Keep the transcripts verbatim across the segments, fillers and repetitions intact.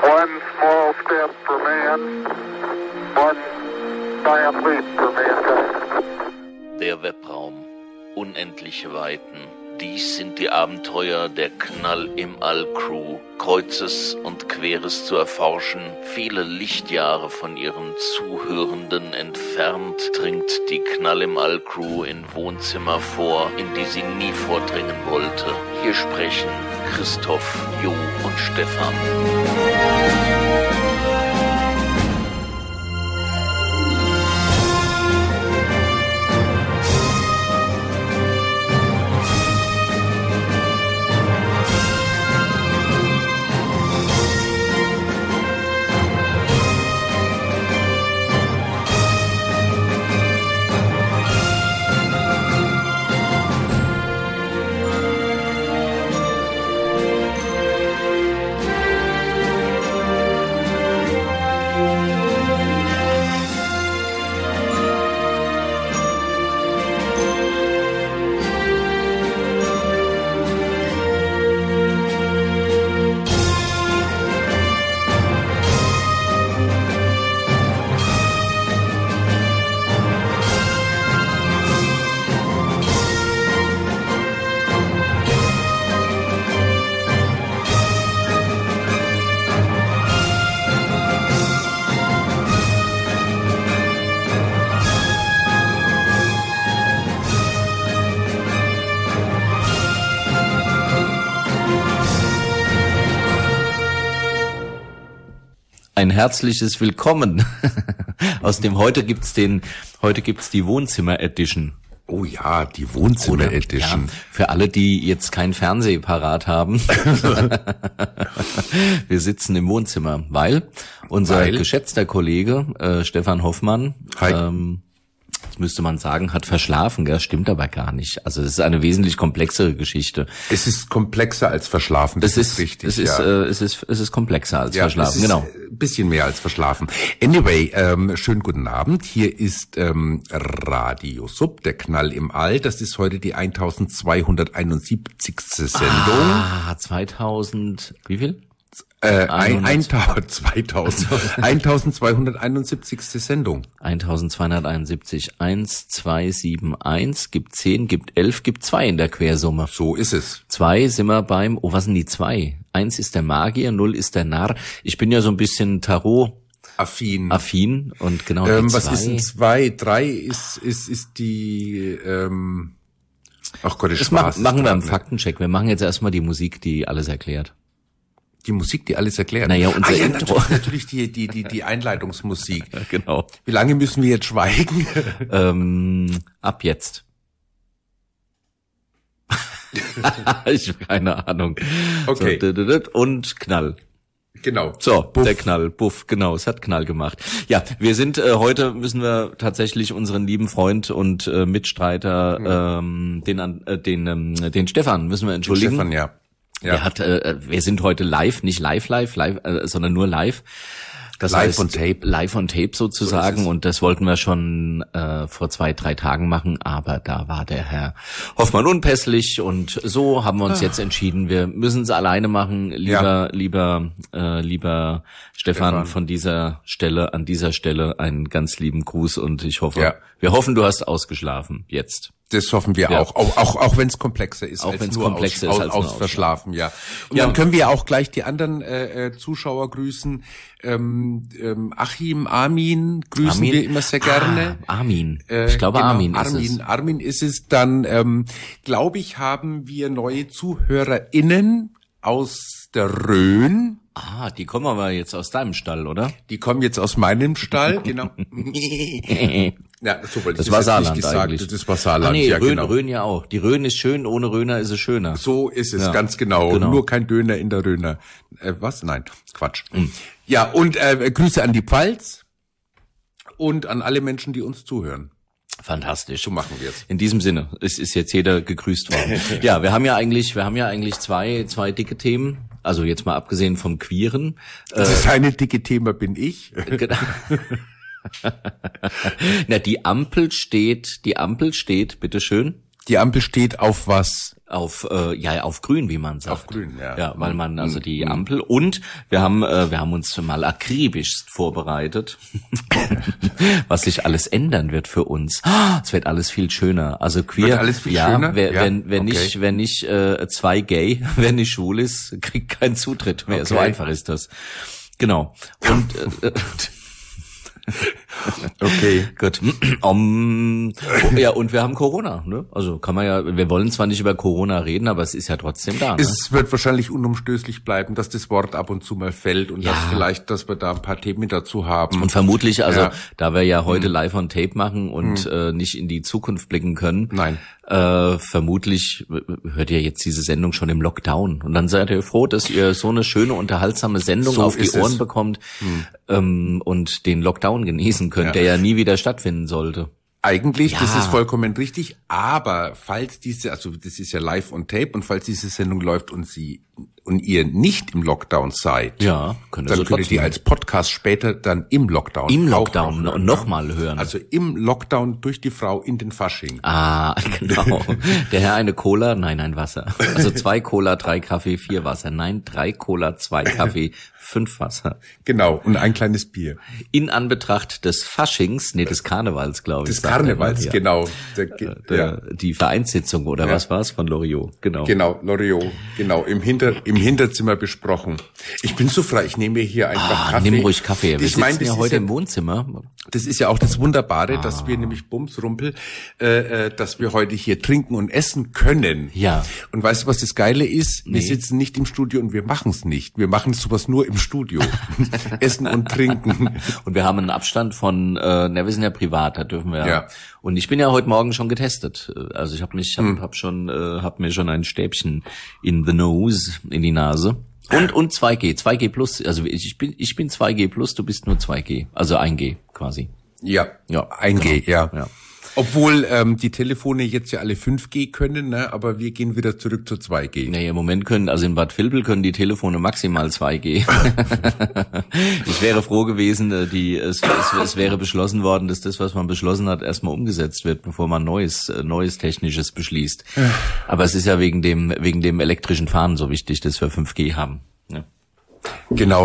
One small step for man, one giant leap for mankind. Der Webraum, unendliche Weiten. Dies sind die Abenteuer der Knall im All Crew, Kreuzes und Queres zu erforschen. Viele Lichtjahre von ihren Zuhörenden entfernt dringt die Knall im All Crew in Wohnzimmer vor, in die sie nie vordringen wollte. Hier sprechen Christoph, Jo und Stefan. Ein herzliches Willkommen. Aus dem heute gibt's den, heute gibt's die Wohnzimmer Edition. Oh ja, die Wohnzimmer Oder, Edition. Ja, für alle, die jetzt kein Fernseh parat haben. Wir sitzen im Wohnzimmer, weil unser weil? geschätzter Kollege äh, Stefan Hoffmann, Hi. ähm, das müsste man sagen, hat verschlafen, gell? Stimmt aber gar nicht. Also es ist eine wesentlich komplexere Geschichte. Es ist komplexer als verschlafen, das es ist, ist richtig. Es ist, ja. äh, es ist, es ist komplexer als ja, verschlafen, es ist genau. Ein bisschen mehr als verschlafen. Anyway, ähm, schönen guten Abend. Hier ist ähm, Radio Sub, der Knall im All. Das ist heute die eintausendzweihunderteinundsiebzigste Sendung. Ah, zweitausend, wie viel? Äh, ein, ein, zweitausend, eintausendzweihunderteinundsiebzigste Sendung. eintausendzweihunderteinundsiebzig, eins, zwei, sieben, eins, gibt zehn, gibt elf, gibt zwei in der Quersumme. So ist es. Zwei sind wir beim, oh, was sind die zwei? Eins ist der Magier, null ist der Narr. Ich bin ja so ein bisschen Tarot Affin. affin und genau Ähm, die was zwei. ist ein zwei? Drei ist, ist, ist die, ähm, ach Gott, ich Das Spaß. machen, machen wir im nicht. Faktencheck. Wir machen jetzt erstmal die Musik, die alles erklärt. Die Musik, die alles erklärt. Naja, unser ah, ja, Intro. Natürlich, natürlich die, die, die, die Einleitungsmusik. Genau. Wie lange müssen wir jetzt schweigen? Ähm, ab jetzt. Ich habe keine Ahnung. Okay. So, und Knall. Genau. So, Buff. der Knall, Buff, genau, es hat Knall gemacht. Ja, wir sind, äh, heute müssen wir tatsächlich unseren lieben Freund und äh, Mitstreiter, ähm, den, äh, den, ähm, den Stefan, müssen wir entschuldigen. Stefan, ja. Ja. Der hat, äh, wir sind heute live, nicht live, live, live, äh, sondern nur live. Das Live heißt, on Tape. Live on Tape sozusagen. So und das wollten wir schon äh, vor zwei, drei Tagen machen, aber da war der Herr Hoffmann unpässlich und so haben wir uns Ah. jetzt entschieden, wir müssen es alleine machen. Lieber, Ja. lieber, äh, lieber Stefan, Stefan, von dieser Stelle, an dieser Stelle einen ganz lieben Gruß und ich hoffe, Ja. wir hoffen, du hast ausgeschlafen jetzt. Das hoffen wir Ja. auch, auch, auch, auch wenn es komplexer ist, Auch als wenn's nur komplexer aus, ist als aus, nur aus Verschlafen, ja. Und Ja. dann können wir auch gleich die anderen äh, äh, Zuschauer grüßen. Ähm, ähm, Achim, Armin grüßen Armin? wir immer sehr gerne. Ah, Armin. Äh, Ich glaube, genau, Armin ist Armin, es. Armin ist es. Dann, ähm, glaube ich, haben wir neue ZuhörerInnen aus der Rhön. Ah, die kommen aber jetzt aus deinem Stall, oder? Die kommen jetzt aus meinem Stall, genau. Ja, so wollte ich Das war jetzt Saarland nicht gesagt. eigentlich. Das war Saarland, Ah, nee, ja Rhön, genau. Rhön ja auch. Die Rhön ist schön, ohne Rhöner ist es schöner. So ist es, Ja, ganz genau. genau. Nur kein Döner in der Rhöner. Äh, was? Nein, Quatsch. Ja, und äh, Grüße an die Pfalz und an alle Menschen, die uns zuhören. Fantastisch. So machen wir es. In diesem Sinne, es ist jetzt jeder gegrüßt worden. Ja, wir haben ja eigentlich, wir haben ja eigentlich zwei, zwei dicke Themen. Also jetzt mal abgesehen vom Queeren. Das eine dicke Thema bin ich. Genau. Na, die Ampel steht, die Ampel steht, bitteschön, Die Ampel steht auf was? Auf äh, ja auf grün, wie man sagt. Auf grün, ja. Ja, weil man also die Ampel und wir haben äh, wir haben uns mal akribisch vorbereitet, was sich alles ändern wird für uns. Es wird alles viel schöner. Also queer. Wird alles viel ja, schöner? Wer, Ja, wenn wenn okay. nicht wenn nicht äh, zwei gay, wer nicht schwul ist, kriegt keinen Zutritt mehr. Okay. So einfach ist das. Genau. Und äh, Okay. gut. Um, ja, und wir haben Corona, ne? Also kann man ja, wir wollen zwar nicht über Corona reden, aber es ist ja trotzdem da, ne? Es wird wahrscheinlich unumstößlich bleiben, dass das Wort ab und zu mal fällt und Ja. dass vielleicht, dass wir da ein paar Themen dazu haben. Und vermutlich, also Ja. da wir ja heute live on tape machen und äh, nicht in die Zukunft blicken können, Nein. äh, vermutlich hört ihr jetzt diese Sendung schon im Lockdown. Und dann seid ihr froh, dass ihr so eine schöne, unterhaltsame Sendung So auf die ist Ohren es. bekommt ähm, und den Lockdown genießen könnt, Ja. der ja nie wieder stattfinden sollte. Eigentlich, Ja. das ist vollkommen richtig, aber falls diese, also das ist ja live on tape und falls diese Sendung läuft und sie und ihr nicht im Lockdown seid, Ja, könnt ihr dann so könnt ihr die trotzdem. als Podcast später dann im Lockdown Im auch Lockdown noch hören, und nochmal hören. Also im Lockdown durch die Frau in den Fasching. Ah, genau. Der Herr eine Cola, nein, ein Wasser. Also zwei Cola, drei Kaffee, vier Wasser. Nein, drei Cola, zwei Kaffee, fünf Wasser. Genau, und ein kleines Bier. In Anbetracht des Faschings, nee, des Karnevals, glaube ich. Des sagt er, ne? Karnevals, Ja. genau. Der, Der, ja. Die Vereinssitzung oder Ja. was war's von Loriot, genau. Genau, Loriot, genau, im Hinter, im Hinterzimmer besprochen. Ich bin so frei, ich nehme mir hier einfach Ah, Kaffee. nimm ruhig Kaffee. Wir Ich meine, sitzen das ja ist heute ja, im Wohnzimmer. das ist ja auch das Wunderbare, Ah. dass wir nämlich Bumsrumpel, äh, äh, dass wir heute hier trinken und essen können. Ja. Und weißt du, was das Geile ist? Nee. Wir sitzen nicht im Studio und wir machen es nicht. Wir machen sowas nur im Studio. Essen und trinken. Und wir haben einen Abstand von, äh, na, wir sind ja privat, da dürfen wir. Ja. Und ich bin ja heute Morgen schon getestet. Also ich habe mich, hab, Hm. hab schon, äh, hab mir schon ein Stäbchen in the nose, in die Nase. Und und zwei G, zwei G plus. Also ich, ich bin, ich bin zwei G plus, du bist nur zwei G, also ein G quasi. Ja, Ja, ein G, genau. ja. Ja. Obwohl ähm, die Telefone jetzt ja alle fünf G können, ne? Aber wir gehen wieder zurück zu zwei G. Nee, im Moment können, also in Bad Vilbel können die Telefone maximal zwei G. Ich wäre froh gewesen, äh, die, es, es, es wäre beschlossen worden, dass das, was man beschlossen hat, erstmal umgesetzt wird, bevor man Neues, äh, Neues Technisches beschließt. Aber es ist ja wegen dem, wegen dem elektrischen Fahren so wichtig, dass wir fünf G haben. Ja. Genau.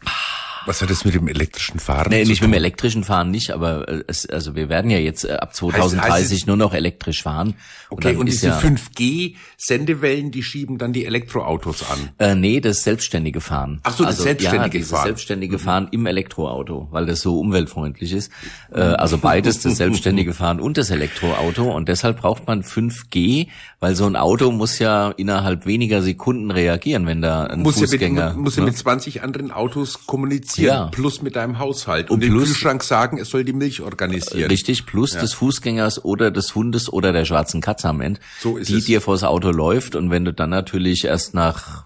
Was hat das mit dem elektrischen Fahren Nee, zu nicht tun? mit dem elektrischen Fahren nicht, aber äh, es, also wir werden ja jetzt äh, ab zwanzig dreißig Heißt- heißt es- nur noch elektrisch fahren. Okay, dann und ist diese ja, fünf G-Sendewellen, die schieben dann die Elektroautos an. Äh, nee, das selbstständige Fahren. Ach so, das also, selbstständige ja, dieses Fahren. selbstständige Fahren im Elektroauto, weil das so umweltfreundlich ist. Äh, also beides, das selbstständige Fahren und das Elektroauto. Und deshalb braucht man fünf G, weil so ein Auto muss ja innerhalb weniger Sekunden reagieren, wenn da ein Muss ja, mit, Fußgänger... muss ja ne? mit zwanzig anderen Autos kommunizieren, Ja. plus mit deinem Haushalt. Und Und, dem plus- Kühlschrank sagen, es soll die Milch organisieren. Richtig, plus des Fußgängers oder des Hundes oder der schwarzen Katze am Ende, So ist die es. dir vors Auto läuft. Und wenn du dann natürlich erst nach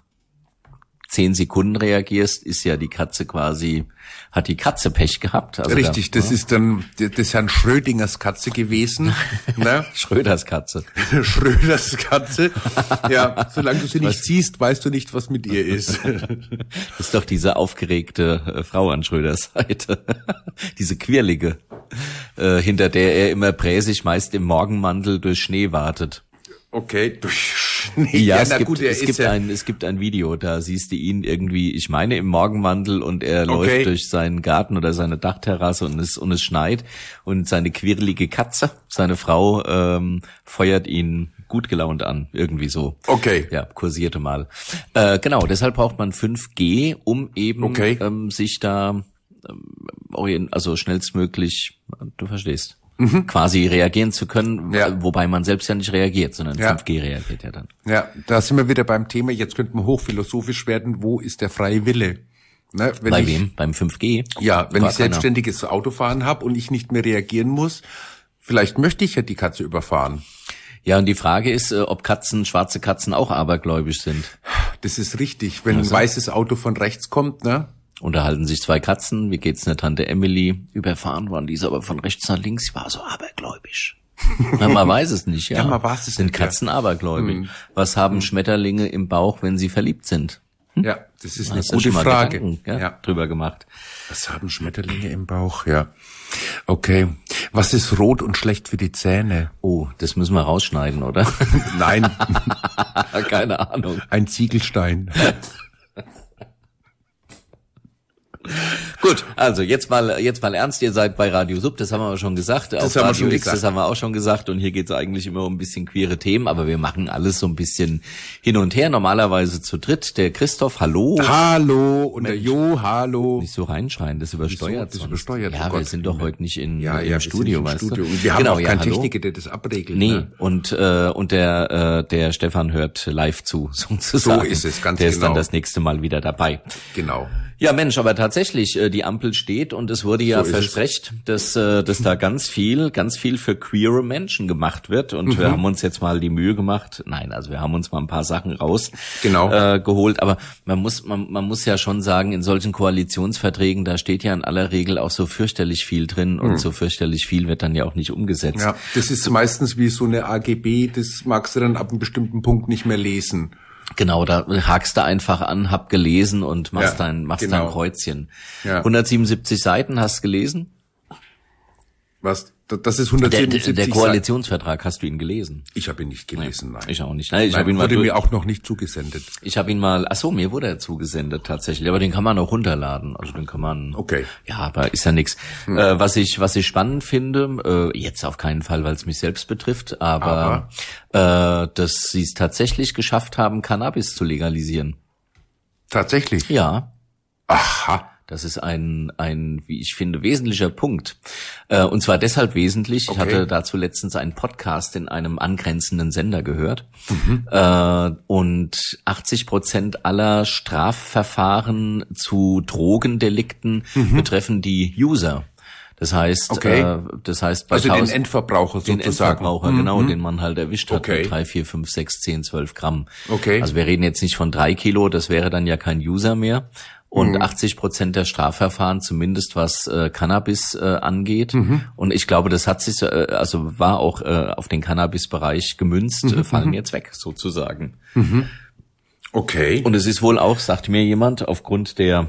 zehn Sekunden reagierst, ist ja die Katze quasi, hat die Katze Pech gehabt. Also Richtig, da, das ist dann das Herrn Schrödingers Katze gewesen. ne? Schröders Katze. Schröders Katze. Ja, solange du sie nicht siehst, weißt du nicht, was mit ihr ist. Das ist doch diese aufgeregte äh, Frau an Schröders Seite. Diese quirlige, äh, hinter der er immer präsig meist im Morgenmantel durch Schnee wartet. Okay, durch Schnee. Ja, es, na gibt, gut, er es, ist gibt ja, ein, es gibt ein Video, da siehst du ihn irgendwie, ich meine, im Morgenmantel und er Okay. läuft durch seinen Garten oder seine Dachterrasse und es, und es schneit und seine quirlige Katze, seine Frau, ähm, feuert ihn gut gelaunt an, irgendwie so. Okay. Ja, kursierte mal. Äh, genau, deshalb braucht man fünf G, um eben Okay. ähm, sich da ähm, orient- also schnellstmöglich, du verstehst, quasi reagieren zu können, Ja. wobei man selbst ja nicht reagiert, sondern Ja. fünf G reagiert ja dann. Ja, da sind wir wieder beim Thema. Jetzt könnten wir hochphilosophisch werden. Wo ist der freie Wille? Ne, wenn Bei ich, wem? Beim fünf G? Ja, wenn Gar ich selbstständiges Autofahren habe und ich nicht mehr reagieren muss, vielleicht möchte ich ja die Katze überfahren. Ja, und die Frage ist, äh, ob Katzen, schwarze Katzen auch abergläubisch sind. Das ist richtig. Wenn ein weißes Auto von rechts kommt, ne? Unterhalten sich zwei Katzen, wie geht's der Tante Emily? Überfahren worden, die ist aber von rechts nach links, sie war so abergläubisch. Na, man weiß es nicht, ja. Ja, man weiß es sind nicht, ja. Katzen abergläubig? Was haben Schmetterlinge im Bauch, wenn sie verliebt sind? Ja, das ist eine Hast du gute schon mal Frage. Gedanken, ja, Ja. drüber gemacht. Was haben Schmetterlinge im Bauch? Ja. Okay. Was ist rot und schlecht für die Zähne? Oh, das müssen wir rausschneiden, oder? Nein. Keine Ahnung. Ein Ziegelstein. Gut, also jetzt mal jetzt mal ernst, ihr seid bei Radio Sub, das haben wir schon gesagt. Das Auf haben wir Radio schon X, gesagt. das haben wir auch schon gesagt. Und hier geht's eigentlich immer um ein bisschen queere Themen, aber wir machen alles so ein bisschen hin und her. Normalerweise zu dritt. Der Christoph, hallo. Hallo und der Jo, hallo. Nicht so reinschreien, das übersteuert Das sonst. übersteuert, Ja, oh wir Gott. sind doch heute nicht in, Ja, im ja, wir Studio, sind weißt im Studio. du. Und wir haben genau, auch ja, keinen hallo. Techniker, der das abregelt. Nee, Ne? und äh, und der äh, der Stefan hört live zu, sozusagen. So ist es, ganz Der ist dann genau. das nächste Mal wieder dabei. Genau. Ja, Mensch, aber tatsächlich, äh, die Ampel steht und es wurde ja So ist es. versprecht, dass äh, dass da ganz viel, ganz viel für queere Menschen gemacht wird. Und Mhm. wir haben uns jetzt mal die Mühe gemacht. Nein, also wir haben uns mal ein paar Sachen raus Genau. äh, geholt. Aber man muss man, man muss ja schon sagen, in solchen Koalitionsverträgen, da steht ja in aller Regel auch so fürchterlich viel drin und so fürchterlich viel wird dann ja auch nicht umgesetzt. Ja, das ist meistens wie so eine A G B, das magst du dann ab einem bestimmten Punkt nicht mehr lesen. Genau, da hakst du einfach an, hab gelesen und machst Ja, dein machst genau. dein Kreuzchen. Ja. hundertsiebenundsiebzig Seiten hast gelesen? Was? Das ist Der, hundertsiebenundsiebzig der Seiten. Koalitionsvertrag, hast du ihn gelesen? Ich habe ihn nicht gelesen, nein. Ich auch nicht. Nein, ich Nein, habe ihn mal wurde durch, mir auch noch nicht zugesendet. ich habe ihn mal, ach so, mir wurde er zugesendet tatsächlich, aber den kann man auch runterladen, also den kann man. Okay. Ja, aber ist ja nix. Hm. Äh, was ich was ich spannend finde, äh, jetzt auf keinen Fall, weil es mich selbst betrifft, aber, äh, dass sie es tatsächlich geschafft haben, Cannabis zu legalisieren. Tatsächlich? Ja. Aha. Das ist ein, ein, wie ich finde, wesentlicher Punkt. Äh, und zwar deshalb wesentlich. Ich Okay. hatte dazu letztens einen Podcast in einem angrenzenden Sender gehört. Äh, und achtzig Prozent aller Strafverfahren zu Drogendelikten betreffen die User. Das heißt, Okay. äh, das heißt, bei Also den tausend- Endverbraucher den sozusagen. Endverbraucher, genau, den man halt erwischt hat Okay. mit drei, vier, fünf, sechs, zehn, zwölf Gramm. Okay. Also wir reden jetzt nicht von drei Kilo, das wäre dann ja kein User mehr. Und achtzig Prozent der Strafverfahren, zumindest was äh, Cannabis äh, angeht. Und ich glaube, das hat sich, äh, also war auch äh, auf den Cannabis-Bereich gemünzt, äh, fallen jetzt weg, sozusagen. Okay. Und es ist wohl auch, sagt mir jemand, aufgrund der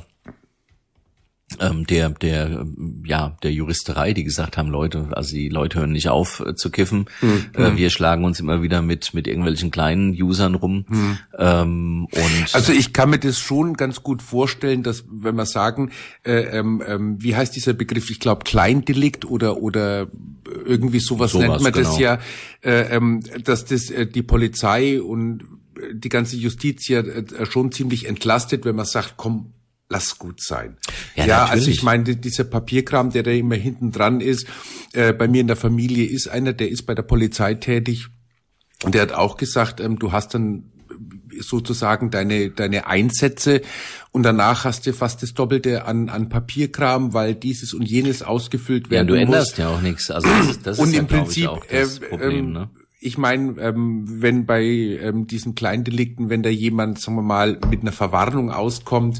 ähm, der der ähm, ja der Juristerei, die gesagt haben, Leute, also die Leute hören nicht auf äh, zu kiffen. Mhm. Äh, wir schlagen uns immer wieder mit mit irgendwelchen kleinen Usern rum. Mhm. Ähm, und Also ich kann mir das schon ganz gut vorstellen, dass wenn wir sagen, äh, ähm, ähm, wie heißt dieser Begriff? Ich glaube Kleindelikt oder oder irgendwie sowas, Sowas, nennt man das genau. ja, äh, ähm, dass das äh, die Polizei und äh, die ganze Justiz ja äh, schon ziemlich entlastet, wenn man sagt, komm, lass gut sein. Ja, Ja, natürlich. also ich meine, dieser Papierkram, der da immer hinten dran ist, äh, bei mir in der Familie ist einer, der ist bei der Polizei tätig und der hat auch gesagt, ähm, du hast dann sozusagen deine deine Einsätze und danach hast du fast das Doppelte an an Papierkram, weil dieses und jenes ausgefüllt ja, werden du muss. änderst ja auch nichts. Also das, ist- das Und ist ja, im glaube Prinzip, ich, auch das äh, Problem, ähm, ne? Ich meine, ähm, wenn bei ähm, diesen Kleindelikten, wenn da jemand, sagen wir mal, mit einer Verwarnung auskommt,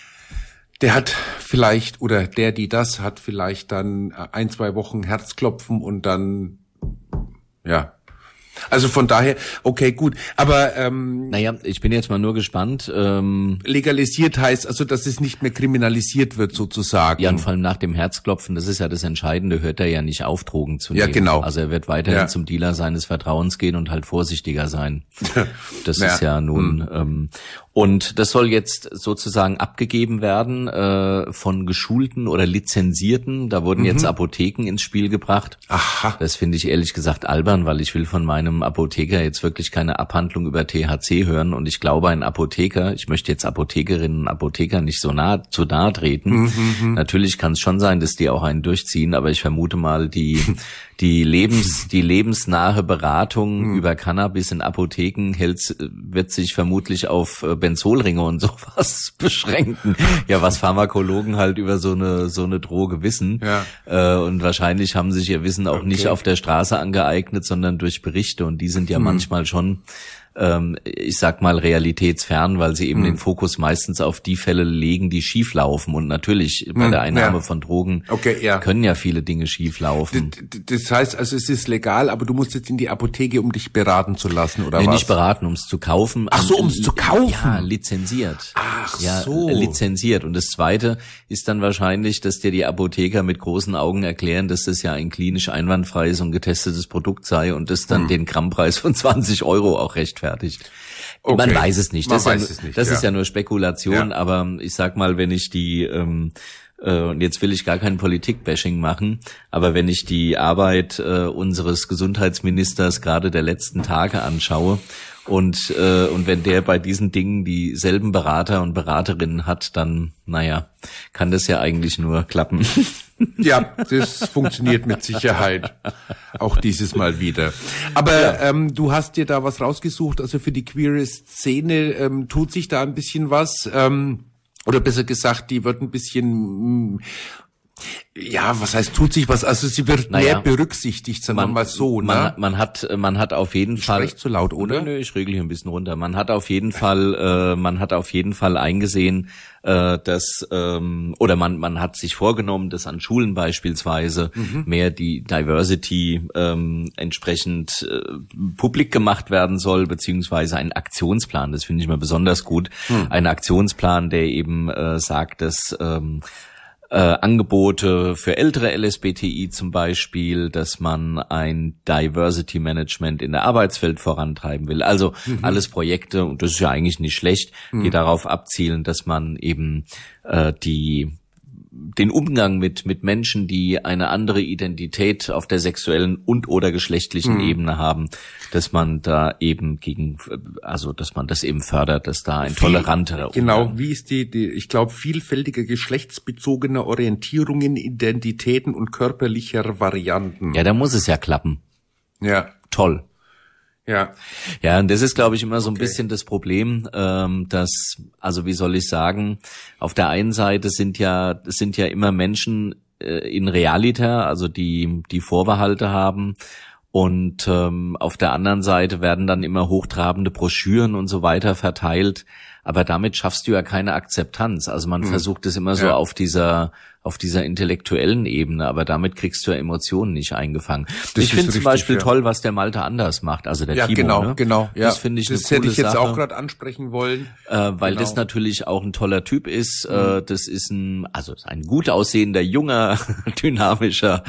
der hat vielleicht, oder der, die das, hat vielleicht dann äh, ein, zwei Wochen Herzklopfen und dann, ja. Also von daher, okay, gut. Aber ähm, Naja, ich bin jetzt mal nur gespannt. Ähm, legalisiert heißt also, dass es nicht mehr kriminalisiert wird, sozusagen. Ja, und vor allem nach dem Herzklopfen, das ist ja das Entscheidende, hört er ja nicht auf, Drogen zu nehmen. Ja, genau. Also er wird weiterhin Ja. zum Dealer seines Vertrauens gehen und halt vorsichtiger sein. Das Ja. ist ja nun, ähm, und das soll jetzt sozusagen abgegeben werden äh, von geschulten oder lizenzierten. Da wurden jetzt Apotheken ins Spiel gebracht. Aha. Das finde ich ehrlich gesagt albern, weil ich will von meinem Apotheker jetzt wirklich keine Abhandlung über T H C hören. Und ich glaube, ein Apotheker, ich möchte jetzt Apothekerinnen und Apotheker nicht so nah zu nahe treten. Natürlich kann es schon sein, dass die auch einen durchziehen, aber ich vermute mal, die die lebens die lebensnahe Beratung über Cannabis in Apotheken hält, wird sich vermutlich auf äh, Benzolringe und sowas beschränken. Ja, was Pharmakologen halt über so eine so eine Droge wissen. Ja. Äh, und wahrscheinlich haben sich ihr Wissen auch Okay. nicht auf der Straße angeeignet, sondern durch Berichte. Und die sind ja manchmal schon ähm, ich sag mal, realitätsfern, weil sie eben hm. den Fokus meistens auf die Fälle legen, die schief laufen. Und natürlich bei der Einnahme ja. von Drogen okay, ja. können ja viele Dinge schief laufen. Das heißt also, es ist legal, aber du musst jetzt in die Apotheke, um dich beraten zu lassen, oder nee, was? Nicht beraten, um es zu kaufen. Ach so, um es zu kaufen? Ja, lizenziert. Ach ja, so. lizenziert. Und das Zweite ist dann wahrscheinlich, dass dir die Apotheker mit großen Augen erklären, dass das ja ein klinisch einwandfreies und getestetes Produkt sei und das dann hm. den Grammpreis von zwanzig Euro auch rechtfertigt. Okay. Man weiß es nicht. Das, Man ist, weiß ja, es nicht, das ja. ist ja nur Spekulation, ja. aber ich sag mal, wenn ich die, ähm, äh, und jetzt will ich gar kein Politik-Bashing machen, aber wenn ich die Arbeit äh, unseres Gesundheitsministers gerade der letzten Tage anschaue, und äh, und wenn der bei diesen Dingen dieselben Berater und Beraterinnen hat, dann, naja, kann das ja eigentlich nur klappen. Ja, das funktioniert mit Sicherheit auch dieses Mal wieder. Aber ja. ähm, du hast dir da was rausgesucht, also für die queere Szene ähm, tut sich da ein bisschen was, ähm, oder besser gesagt, die wird ein bisschen... Mh, ja, was heißt tut sich was? Also sie wird naja, mehr berücksichtigt, sagen wir mal so. Ne? Man, man hat, man hat auf jeden ich Fall. Sprech zu laut, oder? Nö, nö, ich regle hier ein bisschen runter. Man hat auf jeden Fall, äh, man hat auf jeden Fall eingesehen, äh, dass ähm, oder man, man hat sich vorgenommen, dass an Schulen beispielsweise mhm. mehr die Diversity ähm, entsprechend äh, publik gemacht werden soll, beziehungsweise ein Aktionsplan. Das finde ich mal besonders gut. Mhm. Ein Aktionsplan, der eben äh, sagt, dass ähm, Äh, Angebote für ältere L S B T I zum Beispiel, dass man ein Diversity Management in der Arbeitswelt vorantreiben will. Also mhm. alles Projekte, und das ist ja eigentlich nicht schlecht, mhm. die darauf abzielen, dass man eben äh, die den Umgang mit mit Menschen, die eine andere Identität auf der sexuellen und oder geschlechtlichen mhm. Ebene haben, dass man da eben gegen, also dass man das eben fördert, dass da ein toleranterer Umgang. Genau, wie ist die, die ich glaube, vielfältige geschlechtsbezogene Orientierungen, Identitäten und körperlicher Varianten. Ja, da muss es ja klappen. Ja. Toll. Ja. Ja, und das ist, glaube ich, immer so ein okay. bisschen das Problem, ähm, dass, also wie soll ich sagen, auf der einen Seite sind ja, sind ja immer Menschen äh, in Realiter, also die, die Vorbehalte haben, und ähm, auf der anderen Seite werden dann immer hochtrabende Broschüren und so weiter verteilt, aber damit schaffst du ja keine Akzeptanz. Also man hm. versucht es immer so ja. auf dieser auf dieser intellektuellen Ebene, aber damit kriegst du ja Emotionen nicht eingefangen. Das ich finde zum Beispiel ja. toll, was der Malte Anders macht, also der ja, Timo. Genau, ne? genau. Ja. Das finde ich das eine coole hätte ich jetzt Sache. auch gerade ansprechen wollen. Äh, weil genau. das natürlich auch ein toller Typ ist. Mhm. Äh, das ist ein, also ein gut aussehender, junger, dynamischer,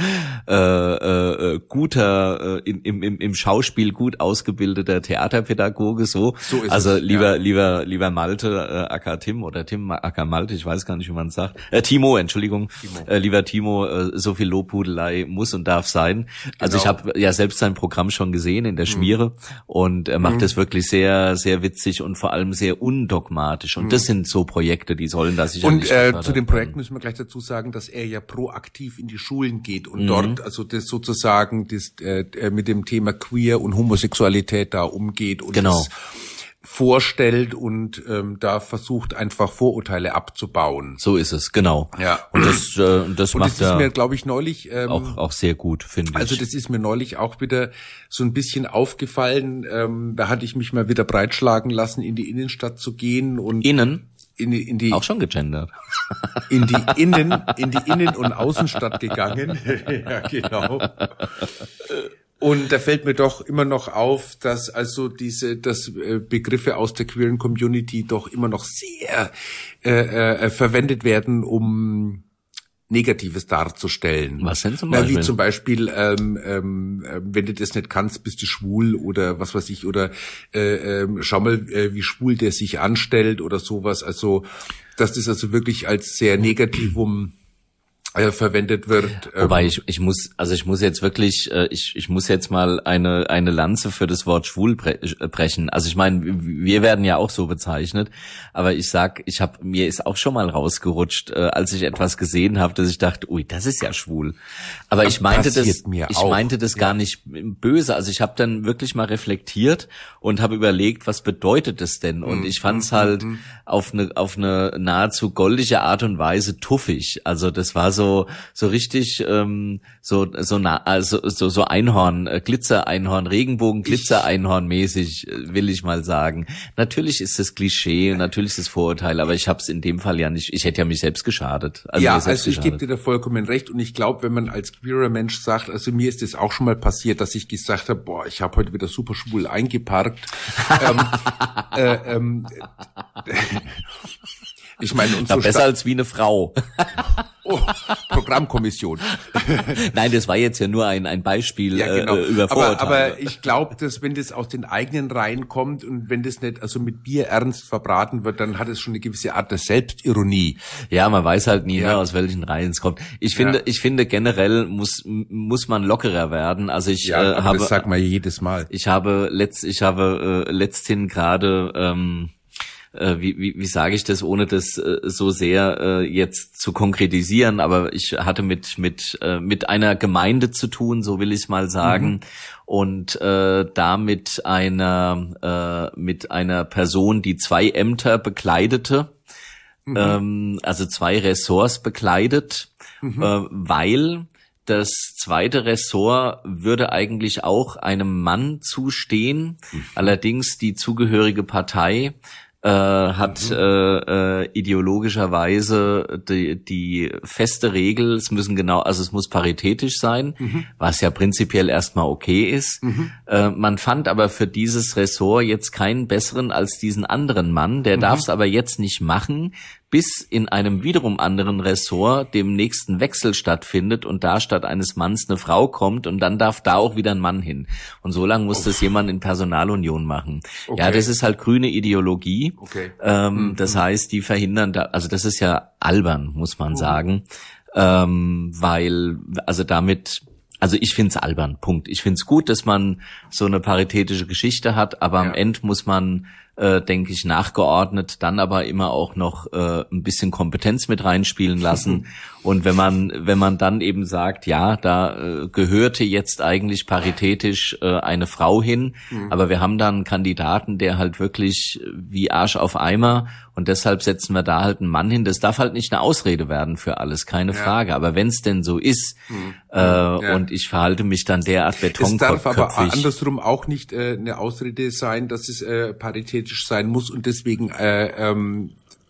äh, äh, guter, äh, im, im, im Schauspiel gut ausgebildeter Theaterpädagoge. So, so ist also es, lieber, ja. lieber, lieber Malte, äh, aka Tim oder Tim aka Malte, ich weiß gar nicht, wie man es sagt. Äh, Timo, Entschuldigung, Timo. Äh, lieber Timo, äh, so viel Lobhudelei muss und darf sein. Also genau. ich habe ja selbst sein Programm schon gesehen in der Schmiere, mhm. und er macht mhm. das wirklich sehr, sehr witzig und vor allem sehr undogmatisch. Und mhm. das sind so Projekte, die sollen da sicherlich. Und äh, zu dem Projekt müssen wir gleich dazu sagen, dass er ja proaktiv in die Schulen geht und mhm. dort also das sozusagen das, äh, mit dem Thema Queer und Homosexualität da umgeht und genau. das vorstellt und ähm, da versucht einfach Vorurteile abzubauen. So ist es, genau. Ja. Und das, äh, das und macht das ist er mir, glaube ich, neulich ähm, auch auch sehr gut, finde ich. Also das ist mir neulich auch wieder so ein bisschen aufgefallen. Ähm, da hatte ich mich mal wieder breitschlagen lassen, in die Innenstadt zu gehen und Innen? In die, in die auch schon gegendert. In die Innen, in die Innen- und Außenstadt gegangen. Ja, genau. Und da fällt mir doch immer noch auf, dass also diese, dass äh, Begriffe aus der queeren Community doch immer noch sehr äh, äh, verwendet werden, um Negatives darzustellen. Was denn zum Beispiel? Na, wie zum Beispiel, ähm, ähm, wenn du das nicht kannst, bist du schwul oder was weiß ich, oder äh, äh, schau mal, äh, wie schwul der sich anstellt oder sowas. Also, dass das also wirklich als sehr Negativum äh, verwendet wird. Wobei ich ich muss also ich muss jetzt wirklich äh, ich ich muss jetzt mal eine eine Lanze für das Wort schwul bre brechen. Also ich meine, wir werden ja auch so bezeichnet, aber ich sag, ich habe mir ist auch schon mal rausgerutscht, äh, als ich etwas gesehen habe, dass ich dachte, ui, das ist ja schwul. Aber ich meinte das ich auch. meinte das gar nicht böse. Also ich habe dann wirklich mal reflektiert und habe überlegt, was bedeutet das denn? Und ich fand es halt auf eine auf eine nahezu goldige Art und Weise tuffig. Also das war so so so richtig ähm, so so na, also so so Einhorn, äh, Glitzer-Einhorn, Regenbogen, Glitzer-Einhorn mäßig, äh, will ich mal sagen. Natürlich ist das Klischee und natürlich ist das Vorurteil, aber ich habe es in dem Fall ja nicht. Ich hätte ja mich selbst geschadet. Also ja, mir selbst also ich geschadet. gebe dir da vollkommen recht und ich glaube, wenn man als queerer Mensch sagt, also mir ist es auch schon mal passiert, dass ich gesagt habe, boah, ich habe heute wieder super schwul eingeparkt. ähm, äh, ähm, Ich meine, und Na, so besser sta- als wie eine Frau. Oh, Programmkommission. Nein, das war jetzt ja nur ein ein Beispiel Ja, genau. äh, über aber, Vorurteile. aber ich glaube, dass wenn das aus den eigenen Reihen kommt und wenn das nicht also mit Bier ernst verbraten wird, dann hat es schon eine gewisse Art der Selbstironie. Ja, man weiß halt nie, Ja. ne, aus welchen Reihen es kommt. Ich finde, Ja. ich finde generell muss muss man lockerer werden. Also ich Ja, äh, aber habe das sagt man jedes Mal. ich habe letzt ich habe äh, letzthin gerade ähm, äh, wie wie wie sage ich das, ohne das äh, so sehr äh, jetzt zu konkretisieren, aber ich hatte mit mit äh, mit einer Gemeinde zu tun, so will ich es mal sagen. Mhm. Und äh, da mit einer äh, mit einer Person, die zwei Ämter bekleidete, mhm. ähm, also zwei Ressorts bekleidet, mhm. äh, weil das zweite Ressort würde eigentlich auch einem Mann zustehen, mhm. allerdings die zugehörige Partei äh, hat mhm. äh, äh, ideologischerweise die, die feste Regel, es müssen genau, also es muss paritätisch sein, mhm. was ja prinzipiell erstmal okay ist. Mhm. Äh, man fand aber für dieses Ressort jetzt keinen besseren als diesen anderen Mann, der mhm. darf es aber jetzt nicht machen, bis in einem wiederum anderen Ressort dem nächsten Wechsel stattfindet und da statt eines Manns eine Frau kommt und dann darf da auch wieder ein Mann hin. Und so lange muss oh. das jemand in Personalunion machen. Okay. Ja, das ist halt grüne Ideologie. Okay. Ähm, mhm. Das heißt, die verhindern da, also das ist ja albern, muss man mhm. sagen, ähm, weil, also damit, also ich find's albern, Punkt. Ich find's gut, dass man so eine paritätische Geschichte hat, aber ja. am Ende muss man Äh, denke ich, nachgeordnet, dann aber immer auch noch äh, ein bisschen Kompetenz mit reinspielen lassen. Und wenn man wenn man dann eben sagt, ja, da äh, gehörte jetzt eigentlich paritätisch äh, eine Frau hin, mhm. aber wir haben dann einen Kandidaten, der halt wirklich wie Arsch auf Eimer und deshalb setzen wir da halt einen Mann hin. Das darf halt nicht eine Ausrede werden für alles, keine ja. Frage. Aber wenn es denn so ist mhm. äh, ja. und ich verhalte mich dann derart betonköpfig. Es darf aber andersrum auch nicht äh, eine Ausrede sein, dass es äh, paritätisch sein muss und deswegen äh, ähm,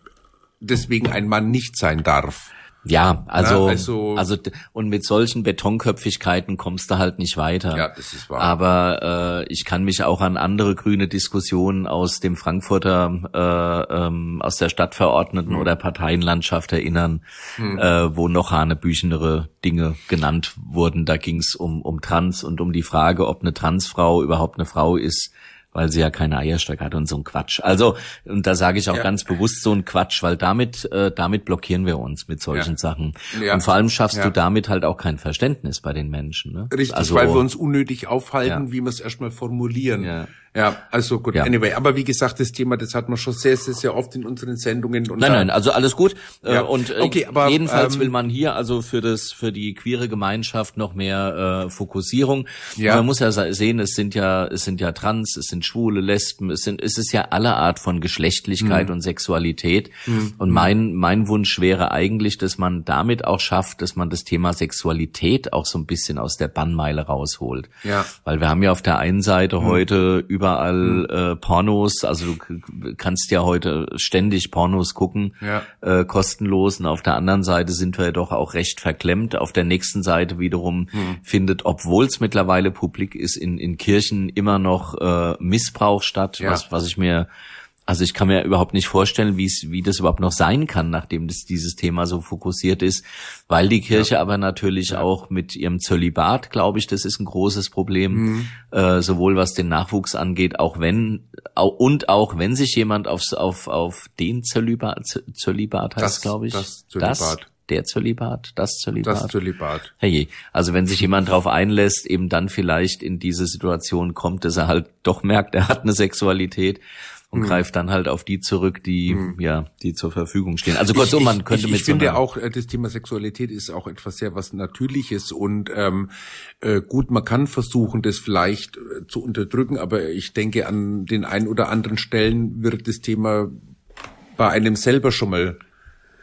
deswegen ein Mann nicht sein darf. Ja, also, ja, also also und mit solchen Betonköpfigkeiten kommst du halt nicht weiter. Ja, das ist wahr. Aber äh, ich kann mich auch an andere grüne Diskussionen aus dem Frankfurter, äh, ähm, aus der Stadtverordneten- hm. oder Parteienlandschaft erinnern, hm. äh, wo noch hanebüchenere Dinge genannt wurden. Da ging es um um Trans und um die Frage, ob eine Transfrau überhaupt eine Frau ist, weil sie ja keine Eierstöcke hat und so ein Quatsch. Also, und da sage ich auch ja. ganz bewusst so ein Quatsch, weil damit äh, damit blockieren wir uns mit solchen ja. Sachen. Ja. Und vor allem schaffst ja. du damit halt auch kein Verständnis bei den Menschen. Ne? Richtig, also, weil wir uns unnötig aufhalten, ja. wie wir es erstmal formulieren. Ja. Ja, also gut, ja. anyway. Aber wie gesagt, das Thema, das hat man schon sehr, sehr, sehr oft in unseren Sendungen. Und nein, nein, also alles gut. Ja. Und okay, aber, jedenfalls ähm, will man hier also für das, für die queere Gemeinschaft noch mehr äh, Fokussierung. Ja. Man muss ja sehen, es sind ja, es sind ja Trans, es sind Schwule, Lesben, es sind, es ist ja alle Art von Geschlechtlichkeit mhm. und Sexualität. Mhm. Und mein, mein Wunsch wäre eigentlich, dass man damit auch schafft, dass man das Thema Sexualität auch so ein bisschen aus der Bannmeile rausholt. Ja. Weil wir haben ja auf der einen Seite mhm. heute überall mhm. äh, Pornos, also du kannst ja heute ständig Pornos gucken, ja. äh, kostenlos, und auf der anderen Seite sind wir ja doch auch recht verklemmt. Auf der nächsten Seite wiederum hm. findet, obwohl es mittlerweile publik ist, in in Kirchen immer noch äh, Missbrauch statt, ja. was was ich mir Also ich kann mir überhaupt nicht vorstellen, wie es, wie das überhaupt noch sein kann, nachdem das, dieses Thema so fokussiert ist, weil die Kirche ja. aber natürlich ja. auch mit ihrem Zölibat, glaube ich, das ist ein großes Problem, mhm. äh, sowohl was den Nachwuchs angeht, auch wenn, auch, und auch wenn sich jemand aufs, auf, auf den Zölibat, Zölibat heißt, glaube ich. Das Zölibat. Das, der Zölibat, das Zölibat. Das Zölibat. Hey, also wenn sich jemand drauf einlässt, eben dann vielleicht in diese Situation kommt, dass er halt doch merkt, er hat eine Sexualität, und hm. greift dann halt auf die zurück, die hm. ja, die zur Verfügung stehen. Also kurzum, man könnte ich, mit ich so finde auch, das Thema Sexualität ist auch etwas sehr was Natürliches und ähm, äh, gut, man kann versuchen, das vielleicht äh, zu unterdrücken, aber ich denke, an den ein oder anderen Stellen wird das Thema bei einem selber schon mal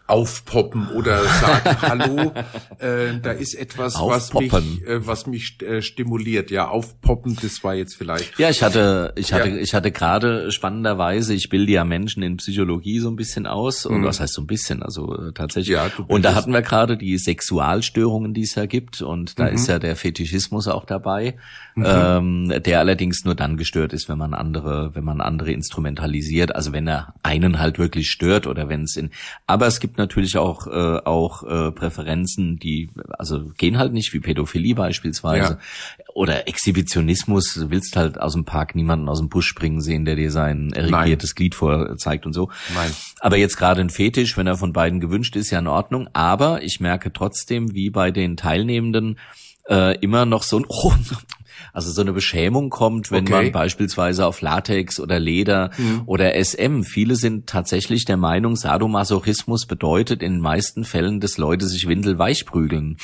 aufpoppen oder sagen, hallo, äh, da ist etwas, was mich, äh, was mich äh, stimuliert. Ja, aufpoppen, das war jetzt vielleicht. Ja, ich hatte, ich hatte, Ja. ich hatte gerade spannenderweise, ich bilde ja Menschen in Psychologie so ein bisschen aus, und Mhm. was heißt so ein bisschen, also äh, tatsächlich. Ja, du und da bildest- hatten wir gerade die Sexualstörungen, die es ja gibt, und da Mhm. ist ja der Fetischismus auch dabei, ähm, der allerdings nur dann gestört ist, wenn man andere, wenn man andere instrumentalisiert, also wenn er einen halt wirklich stört oder wenn es in, aber es gibt natürlich auch äh, auch äh, Präferenzen, die also gehen halt nicht, wie Pädophilie beispielsweise. Ja. Oder Exhibitionismus, du willst halt aus dem Park niemanden aus dem Busch springen sehen, der dir sein erregiertes Glied vorzeigt und so. Nein. Aber jetzt gerade ein Fetisch, wenn er von beiden gewünscht ist, ja in Ordnung. Aber ich merke trotzdem, wie bei den Teilnehmenden äh, immer noch so ein oh, also so eine Beschämung kommt, wenn Okay. man beispielsweise auf Latex oder Leder oder S M. Viele sind tatsächlich der Meinung, Sadomasochismus bedeutet in den meisten Fällen, dass Leute sich windelweich prügeln.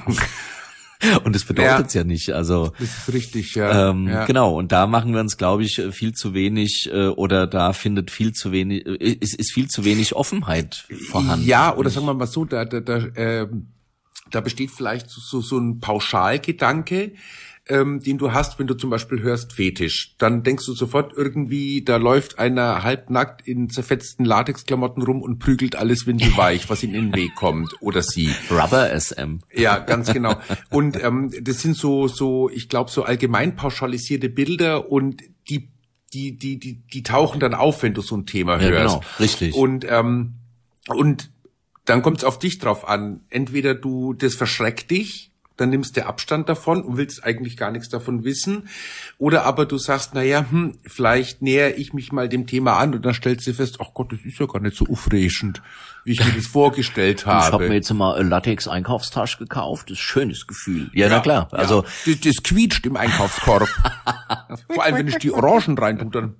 Und das bedeutet es ja. ja nicht. Also Das ist richtig, ja. ähm, ja. genau. Und da machen wir uns, glaube ich, viel zu wenig äh, oder da findet viel zu wenig, äh, ist, ist viel zu wenig Offenheit vorhanden. Ja, oder sagen wir mal so, da, da, da, ähm, da besteht vielleicht so, so, so ein Pauschalgedanke, ähm, den du hast, wenn du zum Beispiel hörst Fetisch. Dann denkst du sofort irgendwie, da läuft einer halbnackt in zerfetzten Latexklamotten rum und prügelt alles windelweich, was ihm in den Weg kommt, oder sie. Rubber S M. Ja, ganz genau. Und ähm, das sind so, so, ich glaube, so allgemein pauschalisierte Bilder, und die, die, die, die, die tauchen dann auf, wenn du so ein Thema Ja, hörst. genau, richtig. Und ähm, und dann kommt es auf dich drauf an. Entweder du, das verschreckt dich, dann nimmst du Abstand davon und willst eigentlich gar nichts davon wissen. Oder aber du sagst, na ja, hm, vielleicht nähere ich mich mal dem Thema an, und dann stellst du fest, ach Gott, das ist ja gar nicht so aufregend, wie ich mir das vorgestellt habe. Ich habe mir jetzt mal eine Latex-Einkaufstasche gekauft. Das ist ein schönes Gefühl. Ja, na klar. Also ja, das, das quietscht im Einkaufskorb. Vor allem, wenn ich die Orangen reintue, dann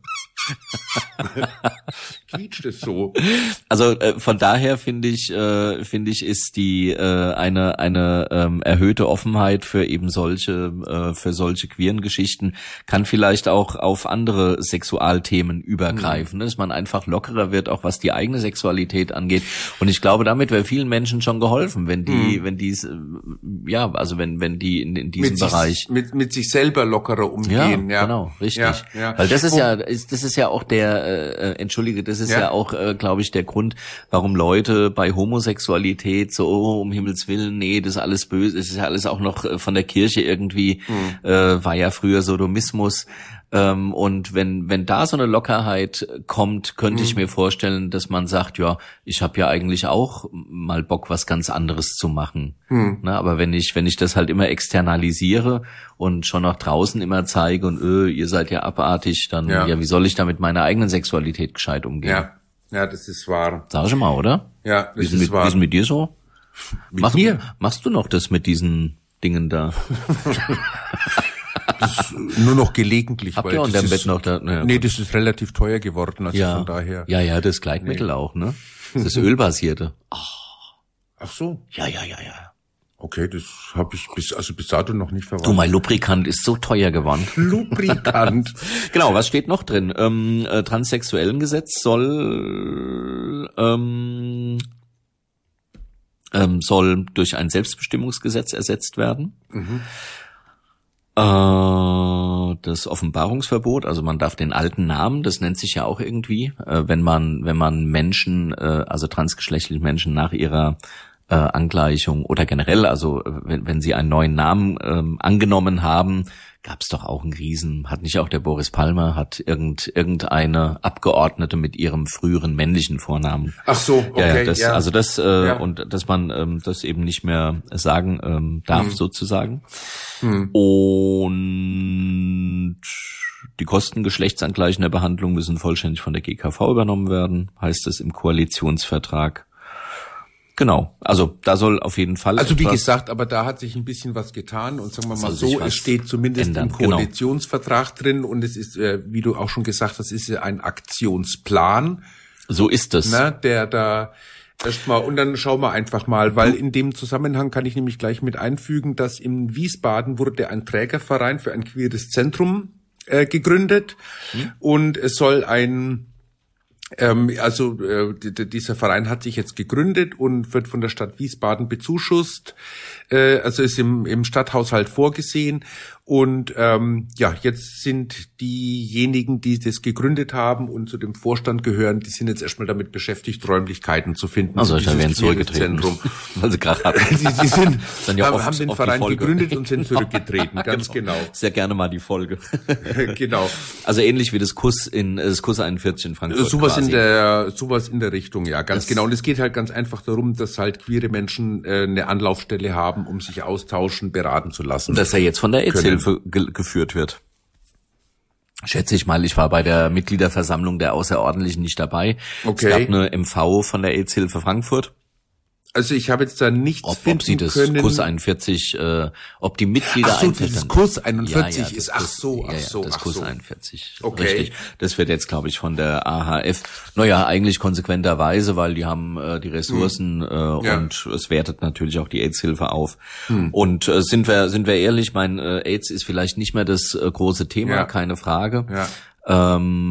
quietscht es so. Also äh, von daher finde ich, äh, finde ich, ist die äh, eine eine ähm, erhöhte Offenheit für eben solche äh, für solche queeren Geschichten kann vielleicht auch auf andere Sexualthemen übergreifen, mhm. dass man einfach lockerer wird, auch was die eigene Sexualität angeht. Und ich glaube, damit wäre vielen Menschen schon geholfen, wenn die, mhm. wenn die, äh, ja, also wenn wenn die in, in diesem mit Bereich sich, mit mit sich selber lockerer umgehen. Ja, Ja, genau, richtig. Ja, ja. Weil das ist Wo, ja, ist, das ist ja auch der, äh, entschuldige, das ist ja, Ja. auch, äh, glaube ich, der Grund, warum Leute bei Homosexualität so, oh, um Himmels Willen, nee, das ist alles böse, das ist ja alles auch noch äh, von der Kirche irgendwie, mhm. äh, war ja früher Sodomismus. Ähm, und wenn wenn da so eine Lockerheit kommt, könnte mhm. ich mir vorstellen, dass man sagt, ja, ich habe ja eigentlich auch mal Bock, was ganz anderes zu machen. Mhm. Na, aber wenn ich wenn ich das halt immer externalisiere und schon nach draußen immer zeige und öh, ihr seid ja abartig, dann ja. ja, wie soll ich da mit meiner eigenen Sexualität gescheit umgehen? Ja, ja, das ist wahr. Sag schon mal, oder? Ja, das wie ist ist mit, wahr. Wie ist mit dir so? Mit Mach, mir? Machst du noch das mit diesen Dingen da? Das nur noch gelegentlich. Habt weil ihr das unterm ist, Bett noch da? Naja, nee, das ist relativ teuer geworden, also ja. von daher. Ja, ja, das Gleitmittel nee. auch, ne? Das ist ölbasierte. Oh. Ach so. Ja, ja, ja, ja. Okay, das habe ich bis also bis dato noch nicht verwandt. Du, mein Lubrikant ist so teuer geworden. Lubrikant. Genau, was steht noch drin? Ähm, äh, Transsexuellengesetz soll ähm, ähm, soll durch ein Selbstbestimmungsgesetz ersetzt werden. Mhm. Äh, das Offenbarungsverbot, also man darf den alten Namen, das nennt sich ja auch irgendwie, äh, wenn man wenn man Menschen, äh, also transgeschlechtliche Menschen nach ihrer äh, Angleichung oder generell, also wenn, wenn sie einen neuen Namen ähm, angenommen haben, gab es doch auch einen Riesen, hat nicht auch der Boris Palmer, hat irgend, irgendeine Abgeordnete mit ihrem früheren männlichen Vornamen. Ach so, okay. Ja, ja, das, ja. Also das, äh, ja. und dass man ähm, das eben nicht mehr sagen ähm, darf, hm. sozusagen. Hm. Und die Kosten geschlechtsangleichender Behandlung müssen vollständig von der G K V übernommen werden, heißt es im Koalitionsvertrag. Genau, also da soll auf jeden Fall. Also wie gesagt, aber da hat sich ein bisschen was getan und sagen wir mal so, es steht zumindest ändern. im Koalitionsvertrag genau. drin und es ist, äh, wie du auch schon gesagt hast, ist ja ein Aktionsplan. So ist es. Na, der da erstmal und dann schauen wir einfach mal, weil in dem Zusammenhang kann ich nämlich gleich mit einfügen, dass in Wiesbaden wurde ein Trägerverein für ein queeres Zentrum äh, gegründet hm. und es soll ein Ähm, also äh, d- dieser Verein hat sich jetzt gegründet und wird von der Stadt Wiesbaden bezuschusst. Äh, also ist im, im Stadthaushalt vorgesehen. Und ähm, ja, jetzt sind diejenigen, die das gegründet haben und zu dem Vorstand gehören, die sind jetzt erstmal damit beschäftigt, Räumlichkeiten zu finden. Also ich werden zurückgetreten. Also gerade hatten. Sie, sie sind, Dann ja haben, oft haben den auf die Verein Folge. gegründet und sind zurückgetreten, ganz genau. Sehr gerne mal die Folge. Genau. Also ähnlich wie das Kuss in das Kuss einundvierzig in Frankfurt. Sowas quasi. in der, sowas in der Richtung, ja, ganz Das- genau. Und es geht halt ganz einfach darum, dass halt queere Menschen äh, eine Anlaufstelle haben, um sich austauschen, beraten zu lassen. Dass er jetzt von der AIDS-Hilfe ge- geführt wird. Schätze ich mal, ich war bei der Mitgliederversammlung der Außerordentlichen nicht dabei. Okay. Es gab eine M V von der AIDS-Hilfe Frankfurt. Also ich habe jetzt da nichts Ob, finden ob sie das können. Kurs einundvierzig, äh, ob die Mitglieder Ach so, einfällt, dieses dann- Kurs einundvierzig das ist, ach Kurs- so, ach ja, ja, so, das ach Kurs so. einundvierzig. Okay. Richtig. Das wird jetzt, glaube ich, von der A H F, naja, eigentlich konsequenterweise, weil die haben äh, die Ressourcen äh, Ja. und es wertet natürlich auch die AIDS-Hilfe auf. Und äh, sind wir sind wir ehrlich, mein äh, AIDS ist vielleicht nicht mehr das äh, große Thema, Ja. keine Frage. Ja. Ähm,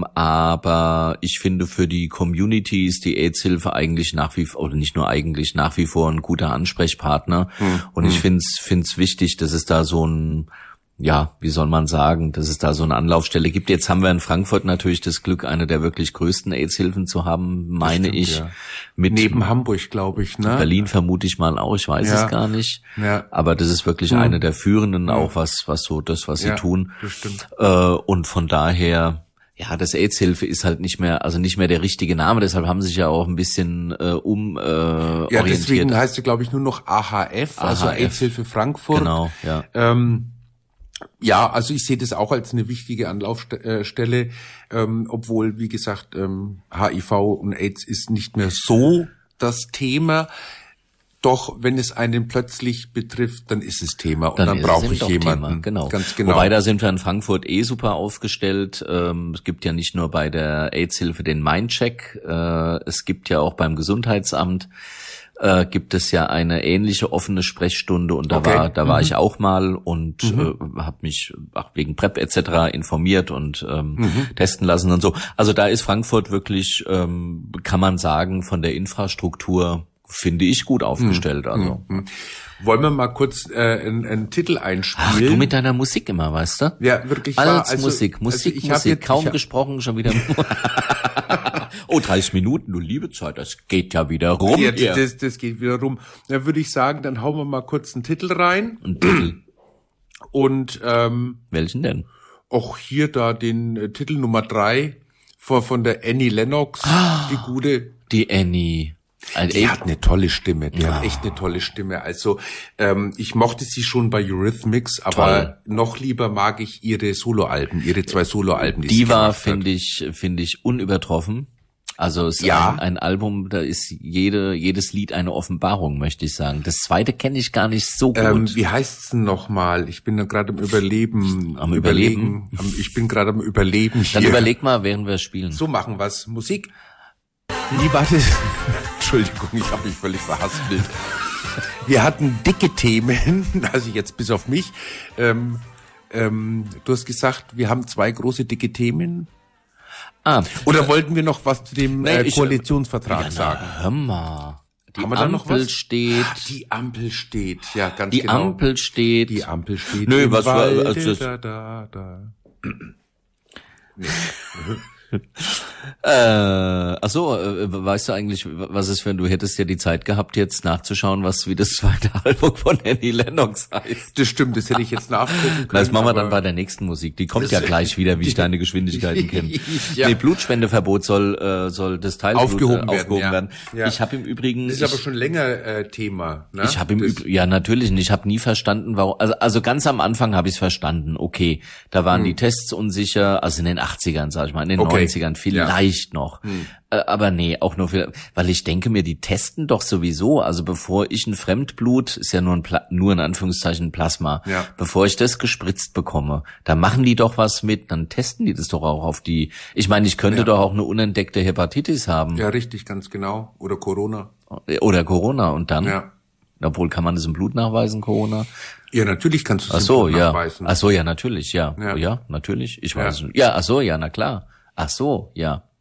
aber ich finde, für die Community ist die AIDS-Hilfe eigentlich nach wie vor, oder nicht nur eigentlich, nach wie vor ein guter Ansprechpartner. Hm. Und ich finde es finde es wichtig, dass es da so ein, ja, wie soll man sagen, dass es da so eine Anlaufstelle gibt. Jetzt haben wir in Frankfurt natürlich das Glück, eine der wirklich größten AIDS-Hilfen zu haben, meine stimmt, ich. ja. Mit Neben Hamburg, glaube ich, ne? Berlin vermute ich mal auch, ich weiß Ja. es gar nicht. Ja. Aber das ist wirklich Hm. eine der führenden, auch was was so das, was Ja, sie tun. das stimmt. Äh, und von daher, ja, das AIDS-Hilfe ist halt nicht mehr, also nicht mehr der richtige Name, deshalb haben sie sich ja auch ein bisschen äh, um äh, Ja, orientiert. deswegen heißt sie, glaube ich, nur noch A H F, also A H F. AIDS-Hilfe Frankfurt. Genau, ja. Ähm, ja, also ich sehe das auch als eine wichtige Anlaufstelle, ähm, obwohl, wie gesagt, ähm, H I V und AIDS ist nicht mehr so das Thema. Doch wenn es einen plötzlich betrifft, dann ist es Thema und dann, ist brauche es ich doch jemanden. Thema, genau. Ganz genau. Wobei, da sind wir in Frankfurt eh super aufgestellt. Ähm, es gibt ja nicht nur bei der AIDS-Hilfe den Mindcheck, äh, es gibt ja auch beim Gesundheitsamt äh, gibt es ja eine ähnliche offene Sprechstunde und da Okay. war da war Mhm. ich auch mal und äh, habe mich ach, wegen PrEP et cetera informiert und ähm, Mhm. testen lassen und so. Also da ist Frankfurt wirklich, ähm, kann man sagen, von der Infrastruktur finde ich gut aufgestellt. Also Wollen wir mal kurz äh, einen, einen Titel einspielen? ach, du mit deiner Musik immer, weißt du? Ja, wirklich wahr. Als Also- Musik, Musik, also ich hab Musik, jetzt- kaum ich hab- gesprochen, schon wieder. Oh, dreißig Minuten, du liebe Zeit, das geht ja wieder rum. Ja, hier. das, das geht wieder rum. Dann würde ich sagen, dann hauen wir mal kurz einen Titel rein Und Titel, und ähm, welchen denn? auch hier da den äh, Titel Nummer drei von, von der Annie Lennox, die gute. Die Annie. Ein Die E- hat eine tolle Stimme, die Ja. hat echt eine tolle Stimme. Also ähm, ich mochte sie schon bei Eurythmics, aber Toll. noch lieber mag ich ihre Soloalben, ihre zwei Soloalben. Die, die sie war, gemacht hat. finde ich, finde ich, unübertroffen. Also es ist Ja. ein, ein Album, da ist jede, jedes Lied eine Offenbarung, möchte ich sagen. Das zweite kenne ich gar nicht so gut. Ähm, wie heißt's denn nochmal? Ich bin da gerade im Überleben. Am Überleben? Am- Ich bin gerade am Überleben hier. Dann überleg mal, während wir spielen. So machen wir's. Musik. Wie war das? Entschuldigung, ich habe mich völlig verhaspelt. Wir hatten dicke Themen, also jetzt bis auf mich. Ähm, ähm, du hast gesagt, wir haben zwei große dicke Themen. Ah, Oder wollten wir noch was zu dem Nee, äh, ich- Koalitionsvertrag ja, sagen? na, hör mal. Die Haben wir da noch Ampel was? steht. Die Ampel steht, ja, ganz Die genau. Ampel steht. Die Ampel steht Nö, im was war- Walde, also das- da, da, da. Äh, ach so, äh, weißt du eigentlich, was es für ein, du hättest ja die Zeit gehabt, jetzt nachzuschauen, was wie das zweite Album von Annie Lennox heißt. Das stimmt, das hätte ich jetzt nachgucken können. Das machen wir dann aber- bei der nächsten Musik. Die kommt Das- ja gleich wieder, wie ich deine Geschwindigkeiten kenne. Ja. Nee, Blutspendeverbot soll äh, soll das Teil Aufgehoben äh, werden, aufgehoben ja. werden. Ja. Ich habe im Übrigen Das ist ich, aber schon länger äh, Thema. Ne? ich habe im Das- Übrigen, ja natürlich, und ich habe nie verstanden, warum. Also, also ganz am Anfang habe ich es verstanden. Okay, da waren die Tests unsicher, also in den achtzigern, sag ich mal, in den Hm. Okay. neunzigern vielleicht noch. Äh, aber nee, auch nur für, weil ich denke mir, die testen doch sowieso. Also bevor ich ein Fremdblut, ist ja nur ein Pla nur in Anführungszeichen Plasma, Ja. bevor ich das gespritzt bekomme, da machen die doch was mit, dann testen die das doch auch auf die. Ich meine, ich könnte Ja. doch auch eine unentdeckte Hepatitis haben Ja, richtig, ganz genau. Oder Corona. oder Corona und dann. Ja. Obwohl, kann man das im Blut nachweisen, Corona? Ja, natürlich kannst du Ach es so, im Blut ja. nachweisen. Ach so, ja, natürlich, ja. Ja. Ja, natürlich. Ich Ja. weiß es. Ja, ach so, ja, na klar. Ach so, ja.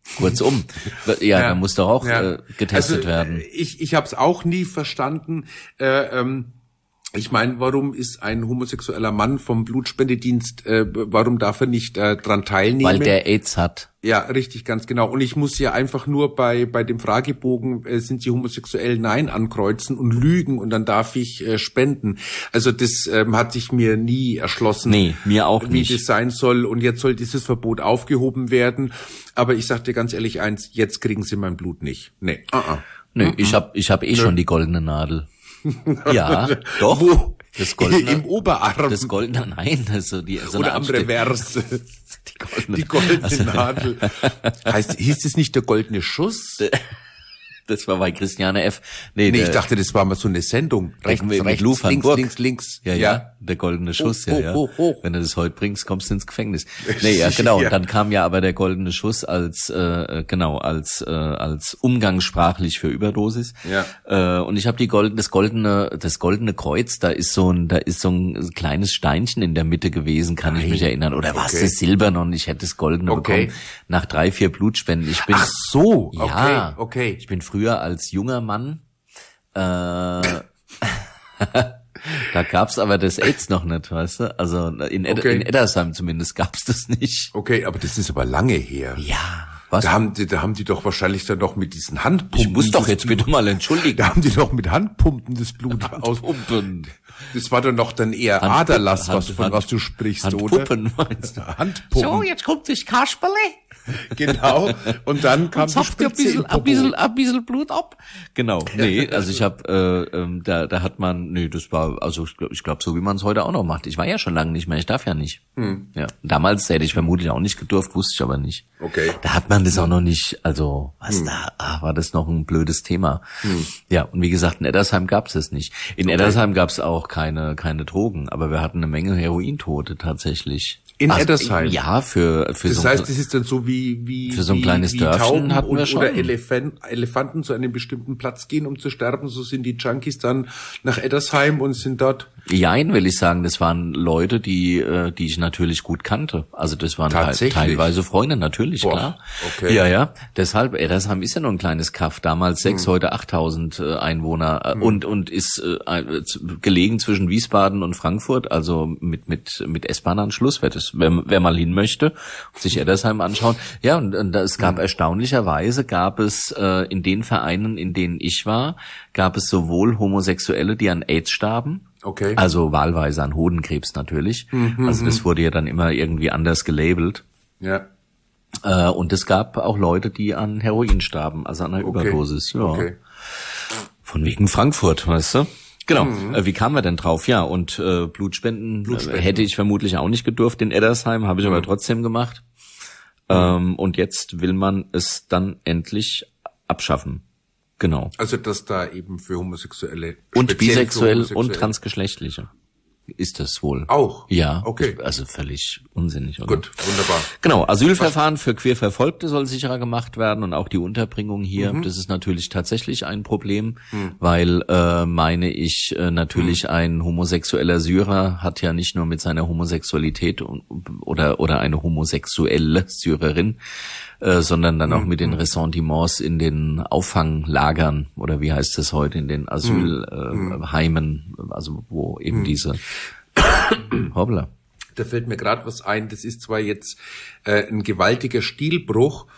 Kurzum, ja, Ja. da muss doch auch Ja. äh, getestet also, werden. Ich, ich habe es auch nie verstanden. Äh, ähm, ich meine, warum ist ein homosexueller Mann vom Blutspendedienst, äh, warum darf er nicht äh, dran teilnehmen? Weil der AIDS hat. Ja, richtig, ganz genau. Und ich muss ja einfach nur bei bei dem Fragebogen, äh, sind Sie homosexuell? Nein, ankreuzen und lügen und dann darf ich äh, spenden. Also das ähm, hat sich mir nie erschlossen. Nee, mir auch wie nicht. das sein soll. Und jetzt soll dieses Verbot aufgehoben werden. Aber ich sag dir ganz ehrlich eins, jetzt kriegen Sie mein Blut nicht. Nee. Uh-uh. Nö, ich hab ich hab eh schon die goldene Nadel. Ja, doch. Wo? Das goldene, Im Oberarm. Das goldene, nein, also die so Oder eine am Anste- Revers. Die goldene, Die goldene also, Nadel. Heißt, hieß es nicht der goldene Schuss? Das war bei Christiane F. Nee, Nee, der, ich dachte, das war mal so eine Sendung. Rechts, mit rechts, Lou van links, Burg. links, links. Ja, ja, der goldene Schuss, Hoch, ja, ja. hoch, hoch, hoch. Wenn du das heute bringst, kommst du ins Gefängnis. Nee, ja, genau. Ja. Und dann kam ja aber der goldene Schuss als, äh, genau, als, äh, als umgangssprachlich für Überdosis. Ja. Äh, und ich habe die goldene, das goldene, das goldene Kreuz, da ist so ein, da ist so ein kleines Steinchen in der Mitte gewesen, kann ich mich erinnern. Oder was, Okay. das Silberne und ich hätte das goldene Okay. bekommen. Nach drei, vier Blutspenden. Ich bin, Ach so, okay, ja, okay. ich bin früher als junger Mann, äh, da gab's aber das AIDS noch nicht, weißt du? Also in, Ed- Okay. in Eddersheim zumindest gab's das nicht. Okay, aber das ist aber lange her. Ja, was? Da haben die, da haben die doch wahrscheinlich dann noch mit diesen Handpumpen. Ich muss doch das jetzt Blut, bitte mal entschuldigen. Da haben die doch mit Handpumpen das Blut aus. Handpumpen. Das war doch noch dann eher Handpuppen- Aderlass, was, Hand- von Hand- was du sprichst, Handpuppen, oder? meinst du? Handpumpen. jetzt kommt das Kasperle. Genau. Und dann kam die Zapft dir ein Spritze bisschen, im ein Popo. bisschen, ein bisschen Blut ab. Genau. Nee, also ich habe, äh, ähm, da, da hat man, nee, das war, also ich glaube, glaub, so wie man es heute auch noch macht. Ich war ja schon lange nicht mehr, ich darf ja nicht. Hm. Ja. Damals hätte ich vermutlich auch nicht gedurft, wusste ich aber nicht. Okay. Da hat man das auch noch nicht, also was da, ah, war das noch ein blödes Thema. Ja, und wie gesagt, in Eddersheim gab's das nicht. In Eddersheim gab's auch keine, keine Drogen, aber wir hatten eine Menge Herointote tatsächlich. In Also, Eddersheim? Ja, für, für Das so heißt, das ist dann so wie wie Für so ein wie, kleines wie Dörfchen Tauben hatten wir und, schon. oder Elefant, Elefanten zu einem bestimmten Platz gehen, um zu sterben. So sind die Junkies dann nach Eddersheim und sind dort. Jein, will ich sagen, das waren Leute, die äh, die ich natürlich gut kannte. Also das waren te- Tatsächlich? teilweise Freunde, natürlich, Boah, klar. okay. Ja, ja. Deshalb, Eddersheim ist ja nur ein kleines Kaff. Damals sechs, Hm. heute achttausend äh, Einwohner äh, und und ist äh, ein- z- gelegen zwischen Wiesbaden und Frankfurt. Also mit mit mit S-Bahn-Anschluss, wer das, wer, wer mal hin möchte, sich Eddersheim anschauen. Ja, und, und es gab Hm. erstaunlicherweise gab es äh, in den Vereinen, in denen ich war, gab es sowohl Homosexuelle, die an AIDS starben. Okay. Also wahlweise an Hodenkrebs natürlich. Also das wurde ja dann immer irgendwie anders gelabelt. Ja. Äh, und es gab auch Leute, die an Heroin starben, also an einer Okay. Überdosis. Ja. Okay. Von wegen Frankfurt, weißt du? Genau. Äh, wie kamen wir denn drauf? Ja, und äh, Blutspenden, Blutspenden. Äh, hätte ich vermutlich auch nicht gedurft in Eddersheim, habe ich aber trotzdem gemacht. Ähm, und jetzt will man es dann endlich abschaffen. Genau. Also dass da eben für Homosexuelle Und speziell für bisexuell und Homosexuelle- transgeschlechtliche ist es wohl. Auch? Ja. Okay. Also völlig unsinnig, oder? Gut, wunderbar. Genau, Asylverfahren für Queerverfolgte soll sicherer gemacht werden und auch die Unterbringung hier. Mhm. Das ist natürlich tatsächlich ein Problem, weil, äh, meine ich, äh, natürlich Mhm. ein homosexueller Syrer hat ja nicht nur mit seiner Homosexualität und, oder oder eine homosexuelle Syrerin, äh, sondern dann auch Mhm. mit den Ressentiments in den Auffanglagern oder wie heißt es heute, in den Asylheimen, äh, Heimen, also wo eben diese Hoppla. Da fällt mir gerade was ein. Das ist zwar jetzt äh, ein gewaltiger Stilbruch,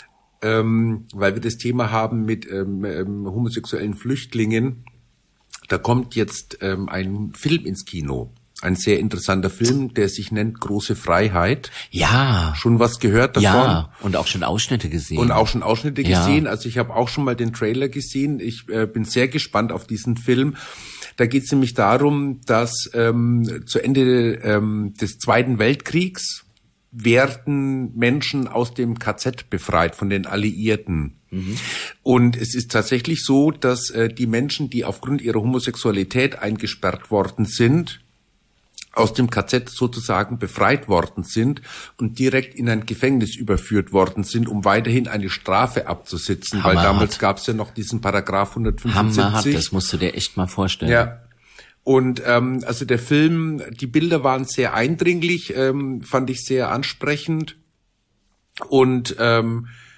ähm, weil wir das Thema haben mit ähm, ähm, homosexuellen Flüchtlingen. Da kommt jetzt ähm, ein Film ins Kino. Ein sehr interessanter Film, der sich nennt Große Freiheit. Ja, Schon was gehört davon? ja, und auch schon Ausschnitte gesehen. Und auch schon Ausschnitte Ja. gesehen. Also ich habe auch schon mal den Trailer gesehen. Ich äh, bin sehr gespannt auf diesen Film. Da geht es nämlich darum, dass ähm, zu Ende ähm, des Zweiten Weltkriegs werden Menschen aus dem K Z befreit von den Alliierten. Mhm. Und es ist tatsächlich so, dass äh, die Menschen, die aufgrund ihrer Homosexualität eingesperrt worden sind, aus dem K Z sozusagen befreit worden sind und direkt in ein Gefängnis überführt worden sind, um weiterhin eine Strafe abzusitzen, weil Hammerhart. damals gab es ja noch diesen Paragraph Hammerhart, hundertfünfundsiebzig. das musst du dir echt mal vorstellen. Ja. Und ähm, also der Film, die Bilder waren sehr eindringlich, ähm, fand ich sehr ansprechend. Und ähm,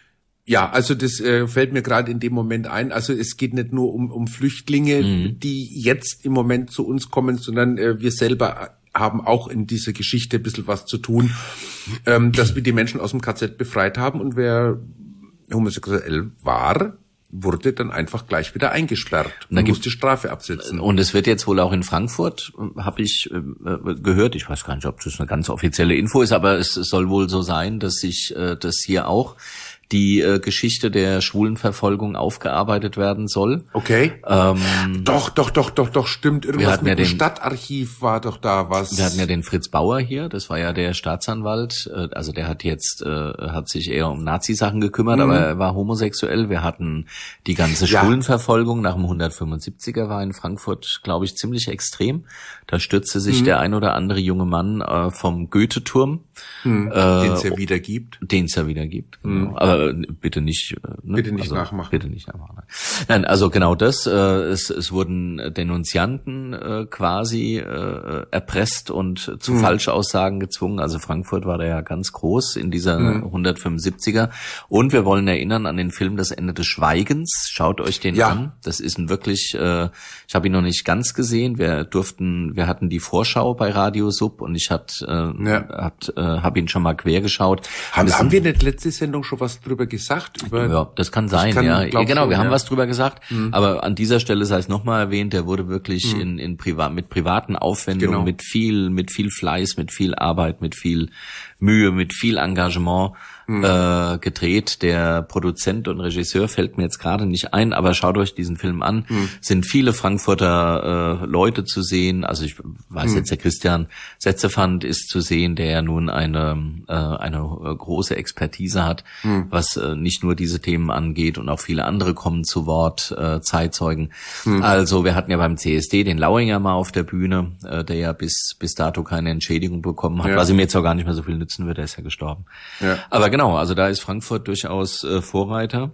Ja, also das äh, fällt mir gerade in dem Moment ein. Also es geht nicht nur um, um Flüchtlinge, Mhm. die jetzt im Moment zu uns kommen, sondern äh, wir selber haben auch in dieser Geschichte ein bisschen was zu tun, ähm, dass wir die Menschen aus dem K Z befreit haben, und wer homosexuell war, wurde dann einfach gleich wieder eingesperrt und gibt- musste Strafe absitzen. Und es wird jetzt wohl auch in Frankfurt, habe ich äh, gehört, ich weiß gar nicht, ob das eine ganz offizielle Info ist, aber es soll wohl so sein, dass sich äh, das hier auch die äh, Geschichte der Schwulenverfolgung aufgearbeitet werden soll. Okay. Ähm, Doch, doch, doch, doch, doch, stimmt. Irgendwas hatten ja mit dem den- Stadtarchiv war doch da was. Wir hatten ja den Fritz Bauer hier, das war ja der Staatsanwalt, äh, also der hat jetzt, äh, hat sich eher um Nazi-Sachen gekümmert, aber er war homosexuell. Wir hatten die ganze Ja. Schwulenverfolgung nach dem hundertfünfundsiebziger, war in Frankfurt, glaube ich, ziemlich extrem. Da stürzte sich der ein oder andere junge Mann äh, vom Goethe-Turm, den es ja wieder gibt. den es ja wieder gibt. Genau. Aber äh, bitte nicht, äh, ne? Bitte nicht nachmachen. Bitte nicht nachmachen. Nein, also genau das. Äh, es, es wurden Denunzianten äh, quasi äh, erpresst und zu Mhm. Falschaussagen gezwungen. Also Frankfurt war da ja ganz groß in dieser Mhm. hundertfünfundsiebziger. Und wir wollen erinnern an den Film Das Ende des Schweigens. Schaut euch den Ja. an. Das ist ein wirklich, äh, ich habe ihn noch nicht ganz gesehen. Wir durften, wir hatten die Vorschau bei Radio Sub und ich hat, äh, Ja. hat, äh, habe ihn schon mal quer geschaut. Haben, Das haben sind- wir nicht letzte Sendung schon was drüber gesagt? Über ja, das kann sein, kann, ja. glaub Genau, schon, wir haben ja. was drüber gesagt, aber an dieser Stelle sei es nochmal erwähnt, der wurde wirklich in, in privat, mit privaten Aufwendungen, Genau. mit viel, mit viel Fleiß, mit viel Arbeit, mit viel Mühe, mit viel Engagement äh, gedreht. Der Produzent und Regisseur fällt mir jetzt gerade nicht ein, aber schaut euch diesen Film an. Sind viele Frankfurter äh, Leute zu sehen. Also ich weiß jetzt, der Christian Setzefand ist zu sehen, der ja nun eine äh, eine äh, große Expertise hat, was äh, nicht nur diese Themen angeht, und auch viele andere kommen zu Wort, äh, Zeitzeugen. Also wir hatten ja beim C S D den Lauinger mal auf der Bühne, äh, der ja bis bis dato keine Entschädigung bekommen hat, Ja. was ihm jetzt auch gar nicht mehr so viel nützen wird, er ist ja gestorben. Ja. Aber genau, also da ist Frankfurt durchaus äh, Vorreiter.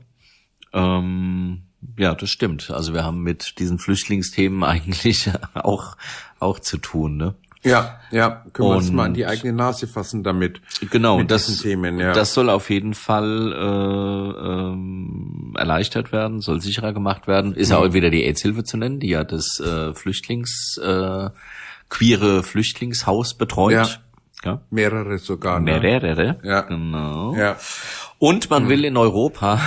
Ähm, ja, das stimmt. Also wir haben mit diesen Flüchtlingsthemen eigentlich auch auch zu tun, ne? Ja, ja, können wir uns Und- mal an die eigene Nase fassen damit. Genau, mit das, diesen Themen, ja. das soll auf jeden Fall äh, ähm, erleichtert werden, soll sicherer gemacht werden. Ist ja auch wieder die AIDS-Hilfe zu nennen, die ja das äh, Flüchtlings, äh, queere Flüchtlingshaus betreut. Ja. Ja. Mehrere sogar. Ne? Mehrere. Ja. Genau. Ja. Und man will in Europa,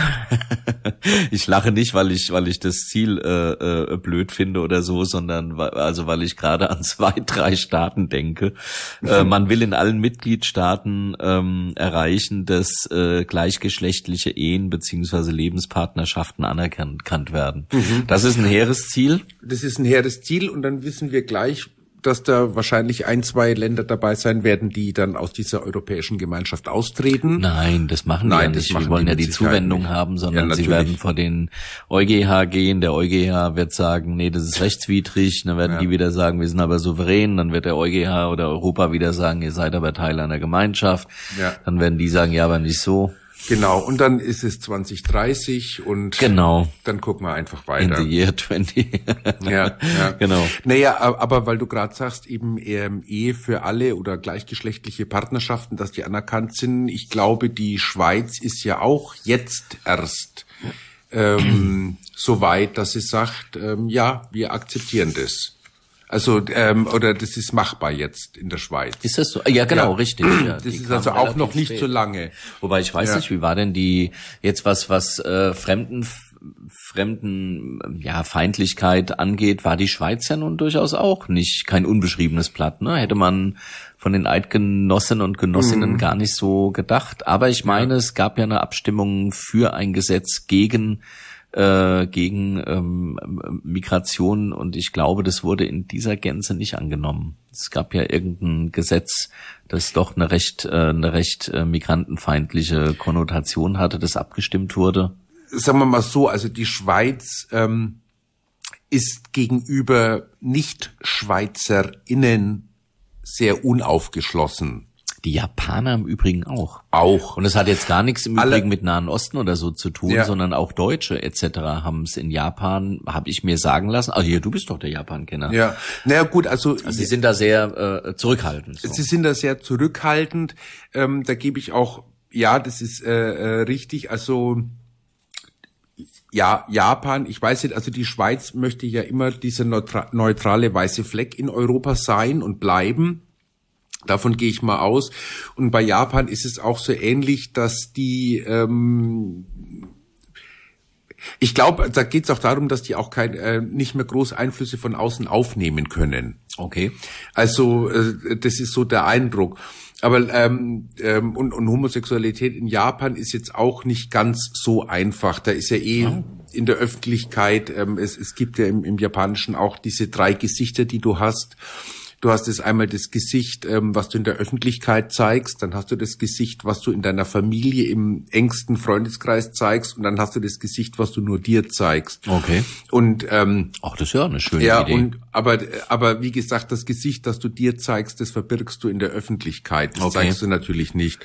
ich lache nicht, weil ich, weil ich das Ziel äh, äh, blöd finde oder so, sondern weil, also weil ich gerade an zwei, drei Staaten denke. Äh, man will in allen Mitgliedstaaten ähm, erreichen, dass äh, gleichgeschlechtliche Ehen beziehungsweise Lebenspartnerschaften anerkannt werden. Das ist ein hehres Ziel. Das ist ein hehres Ziel, und dann wissen wir gleich, dass da wahrscheinlich ein, zwei Länder dabei sein werden, die dann aus dieser europäischen Gemeinschaft austreten. Nein, das machen die Nein, ja das nicht. machen Wir wollen die ja mit die Sicherheit Zuwendung nicht. haben, sondern Ja, sie natürlich. werden vor den EuGH gehen. Der EuGH wird sagen, nee, das ist rechtswidrig. Dann werden Ja. die wieder sagen, wir sind aber souverän. Dann wird der EuGH oder Europa wieder sagen, ihr seid aber Teil einer Gemeinschaft. Ja. Dann werden die sagen, ja, aber nicht so. Genau, und dann ist es zwanzig dreißig und Genau. dann gucken wir einfach In weiter. the year twenty. Ja, ja. Genau. Naja, aber weil du gerade sagst, eben ähm, Ehe für alle oder gleichgeschlechtliche Partnerschaften, dass die anerkannt sind. Ich glaube, die Schweiz ist ja auch jetzt erst ähm, so weit, dass sie sagt, ähm, ja, wir akzeptieren das. Also, ähm, oder das ist machbar jetzt in der Schweiz. Ist das so? Ja, genau, Ja. richtig. Ja, Das die ist kam also auch relativ noch nicht spät. so lange. Wobei ich weiß Ja. nicht, wie war denn die jetzt was was äh, Fremden Fremden ja Feindlichkeit angeht, war die Schweiz ja nun durchaus auch nicht kein unbeschriebenes Blatt, ne? Hätte man von den Eidgenossen und Genossinnen Mhm. gar nicht so gedacht, aber ich meine, es gab ja eine Abstimmung für ein Gesetz gegen äh, gegen ähm, Migration, und ich glaube, das wurde in dieser Gänze nicht angenommen. Es gab ja irgendein Gesetz, das doch eine recht äh, eine recht äh, migrantenfeindliche Konnotation hatte, das abgestimmt wurde. Sagen wir mal so, also die Schweiz ähm, ist gegenüber Nicht-SchweizerInnen sehr unaufgeschlossen. Die Japaner im Übrigen auch. Auch. Und es hat jetzt gar nichts im Alle- Übrigen mit Nahen Osten oder so zu tun, Ja. sondern auch Deutsche et cetera haben es in Japan, habe ich mir sagen lassen. Also hier, du bist doch der Japan-Kenner. Ja, naja gut, also, Also sie sind da sehr äh, zurückhaltend. So. sie sind da sehr zurückhaltend. Ähm, da gebe ich auch ja, das ist äh, äh, richtig. Also ja, Japan, ich weiß nicht, also die Schweiz möchte ja immer dieser neutra- neutrale weiße Fleck in Europa sein und bleiben. Davon gehe ich mal aus. Und bei Japan ist es auch so ähnlich, dass die, ähm, ich glaube, da geht es auch darum, dass die auch kein, äh, nicht mehr groß Einflüsse von außen aufnehmen können. Okay. Also äh, das ist so der Eindruck. Aber ähm, ähm, und, und Homosexualität in Japan ist jetzt auch nicht ganz so einfach. Da ist ja eh oh. in der Öffentlichkeit, ähm, es, es gibt ja im, im Japanischen auch diese drei Gesichter, die du hast. Du hast jetzt einmal das Gesicht, ähm, was du in der Öffentlichkeit zeigst, dann hast du das Gesicht, was du in deiner Familie im engsten Freundeskreis zeigst, und dann hast du das Gesicht, was du nur dir zeigst. Okay. Und ähm, ach, das ist ja eine schöne ja, Idee. und aber aber wie gesagt, das Gesicht, das du dir zeigst, das verbirgst du in der Öffentlichkeit. Das Okay. zeigst du natürlich nicht.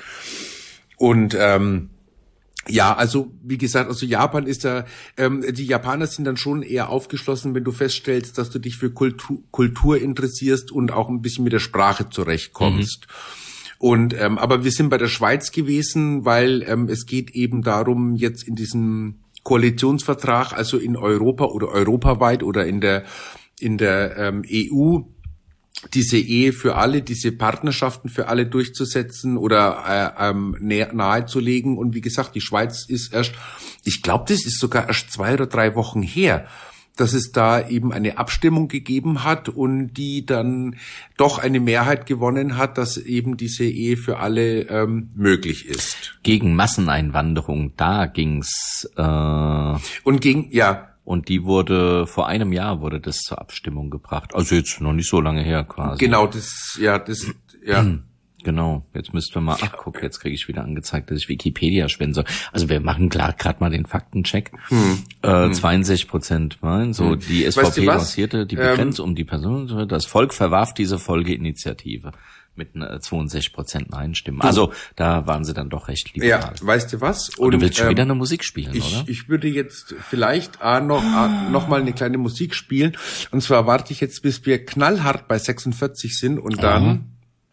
Und ähm, ja, also wie gesagt, also Japan ist da, ähm, die Japaner sind dann schon eher aufgeschlossen, wenn du feststellst, dass du dich für Kultur, Kultur interessierst und auch ein bisschen mit der Sprache zurechtkommst. Mhm. Und ähm, aber wir sind bei der Schweiz gewesen, weil ähm, es geht eben darum, jetzt in diesem Koalitionsvertrag, also in Europa oder europaweit oder in der in der ähm, E U, diese Ehe für alle, diese Partnerschaften für alle durchzusetzen oder äh, ähm, nahezulegen. Und wie gesagt, die Schweiz ist erst, ich glaube, das ist sogar erst zwei oder drei Wochen her, dass es da eben eine Abstimmung gegeben hat und die dann doch eine Mehrheit gewonnen hat, dass eben diese Ehe für alle ähm, möglich ist. Gegen Masseneinwanderung, da ging's. Äh und gegen, ja. Und die wurde, vor einem Jahr wurde das zur Abstimmung gebracht. Also jetzt noch nicht so lange her quasi. Genau, das, ja, das, ja. Genau, jetzt müssten wir mal, ach guck, jetzt kriege ich wieder angezeigt, dass ich Wikipedia spenden soll. Also wir machen klar gerade mal den Faktencheck. Hm. Äh, hm. zweiundsechzig Prozent meinen, so hm. die S V P weißt du lancierte die Begrenzung ähm, um die Person. Das Volk verwarf diese Folgeinitiative mit einer zweiundsechzig Prozent Nein-Stimmen. Also da waren sie dann doch recht liberal. Ja, weißt du was? Und, Und du willst schon ähm, wieder eine Musik spielen, ich, oder? Ich würde jetzt vielleicht ah, noch ah, noch mal eine kleine Musik spielen. Und zwar warte ich jetzt, bis wir knallhart bei sechsundvierzig sind und dann...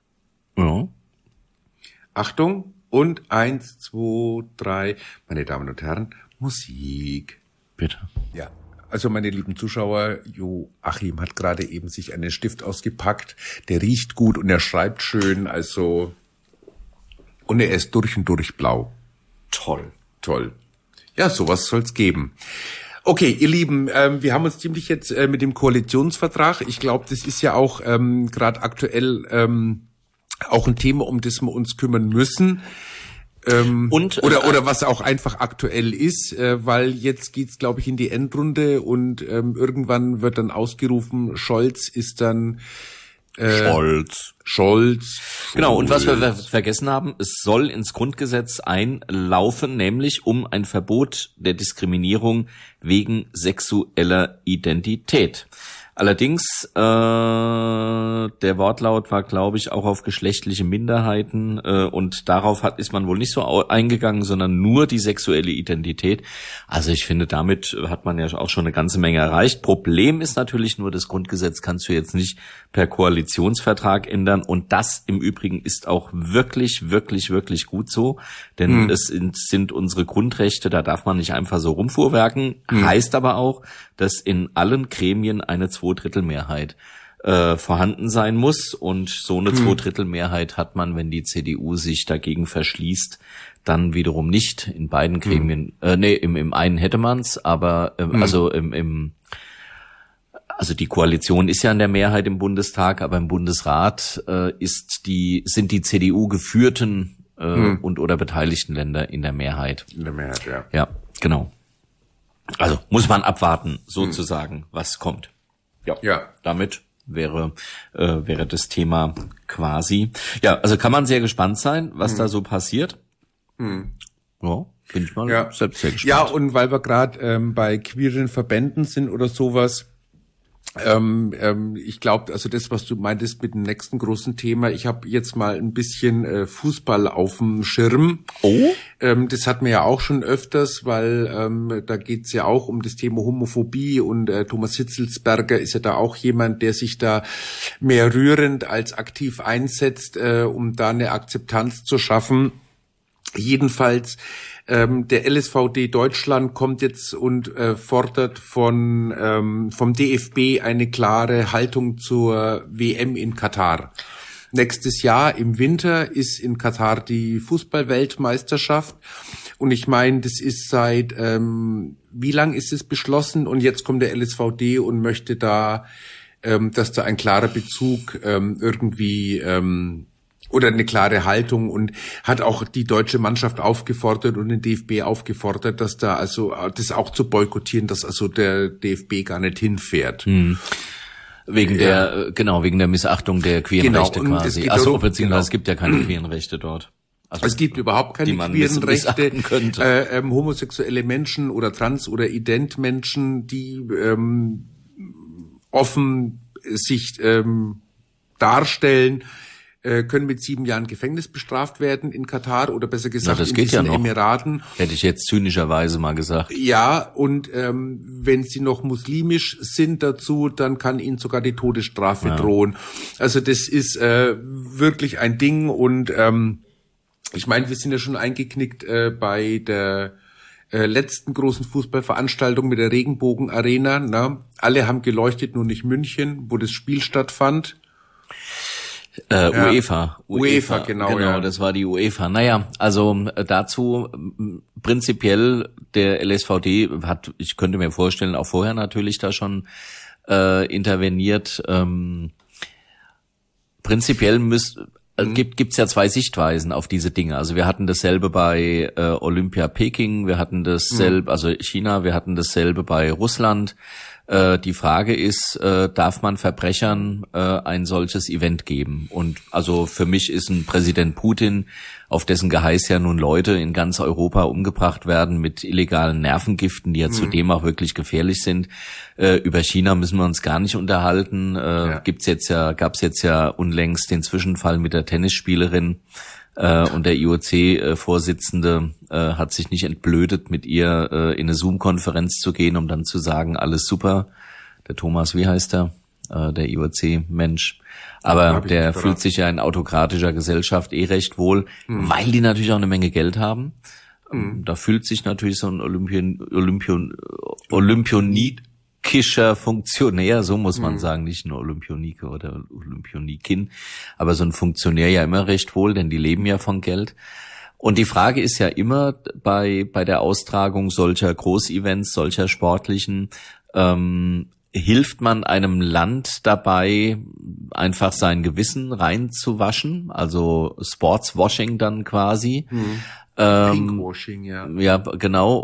Ja. Achtung, und eins, zwei, drei, meine Damen und Herren, Musik. Bitte. Ja. Also meine lieben Zuschauer, Joachim hat gerade eben sich einen Stift ausgepackt, der riecht gut und er schreibt schön, also, und er ist durch und durch blau. Toll. Toll. Ja, sowas soll's geben. Okay, ihr Lieben, ähm, wir haben uns ziemlich jetzt äh, mit dem Koalitionsvertrag, ich glaube, das ist ja auch ähm, gerade aktuell ähm, auch ein Thema, um das wir uns kümmern müssen. Ähm, und oder oder was auch einfach aktuell ist, äh, weil jetzt geht's, glaube ich, in die Endrunde und ähm, irgendwann wird dann ausgerufen, Scholz ist dann äh, Scholz. Scholz. Genau, und was wir vergessen haben, es soll ins Grundgesetz einlaufen, nämlich um ein Verbot der Diskriminierung wegen sexueller Identität. Allerdings, äh, der Wortlaut war, glaube ich, auch auf geschlechtliche Minderheiten äh, und darauf hat ist man wohl nicht so eingegangen, sondern nur die sexuelle Identität. Also ich finde, damit hat man ja auch schon eine ganze Menge erreicht. Problem ist natürlich nur, das Grundgesetz kannst du jetzt nicht per Koalitionsvertrag ändern und das im Übrigen ist auch wirklich, wirklich, wirklich gut so, denn hm. es sind, sind unsere Grundrechte, da darf man nicht einfach so rumfuhrwerken, hm. heißt aber auch, dass in allen Gremien eine Zweidrittelmehrheit äh, vorhanden sein muss und so eine hm. Zweidrittelmehrheit hat man, wenn die C D U sich dagegen verschließt, dann wiederum nicht. In beiden Gremien, hm. äh, nee, im, im einen hätte man's, aber ähm, hm. also im, im also die Koalition ist ja in der Mehrheit im Bundestag, aber im Bundesrat äh, ist die sind die C D U geführten äh, hm. und oder beteiligten Länder in der Mehrheit. In der Mehrheit, ja. Ja, genau. Also muss man abwarten, sozusagen, hm. was kommt. Ja. ja. Damit wäre äh, wäre das Thema quasi. Ja, also kann man sehr gespannt sein, was hm. da so passiert. Hm. Ja, bin ich mal ja. selbst sehr gespannt. Ja, und weil wir gerade ähm, bei queeren Verbänden sind oder sowas. Ähm, ähm, ich glaube, also das, was du meintest mit dem nächsten großen Thema, ich habe jetzt mal ein bisschen äh, Fußball auf dem Schirm. Oh? Ähm, das hatten wir ja auch schon öfters, weil ähm, da geht's ja auch um das Thema Homophobie und äh, Thomas Hitzelsberger ist ja da auch jemand, der sich da mehr rührend als aktiv einsetzt, äh, um da eine Akzeptanz zu schaffen. Jedenfalls, ähm, der L S V D Deutschland kommt jetzt und äh, fordert von ähm, vom D F B eine klare Haltung zur W M in Katar. Nächstes Jahr im Winter ist in Katar die Fußball-Weltmeisterschaft. Und ich meine, das ist seit, ähm, wie lang ist es beschlossen? Und jetzt kommt der L S V D und möchte da, ähm, dass da ein klarer Bezug ähm, irgendwie ähm, oder eine klare Haltung, und hat auch die deutsche Mannschaft aufgefordert und den D F B aufgefordert, dass da also das auch zu boykottieren, dass also der D F B gar nicht hinfährt. Hm. Wegen Ja. der, genau, wegen der Missachtung der queeren Genau, Rechte und es quasi. geht Achso, darum- beziehungsweise genau. es gibt ja keine queeren Rechte dort. Also, Es gibt überhaupt keine die man queeren miss- Rechte. missachten könnte. Äh, ähm, homosexuelle Menschen oder trans- oder ident-Menschen, die ähm, offen sich ähm, darstellen, äh, können mit sieben Jahren Gefängnis bestraft werden in Katar oder besser gesagt das in geht ja diesen noch. Emiraten. Hätte ich jetzt zynischerweise mal gesagt. Ja, und ähm, wenn sie noch muslimisch sind dazu, dann kann ihnen sogar die Todesstrafe Ja. drohen. Also das ist äh, wirklich ein Ding, und ähm, ich meine, wir sind ja schon eingeknickt äh, bei der äh, letzten großen Fußballveranstaltung mit der Regenbogen-Arena. Ne? Alle haben geleuchtet, nur nicht München, wo das Spiel stattfand. Äh, Ja. UEFA. UEFA, genau, Genau, ja. das war die UEFA. Naja, also äh, dazu m, prinzipiell der L S V D hat, ich könnte mir vorstellen, auch vorher natürlich da schon äh, interveniert. Ähm, prinzipiell müsst, äh, gibt gibt's ja zwei Sichtweisen auf diese Dinge. Also wir hatten dasselbe bei äh, Olympia Peking, wir hatten dasselbe, also China, wir hatten dasselbe bei Russland. Äh, die Frage ist, äh, darf man Verbrechern äh, ein solches Event geben? Und also für mich ist ein Präsident Putin, auf dessen Geheiß ja nun Leute in ganz Europa umgebracht werden mit illegalen Nervengiften, die ja mhm. zudem auch wirklich gefährlich sind. Äh, über China müssen wir uns gar nicht unterhalten. Äh, ja. Gibt's jetzt ja, gab's jetzt ja unlängst den Zwischenfall mit der Tennisspielerin. Äh, und der I O C-Vorsitzende äh, hat sich nicht entblödet, mit ihr äh, in eine Zoom-Konferenz zu gehen, um dann zu sagen, alles super. Der Thomas, wie heißt er? Äh, der I O C-Mensch. Aber der fühlt sich ja in autokratischer Gesellschaft eh recht wohl, hm. weil die natürlich auch eine Menge Geld haben. Hm. Da fühlt sich natürlich so ein Olympion, Olympion, Olympionik Kischer Funktionär, so muss man mhm. sagen, nicht nur Olympionike oder Olympionikin, aber so ein Funktionär ja immer recht wohl, denn die leben ja von Geld. Und die Frage ist ja immer bei bei der Austragung solcher Großevents, solcher sportlichen, ähm, hilft man einem Land dabei, einfach sein Gewissen reinzuwaschen, also Sportswashing dann quasi. Mhm. Pinkwashing, ja. Ja, genau.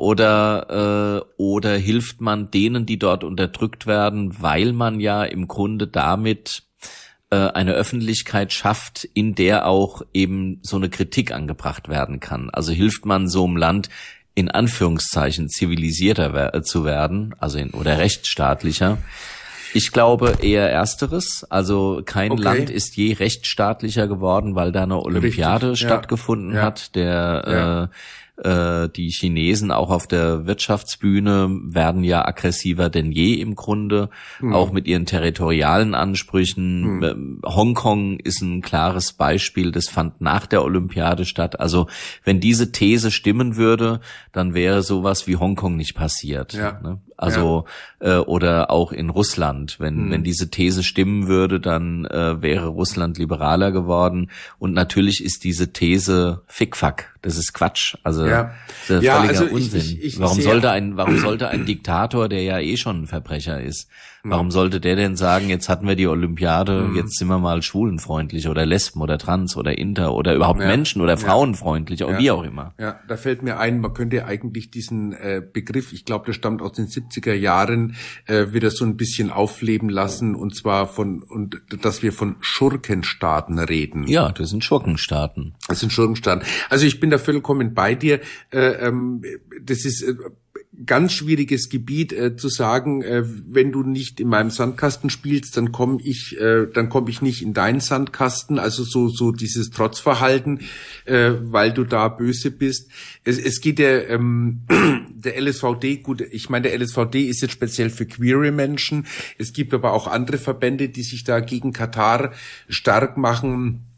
Oder äh, oder hilft man denen, die dort unterdrückt werden, weil man ja im Grunde damit äh, eine Öffentlichkeit schafft, in der auch eben so eine Kritik angebracht werden kann. Also hilft man so einem Land in Anführungszeichen zivilisierter wer- zu werden, also in, oder rechtsstaatlicher. Ich glaube eher Ersteres. Also kein okay. Land ist je rechtsstaatlicher geworden, weil da eine Olympiade Richtig, stattgefunden ja. hat. Der Ja. äh, äh, die Chinesen auch auf der Wirtschaftsbühne werden ja aggressiver denn je im Grunde, hm. auch mit ihren territorialen Ansprüchen. Hm. Hongkong ist ein klares Beispiel, das fand nach der Olympiade statt. Also wenn diese These stimmen würde, dann wäre sowas wie Hongkong nicht passiert. Ja. Ne? Also ja. äh, oder auch in Russland, wenn hm. wenn diese These stimmen würde, dann äh, wäre Russland liberaler geworden. Und natürlich ist diese These Fickfuck. Das ist Quatsch. Also ja. das ist ja, völliger also Unsinn. Ich, ich, ich warum sehe, sollte ein warum sollte ein Diktator, der ja eh schon ein Verbrecher ist, warum sollte der denn sagen, jetzt hatten wir die Olympiade, mhm. jetzt sind wir mal schwulenfreundlich oder lesben oder trans oder inter oder überhaupt ja. Menschen oder frauenfreundlich oder ja. wie auch immer. Ja, da fällt mir ein, man könnte eigentlich diesen äh, Begriff, ich glaube, der stammt aus den siebziger Jahren, äh, wieder so ein bisschen aufleben lassen, und zwar von, und dass wir von Schurkenstaaten reden. Ja, das sind Schurkenstaaten. Das sind Schurkenstaaten. Also ich bin da vollkommen bei dir. Äh, ähm, das ist äh, ganz schwieriges Gebiet, äh, zu sagen, äh, wenn du nicht in meinem Sandkasten spielst, dann komme ich, äh, dann komme ich nicht in deinen Sandkasten. Also so so dieses Trotzverhalten, äh, weil du da böse bist. Es, es geht ja ähm, der L S V D, gut, ich meine, der L S V D ist jetzt speziell für queere Menschen. Es gibt aber auch andere Verbände, die sich da gegen Katar stark machen.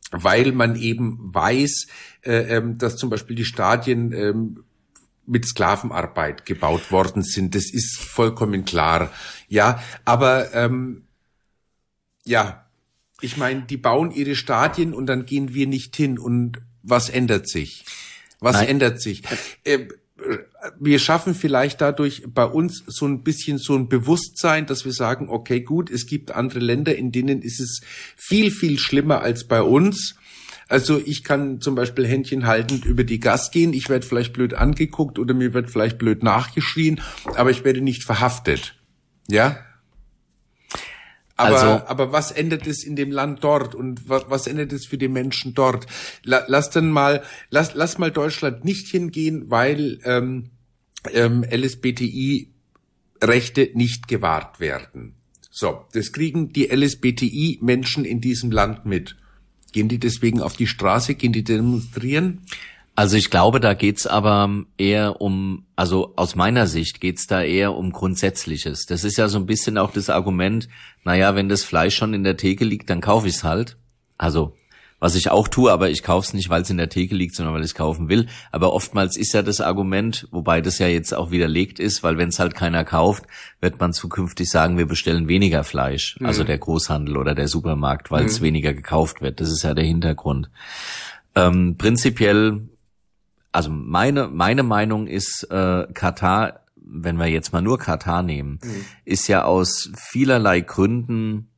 weil man eben weiß, äh, ähm, dass zum Beispiel die Stadien ähm, mit Sklavenarbeit gebaut worden sind. Das ist vollkommen klar. Ja, aber ähm, ja, ich meine, die bauen ihre Stadien und dann gehen wir nicht hin. Und was ändert sich? Was Nein. ändert sich? Äh, wir schaffen vielleicht dadurch bei uns so ein bisschen so ein Bewusstsein, dass wir sagen, okay, gut, es gibt andere Länder, in denen ist es viel, viel schlimmer als bei uns. Also ich kann zum Beispiel händchenhaltend über die Gas gehen, ich werde vielleicht blöd angeguckt oder mir wird vielleicht blöd nachgeschrien, aber ich werde nicht verhaftet. Ja? Aber, also, aber was ändert es in dem Land dort und was, was ändert es für die Menschen dort? La, lass dann mal, lass, lass mal Deutschland nicht hingehen, weil ähm, ähm, L S B T I-Rechte nicht gewahrt werden. So, das kriegen die L S B T I-Menschen in diesem Land mit. Gehen die deswegen auf die Straße? Gehen die demonstrieren? Also ich glaube, da geht's aber eher um, also aus meiner Sicht geht's da eher um Grundsätzliches. Das ist ja so ein bisschen auch das Argument, naja, wenn das Fleisch schon in der Theke liegt, dann kaufe ich's halt. Also, was ich auch tue, aber ich kauf's nicht, weil es in der Theke liegt, sondern weil ich es kaufen will. Aber oftmals ist ja das Argument, wobei das ja jetzt auch widerlegt ist, weil wenn es halt keiner kauft, wird man zukünftig sagen, wir bestellen weniger Fleisch. Mhm. Also der Großhandel oder der Supermarkt, weil es mhm. weniger gekauft wird. Das ist ja der Hintergrund. Ähm, prinzipiell, also meine meine Meinung ist, äh, Katar, wenn wir jetzt mal nur Katar nehmen, mhm. ist ja aus vielerlei Gründen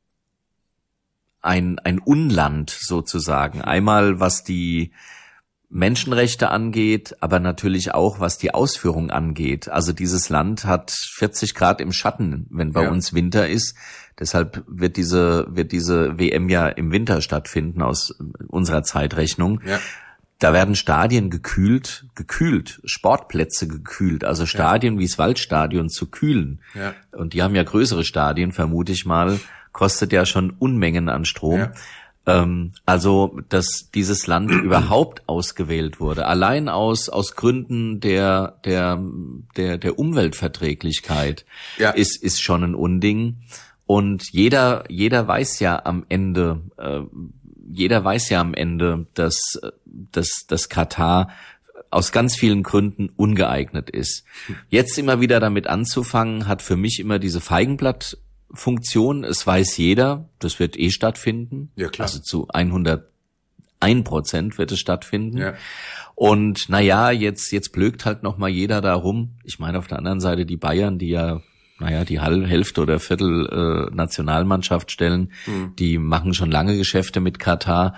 ein ein Unland sozusagen. Einmal was die Menschenrechte angeht, aber natürlich auch was die Ausführung angeht. Also dieses Land hat vierzig Grad im Schatten, wenn bei ja. uns Winter ist. Deshalb wird diese wird diese W M ja im Winter stattfinden aus unserer Zeitrechnung. Ja. Da werden Stadien gekühlt, gekühlt, Sportplätze gekühlt, also Stadien ja. wie das Waldstadion zu kühlen. Ja. Und die haben ja größere Stadien, vermute ich mal, kostet ja schon Unmengen an Strom. Ja. Ähm, also, dass dieses Land überhaupt ausgewählt wurde, allein aus aus Gründen der der der der Umweltverträglichkeit, ja. ist ist schon ein Unding. Und jeder jeder weiß ja am Ende äh, jeder weiß ja am Ende, dass dass dass Katar aus ganz vielen Gründen ungeeignet ist. Jetzt immer wieder damit anzufangen, hat für mich immer diese Feigenblatt Funktion, es weiß jeder, das wird eh stattfinden. Ja, klar. Also zu hunderteins Prozent wird es stattfinden. Ja. Und naja, jetzt jetzt blökt halt noch mal jeder da rum. Ich meine auf der anderen Seite die Bayern, die ja naja die halbe Hälfte oder Viertel äh, Nationalmannschaft stellen, mhm. die machen schon lange Geschäfte mit Katar.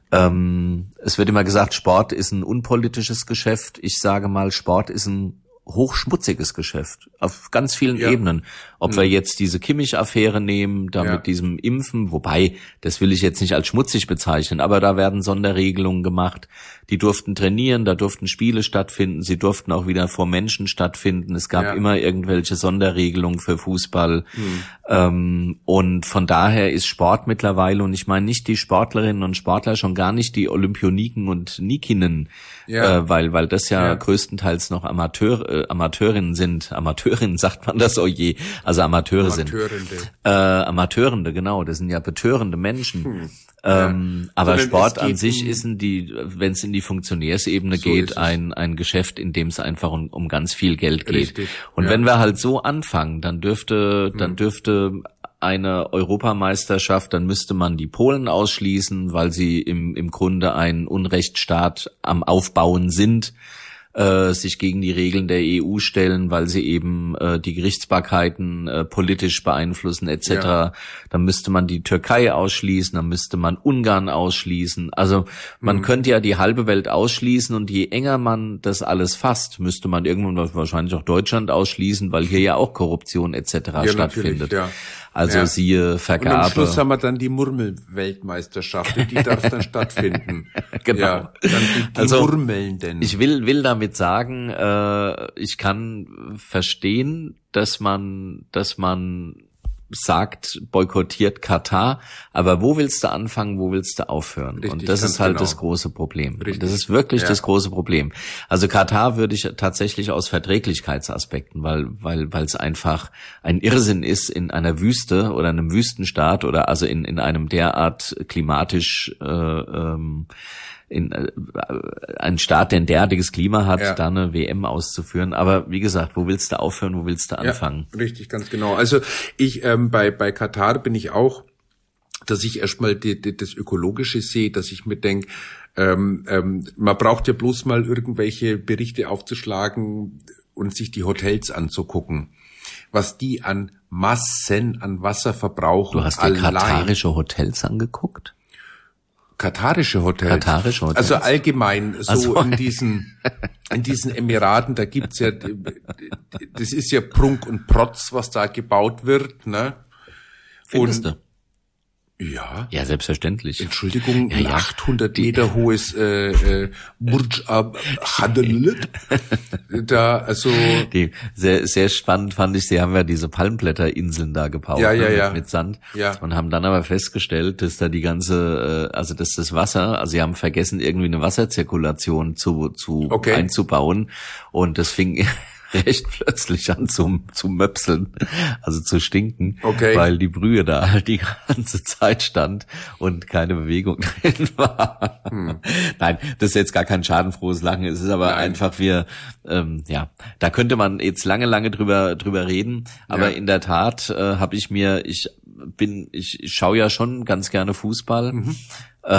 Ähm, es wird immer gesagt, Sport ist ein unpolitisches Geschäft. Ich sage mal, Sport ist ein hochschmutziges Geschäft auf ganz vielen ja. Ebenen. Ob mhm. wir jetzt diese Kimmich-Affäre nehmen, da ja. mit diesem Impfen, wobei, das will ich jetzt nicht als schmutzig bezeichnen, aber da werden Sonderregelungen gemacht. Die durften trainieren, da durften Spiele stattfinden, sie durften auch wieder vor Menschen stattfinden. Es gab ja. immer irgendwelche Sonderregelungen für Fußball. Mhm. Ähm, und von daher ist Sport mittlerweile, und ich meine nicht die Sportlerinnen und Sportler, schon gar nicht die Olympioniken und Nikinnen, ja. äh, weil weil das ja, ja. größtenteils noch Amateur, äh, Amateurinnen sind. Amateurinnen sagt man das, oh je, also Amateure Amateurende. sind. Äh, Amateurende, genau, das sind ja betörende Menschen. Hm. Ähm, ja. Aber Sondern Sport an sich ist, in die, wenn es in die Funktionärsebene so geht, ein ein Geschäft, in dem es einfach um, um ganz viel Geld geht. Richtig. Und ja. wenn wir halt so anfangen, dann dürfte, dann dürfte eine Europameisterschaft, dann müsste man die Polen ausschließen, weil sie im im Grunde ein Unrechtsstaat am Aufbauen sind, äh, sich gegen die Regeln der E U stellen, weil sie eben äh, die Gerichtsbarkeiten äh, politisch beeinflussen et cetera. Ja. Dann müsste man die Türkei ausschließen, dann müsste man Ungarn ausschließen. Also man mhm. könnte ja die halbe Welt ausschließen, und je enger man das alles fasst, müsste man irgendwann wahrscheinlich auch Deutschland ausschließen, weil hier ja auch Korruption et cetera ja, stattfindet. Ja. Also ja. siehe Vergabe. Und am Schluss haben wir dann die Murmelweltmeisterschaft, und die darf dann stattfinden. Genau. Ja, dann die, die also, Murmelnden. Ich will will damit sagen, äh, ich kann verstehen, dass man dass man sagt, boykottiert Katar, aber wo willst du anfangen, wo willst du aufhören? Richtig, und das ist halt genau. das große Problem. Richtig. Und das ist wirklich ja. das große Problem. Also Katar würde ich tatsächlich aus Verträglichkeitsaspekten, weil weil weil es einfach ein Irrsinn ist, in einer Wüste oder einem Wüstenstaat oder also in in einem derart klimatisch äh, ähm, in äh, ein Staat, der ein derartiges Klima hat, ja. da eine W M auszuführen. Aber wie gesagt, wo willst du aufhören, wo willst du anfangen? Ja, richtig, ganz genau. Also ich ähm, bei bei Katar bin ich auch, dass ich erstmal die, die, das Ökologische sehe, dass ich mir denke, ähm, ähm, man braucht ja bloß mal irgendwelche Berichte aufzuschlagen und sich die Hotels anzugucken, was die an Massen an Wasser verbrauchen. Du hast dir katarische Hotels angeguckt? Katarische Hotels. Katarische Hotels. Also allgemein, so also. in diesen, in diesen Emiraten, da gibt's ja, das ist ja Prunk und Protz, was da gebaut wird, ne? Findest und, du? Ja. Ja, selbstverständlich. Entschuldigung, ja, ein ja. achthundert Meter hohes äh, äh, Burj Al Khalifa. Da, also die sehr sehr spannend fand ich. Sie haben ja diese Palmblätterinseln da gebaut, ja, ja, ne, ja. mit, mit Sand, ja. und haben dann aber festgestellt, dass da die ganze, äh, also dass das Wasser, also sie haben vergessen irgendwie eine Wasserzirkulation zu zu okay. einzubauen, und das fing recht plötzlich an zum zu möpseln, also zu stinken, okay. weil die Brühe da halt die ganze Zeit stand und keine Bewegung drin war. Hm. Nein, das ist jetzt gar kein schadenfrohes Lachen, es ist aber Nein. einfach, wir, ähm, ja, da könnte man jetzt lange, lange drüber drüber reden, aber ja. in der Tat äh, habe ich mir, ich bin, ich, ich schaue ja schon ganz gerne Fußball, mhm. Äh,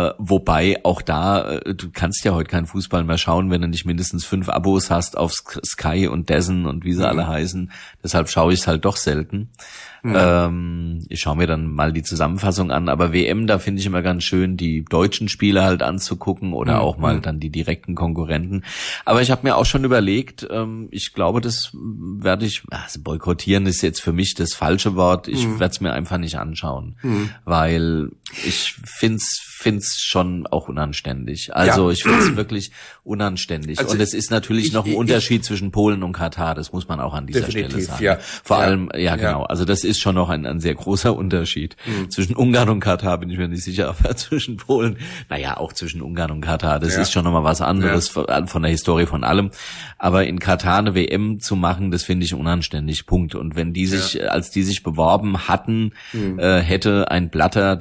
wobei auch da, äh, du kannst ja heute keinen Fußball mehr schauen, wenn du nicht mindestens fünf Abos hast auf Sky und Dazen und wie sie mhm. alle heißen. Deshalb schaue ich es halt doch selten. Mhm. Ähm, ich schaue mir dann mal die Zusammenfassung an, aber W M, da finde ich immer ganz schön, die deutschen Spiele halt anzugucken oder mhm. auch mal dann die direkten Konkurrenten. Aber ich habe mir auch schon überlegt, ähm, ich glaube, das werde ich, also boykottieren ist jetzt für mich das falsche Wort, ich mhm. werde es mir einfach nicht anschauen, mhm. weil ich find's find's schon auch unanständig. Also ja. ich find's wirklich unanständig. Also und es ist natürlich ich, noch ein ich, Unterschied ich, zwischen Polen und Katar, das muss man auch an dieser Stelle sagen. Ja. Vor ja. allem, ja genau, also das ist schon noch ein, ein sehr großer Unterschied. Mhm. Zwischen Ungarn und Katar bin ich mir nicht sicher, aber zwischen Polen, naja, auch zwischen Ungarn und Katar, das ja. ist schon nochmal was anderes ja. von der Historie von allem. Aber in Katar eine W M zu machen, das finde ich unanständig, Punkt. Und wenn die sich, ja. als die sich beworben hatten, mhm. äh, hätte ein Blatter,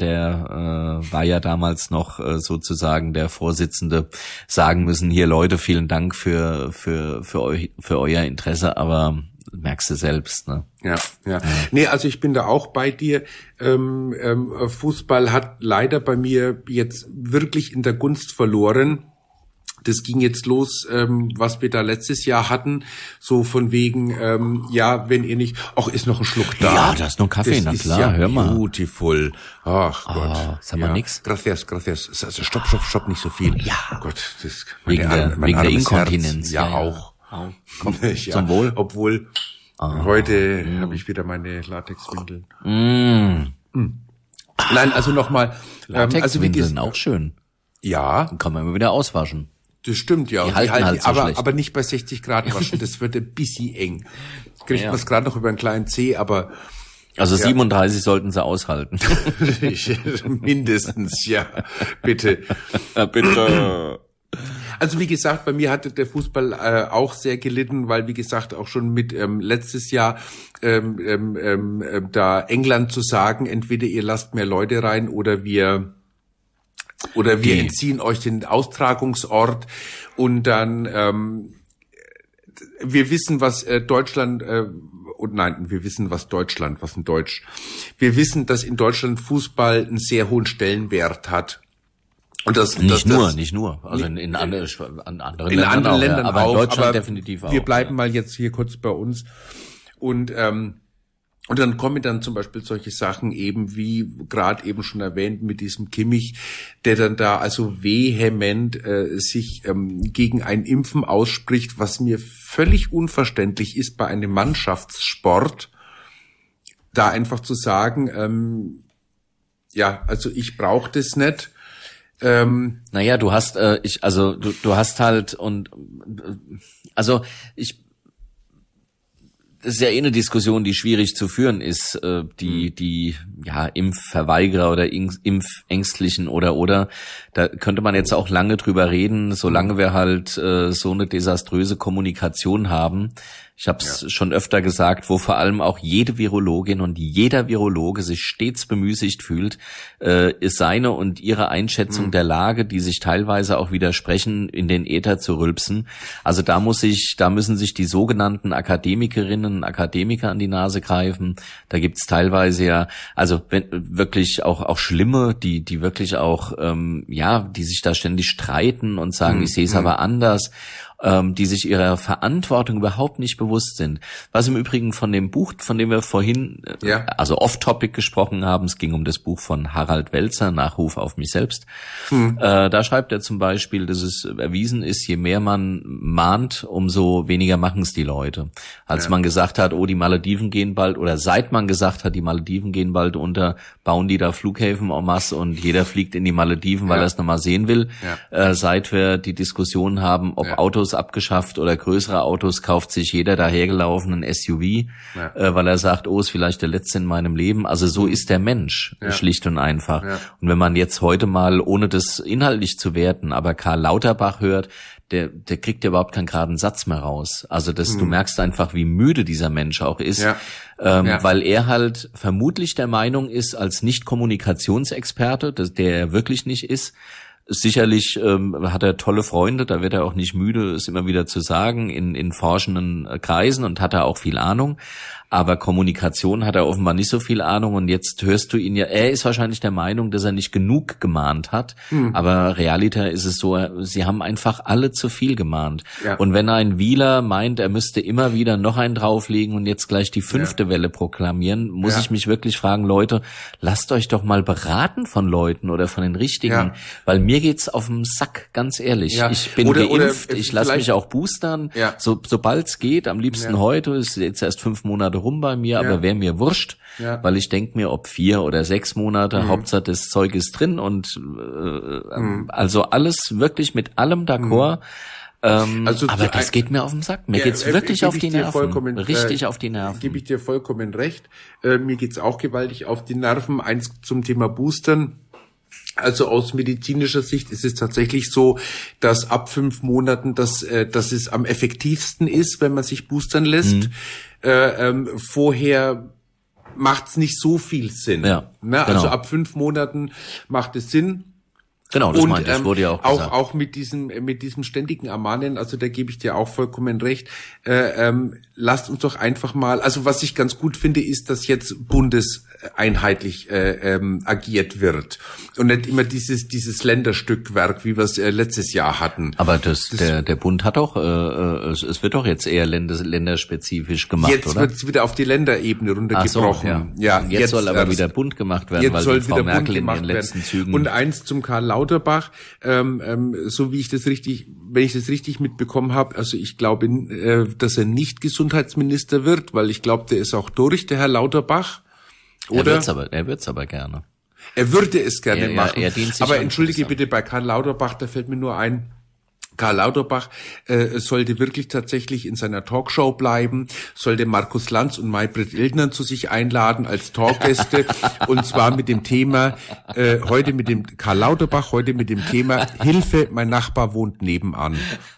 der äh, war ja damals noch äh, sozusagen der Vorsitzende, sagen müssen, hier Leute, vielen Dank für für für euch, für euer Interesse, aber merkst du selbst, ne? Ja, ja. ja. Nee, also ich bin da auch bei dir. Ähm, ähm, Fußball hat leider bei mir jetzt wirklich in der Gunst verloren. Das ging jetzt los, ähm, was wir da letztes Jahr hatten, so von wegen, ähm, ja, wenn ihr nicht, ach, ist noch ein Schluck da. Ja, da ist noch ein Kaffee, na klar, ja hör mal. Beautiful. Ach oh, Gott. Sag mal ja. nix. Gracias, gracias. Also stopp, stopp, stopp, nicht so viel. Ja. Oh Gott, das ist wegen meine der, Arme, wegen der Inkontinenz. Ja, ja, auch. auch. Komm, ja, zum Wohl. Obwohl, oh, heute mm. habe ich wieder meine Latexwindeln. Mm. Mm. Nein, also nochmal. Latexwindeln, ähm, also auch schön. Ja. Dann kann man immer wieder auswaschen. Das stimmt, ja. Die halten, die halten halt so aber, schlecht. aber nicht bei sechzig Grad waschen, das wird ein bisschen eng. Kriegt ja. man es gerade noch über einen kleinen Zeh, aber... Also ja. siebenunddreißig sollten sie aushalten. Mindestens, ja. Bitte. Ja, bitte. Also wie gesagt, bei mir hatte der Fußball äh, auch sehr gelitten, weil wie gesagt auch schon mit ähm, letztes Jahr ähm, ähm, ähm, da England zu sagen, entweder ihr lasst mehr Leute rein oder wir... Oder wir okay. entziehen euch den Austragungsort und dann ähm, wir wissen, was äh, Deutschland äh, und nein, wir wissen, was Deutschland, was in Deutsch. Wir wissen, dass in Deutschland Fußball einen sehr hohen Stellenwert hat. Und das nicht das, nur, das, nicht nur, also in, in, andere, in anderen in Ländern anderen auch, Ländern ja. aber auch, in Deutschland aber definitiv auch. Wir bleiben ja. mal jetzt hier kurz bei uns und ähm, Und dann kommen dann zum Beispiel solche Sachen eben, wie gerade eben schon erwähnt, mit diesem Kimmich, der dann da also vehement äh, sich ähm, gegen ein Impfen ausspricht, was mir völlig unverständlich ist bei einem Mannschaftssport, da einfach zu sagen, ähm, ja, also ich brauche das nicht. Ähm, naja, du hast, äh, ich, also du, du hast halt und äh, also ich Das ist ja eh eine Diskussion, die schwierig zu führen ist, äh, die, die, ja, Impfverweigerer oder Impfängstlichen oder, oder. Da könnte man jetzt auch lange drüber reden, solange wir halt äh, so eine desaströse Kommunikation haben. Ich habe es ja. schon öfter gesagt, wo vor allem auch jede Virologin und jeder Virologe sich stets bemüßigt fühlt, äh, ist seine und ihre Einschätzung mhm. der Lage, die sich teilweise auch widersprechen, in den Äther zu rülpsen. Also da muss ich, da müssen sich die sogenannten Akademikerinnen und Akademiker an die Nase greifen. Da gibt's teilweise ja, also wenn, wirklich auch auch schlimme, die die wirklich auch, ähm, ja, die sich da ständig streiten und sagen, mhm. ich sehe es mhm. aber anders. Ähm, die sich ihrer Verantwortung überhaupt nicht bewusst sind. Was im Übrigen von dem Buch, von dem wir vorhin, ja. also off-topic gesprochen haben, es ging um das Buch von Harald Welzer, Nachruf auf mich selbst. Hm. Äh, da schreibt er zum Beispiel, dass es erwiesen ist, je mehr man mahnt, umso weniger machen es die Leute. Als ja. man gesagt hat, oh, die Malediven gehen bald, oder seit man gesagt hat, die Malediven gehen bald unter, bauen die da Flughäfen en masse und jeder fliegt in die Malediven, weil ja. er es nochmal sehen will. Ja. Äh, seit wir die Diskussion haben, ob ja. Autos abgeschafft oder größere Autos, kauft sich jeder dahergelaufenen S U V, ja. äh, weil er sagt, oh, ist vielleicht der letzte in meinem Leben. Also so ist der Mensch, ja. schlicht und einfach. Ja. Und wenn man jetzt heute mal, ohne das inhaltlich zu werten, aber Karl Lauterbach hört, der der kriegt ja überhaupt keinen geraden Satz mehr raus. Also das, mhm. du merkst einfach, wie müde dieser Mensch auch ist, ja. Ähm, ja. weil er halt vermutlich der Meinung ist, als Nicht-Kommunikationsexperte, dass der er wirklich nicht ist. Sicherlich ähm, hat er tolle Freunde, da wird er auch nicht müde, es immer wieder zu sagen, in, in forschenden Kreisen, und hat er auch viel Ahnung. Aber Kommunikation hat er offenbar nicht so viel Ahnung, und jetzt hörst du ihn ja, er ist wahrscheinlich der Meinung, dass er nicht genug gemahnt hat, hm. aber realiter ist es so, sie haben einfach alle zu viel gemahnt. Ja. Und wenn ein Wieler meint, er müsste immer wieder noch einen drauflegen und jetzt gleich die fünfte ja. Welle proklamieren, muss ja. ich mich wirklich fragen, Leute, lasst euch doch mal beraten von Leuten oder von den Richtigen, ja. weil mir geht's auf den Sack, ganz ehrlich. Ja. Ich bin oder, geimpft, oder ich lasse mich auch boostern, ja. so, sobald's geht, am liebsten ja. heute, ist jetzt erst fünf Monate rum bei mir, ja. aber wäre mir wurscht, ja. weil ich denke mir, ob vier oder sechs Monate, mhm. Hauptsache das Zeug ist drin, und äh, mhm. also alles wirklich mit allem d'accord. Mhm. Ähm, also aber das geht mir auf den Sack. Mir ja, geht's wirklich auf die Nerven. Richtig äh, auf die Nerven. Gebe ich dir vollkommen recht. Äh, mir geht's auch gewaltig auf die Nerven. Eins zum Thema Boostern. Also aus medizinischer Sicht ist es tatsächlich so, dass ab fünf Monaten das, äh, dass es am effektivsten ist, wenn man sich boostern lässt. Mhm. Äh, ähm, vorher macht es nicht so viel Sinn. Ja, ne? Also genau. ab fünf Monaten macht es Sinn. Genau, das meinte ich, wurde ja auch gesagt. Auch, auch mit diesem, mit diesem ständigen Ermahnen, also da gebe ich dir auch vollkommen recht, äh, ähm, lasst uns doch einfach mal, also was ich ganz gut finde, ist, dass jetzt bundeseinheitlich äh, ähm, agiert wird und nicht immer dieses, dieses Länderstückwerk, wie wir es äh, letztes Jahr hatten. Aber das, das der, der Bund hat doch, äh, es, es wird doch jetzt eher länders, länderspezifisch gemacht, jetzt oder? Jetzt wird es wieder auf die Länderebene runtergebrochen. Ach so, ja. ja, jetzt, jetzt soll aber wieder Bund gemacht werden, weil die Frau Merkel in den letzten Zügen. Und eins zum Karl Lauterbach, ähm, ähm, so wie ich das richtig, wenn ich das richtig mitbekommen habe, also ich glaube, äh, dass er nicht Gesundheitsminister wird, weil ich glaube, der ist auch durch, der Herr Lauterbach. Oder? Er wird's aber, er wird's aber gerne. Er würde es gerne er, machen. Er, er dient sich aber entschuldige bitte, bei Karl Lauterbach, da fällt mir nur ein, Karl Lauterbach äh, sollte wirklich tatsächlich in seiner Talkshow bleiben, sollte Markus Lanz und Maybrit Illner zu sich einladen als Talkgäste und zwar mit dem Thema, äh, heute mit dem, Karl Lauterbach, heute mit dem Thema Hilfe, mein Nachbar wohnt nebenan.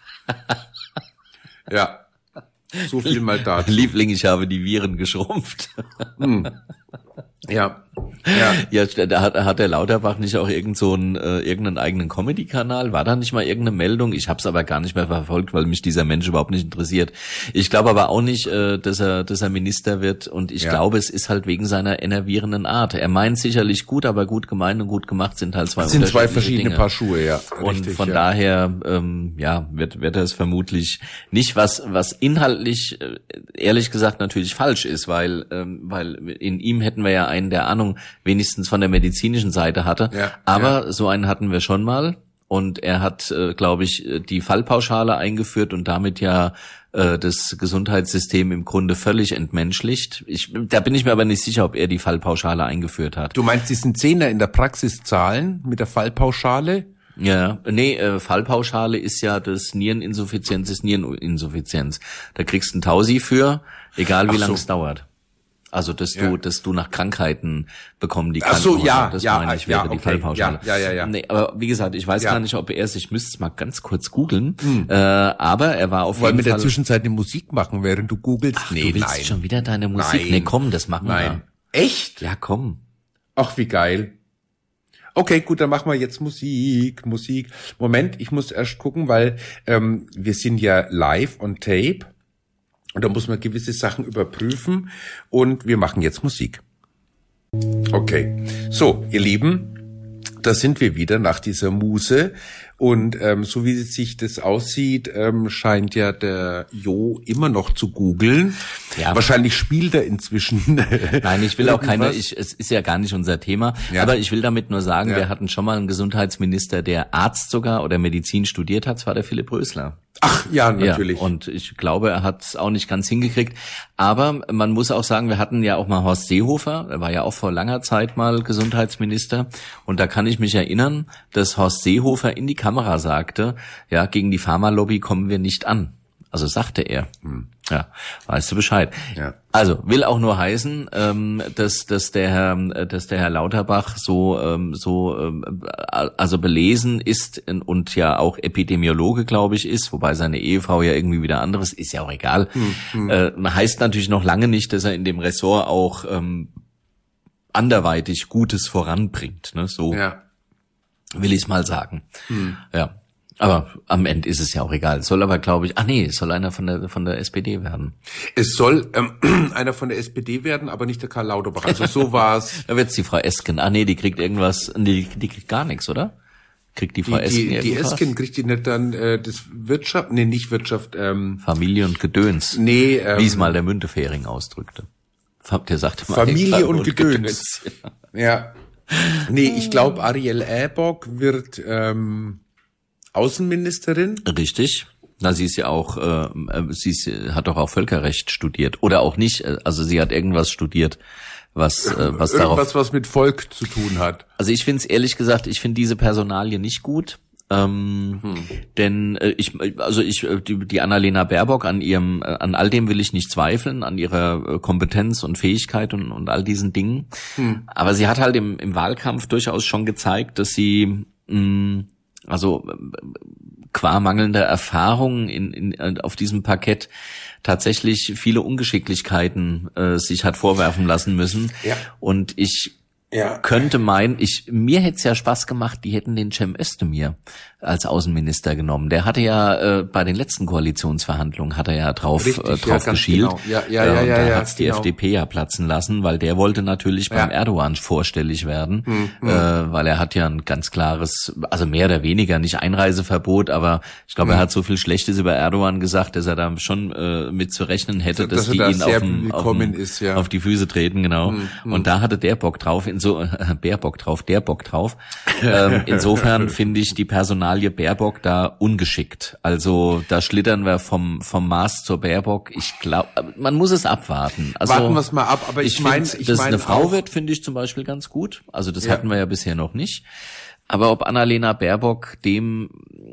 Ja, so viel mal dazu. Liebling, ich habe die Viren geschrumpft. Hm. Ja. Ja, ja, da hat, hat der Lauterbach nicht auch irgend so einen, äh, irgendeinen eigenen Comedy-Kanal? War da nicht mal irgendeine Meldung? Ich habe es aber gar nicht mehr verfolgt, weil mich dieser Mensch überhaupt nicht interessiert. Ich glaube aber auch nicht, äh, dass er, dass er Minister wird, und ich ja. glaube, es ist halt wegen seiner enervierenden Art. Er meint sicherlich gut, aber gut gemeint und gut gemacht sind halt zwei sind unterschiedliche zwei verschiedene Dinge. Paar Schuhe, ja. Und richtig, von ja. daher, ähm, ja, wird wird er es vermutlich nicht, was was inhaltlich äh, ehrlich gesagt natürlich falsch ist, weil ähm, weil in ihm hätten wir ja einen, der Ahnung wenigstens von der medizinischen Seite hatte. Ja, aber ja. so einen hatten wir schon mal. Und er hat, äh, glaube ich, die Fallpauschale eingeführt und damit ja äh, das Gesundheitssystem im Grunde völlig entmenschlicht. Ich, da bin ich mir aber nicht sicher, ob er die Fallpauschale eingeführt hat. Du meinst diesen Zehner in der Praxis zahlen mit der Fallpauschale? Ja, nee, äh, Fallpauschale ist ja das Niereninsuffizienz, ist Niereninsuffizienz. Da kriegst du einen Tausi für, egal wie Ach lange so. es dauert. Also, dass Ja. du, dass du nach Krankheiten bekommen die Ach so, Krankenhäuser. ja, das ja, meine ich, ja, wäre die okay, Fallpauschale. ja, ja, ja, ja. Nee, aber wie gesagt, ich weiß Ja. gar nicht, ob er es, ich müsste es mal ganz kurz googeln, äh, aber er war auf Wollen wir jeden in der Fall... Zwischenzeit eine Musik machen, während du googelst? Ach, nee, du willst nein. schon wieder deine Musik? Nein. Nee, komm, das machen Nein. wir. Echt? Ja, komm. Ach, wie geil. Okay, gut, dann machen wir jetzt Musik, Musik. Moment, ich muss erst gucken, weil ähm, wir sind ja live on tape und da muss man gewisse Sachen überprüfen und wir machen jetzt Musik. Okay, so, ihr Lieben, da sind wir wieder nach dieser Muse und ähm, so wie sich das aussieht, ähm, scheint ja der Jo immer noch zu googeln. Ja. Wahrscheinlich spielt er inzwischen. Nein, ich will auch keine, irgendwas. ich, es ist ja gar nicht unser Thema, Ja. aber ich will damit nur sagen, Ja. wir hatten schon mal einen Gesundheitsminister, der Arzt sogar oder Medizin studiert hat, das war der Philipp Rösler. Ach ja, natürlich. Ja, und ich glaube, er hat es auch nicht ganz hingekriegt. Aber man muss auch sagen, wir hatten ja auch mal Horst Seehofer, er war ja auch vor langer Zeit mal Gesundheitsminister. Und da kann ich mich erinnern, dass Horst Seehofer in die Kamera sagte, ja, gegen die Pharmalobby kommen wir nicht an. Also sagte er. Hm. Ja, weißt du Bescheid. Ja. Also will auch nur heißen, ähm, dass dass der Herr, dass der Herr Lauterbach so ähm, so ähm, also belesen ist und ja auch Epidemiologe, glaube ich, ist, wobei seine Ehefrau ja irgendwie wieder anderes ist, ja auch egal. Hm, hm. Äh, heißt natürlich noch lange nicht, dass er in dem Ressort auch ähm, anderweitig Gutes voranbringt. Ne? So Ja. will ich es mal sagen. Hm. Ja. Aber am Ende ist es ja auch egal. Es soll aber, glaube ich, ach nee, es soll einer von der von der S P D werden. Es soll ähm, einer von der S P D werden, aber nicht der Karl Lauterbach. Also so war's. Da wird's die Frau Esken. Ah nee, die kriegt irgendwas, nee, die, die kriegt gar nichts, oder? Kriegt die Frau Die, Esken die, die irgendwas? Esken kriegt die nicht dann äh, das Wirtschaft, nee, nicht Wirtschaft, ähm, Familie und Gedöns. nee, ähm, Wie es mal der Müntefering ausdrückte. Der sagte mal Familie Eckball und Gedöns. Ja. Nee, ich glaube, Ariel Airbock wird ähm, Außenministerin. Richtig. Na, sie ist ja auch, äh, sie ist, hat doch auch Völkerrecht studiert. Oder auch nicht. Also sie hat irgendwas studiert, was, äh, was darauf... Irgendwas, was mit Volk zu tun hat. Also ich finde es ehrlich gesagt, ich finde diese Personalie nicht gut. Ähm, hm. Denn äh, ich, also ich, die, die Annalena Baerbock, an ihrem, äh, an all dem will ich nicht zweifeln, an ihrer äh, Kompetenz und Fähigkeit und, und all diesen Dingen. Hm. Aber sie hat halt im, im Wahlkampf durchaus schon gezeigt, dass sie, mh, also äh, qua mangelnder Erfahrung in, in, auf diesem Parkett tatsächlich viele Ungeschicklichkeiten äh, sich hat vorwerfen lassen müssen. Ja. Und ich Ja. könnte meinen, ich, mir hätte es ja Spaß gemacht, die hätten den Cem Özdemir als Außenminister genommen. Der hatte ja äh, bei den letzten Koalitionsverhandlungen hat er ja drauf, Richtig, äh, drauf ja, geschielt. genau. Ja, ja, äh, ja, und ja, da ja, hat's die genau. F D P ja platzen lassen, weil der wollte natürlich Ja. beim Erdogan vorstellig werden, hm, äh, weil er hat ja ein ganz klares, also mehr oder weniger, nicht Einreiseverbot, aber ich glaube, hm. er hat so viel Schlechtes über Erdogan gesagt, dass er da schon äh, mit zu rechnen hätte, Dass dass, er die da ihn sehr auf, dem, auf, willkommen dem, ist, ja. auf die Füße treten, genau. Hm, hm. Und da hatte der Bock drauf, in so äh, Baerbock drauf, der Bock drauf. ähm, insofern finde ich die Personalie Baerbock da ungeschickt. Also da schlittern wir vom vom Mars zur Baerbock. Ich glaube, man muss es abwarten. Also, Warten wir es mal ab, aber ich, ich meine, finde, ich dass es meine eine Frau auch, wird, finde ich zum Beispiel ganz gut. Also das Ja. hatten wir ja bisher noch nicht. Aber ob Annalena Baerbock dem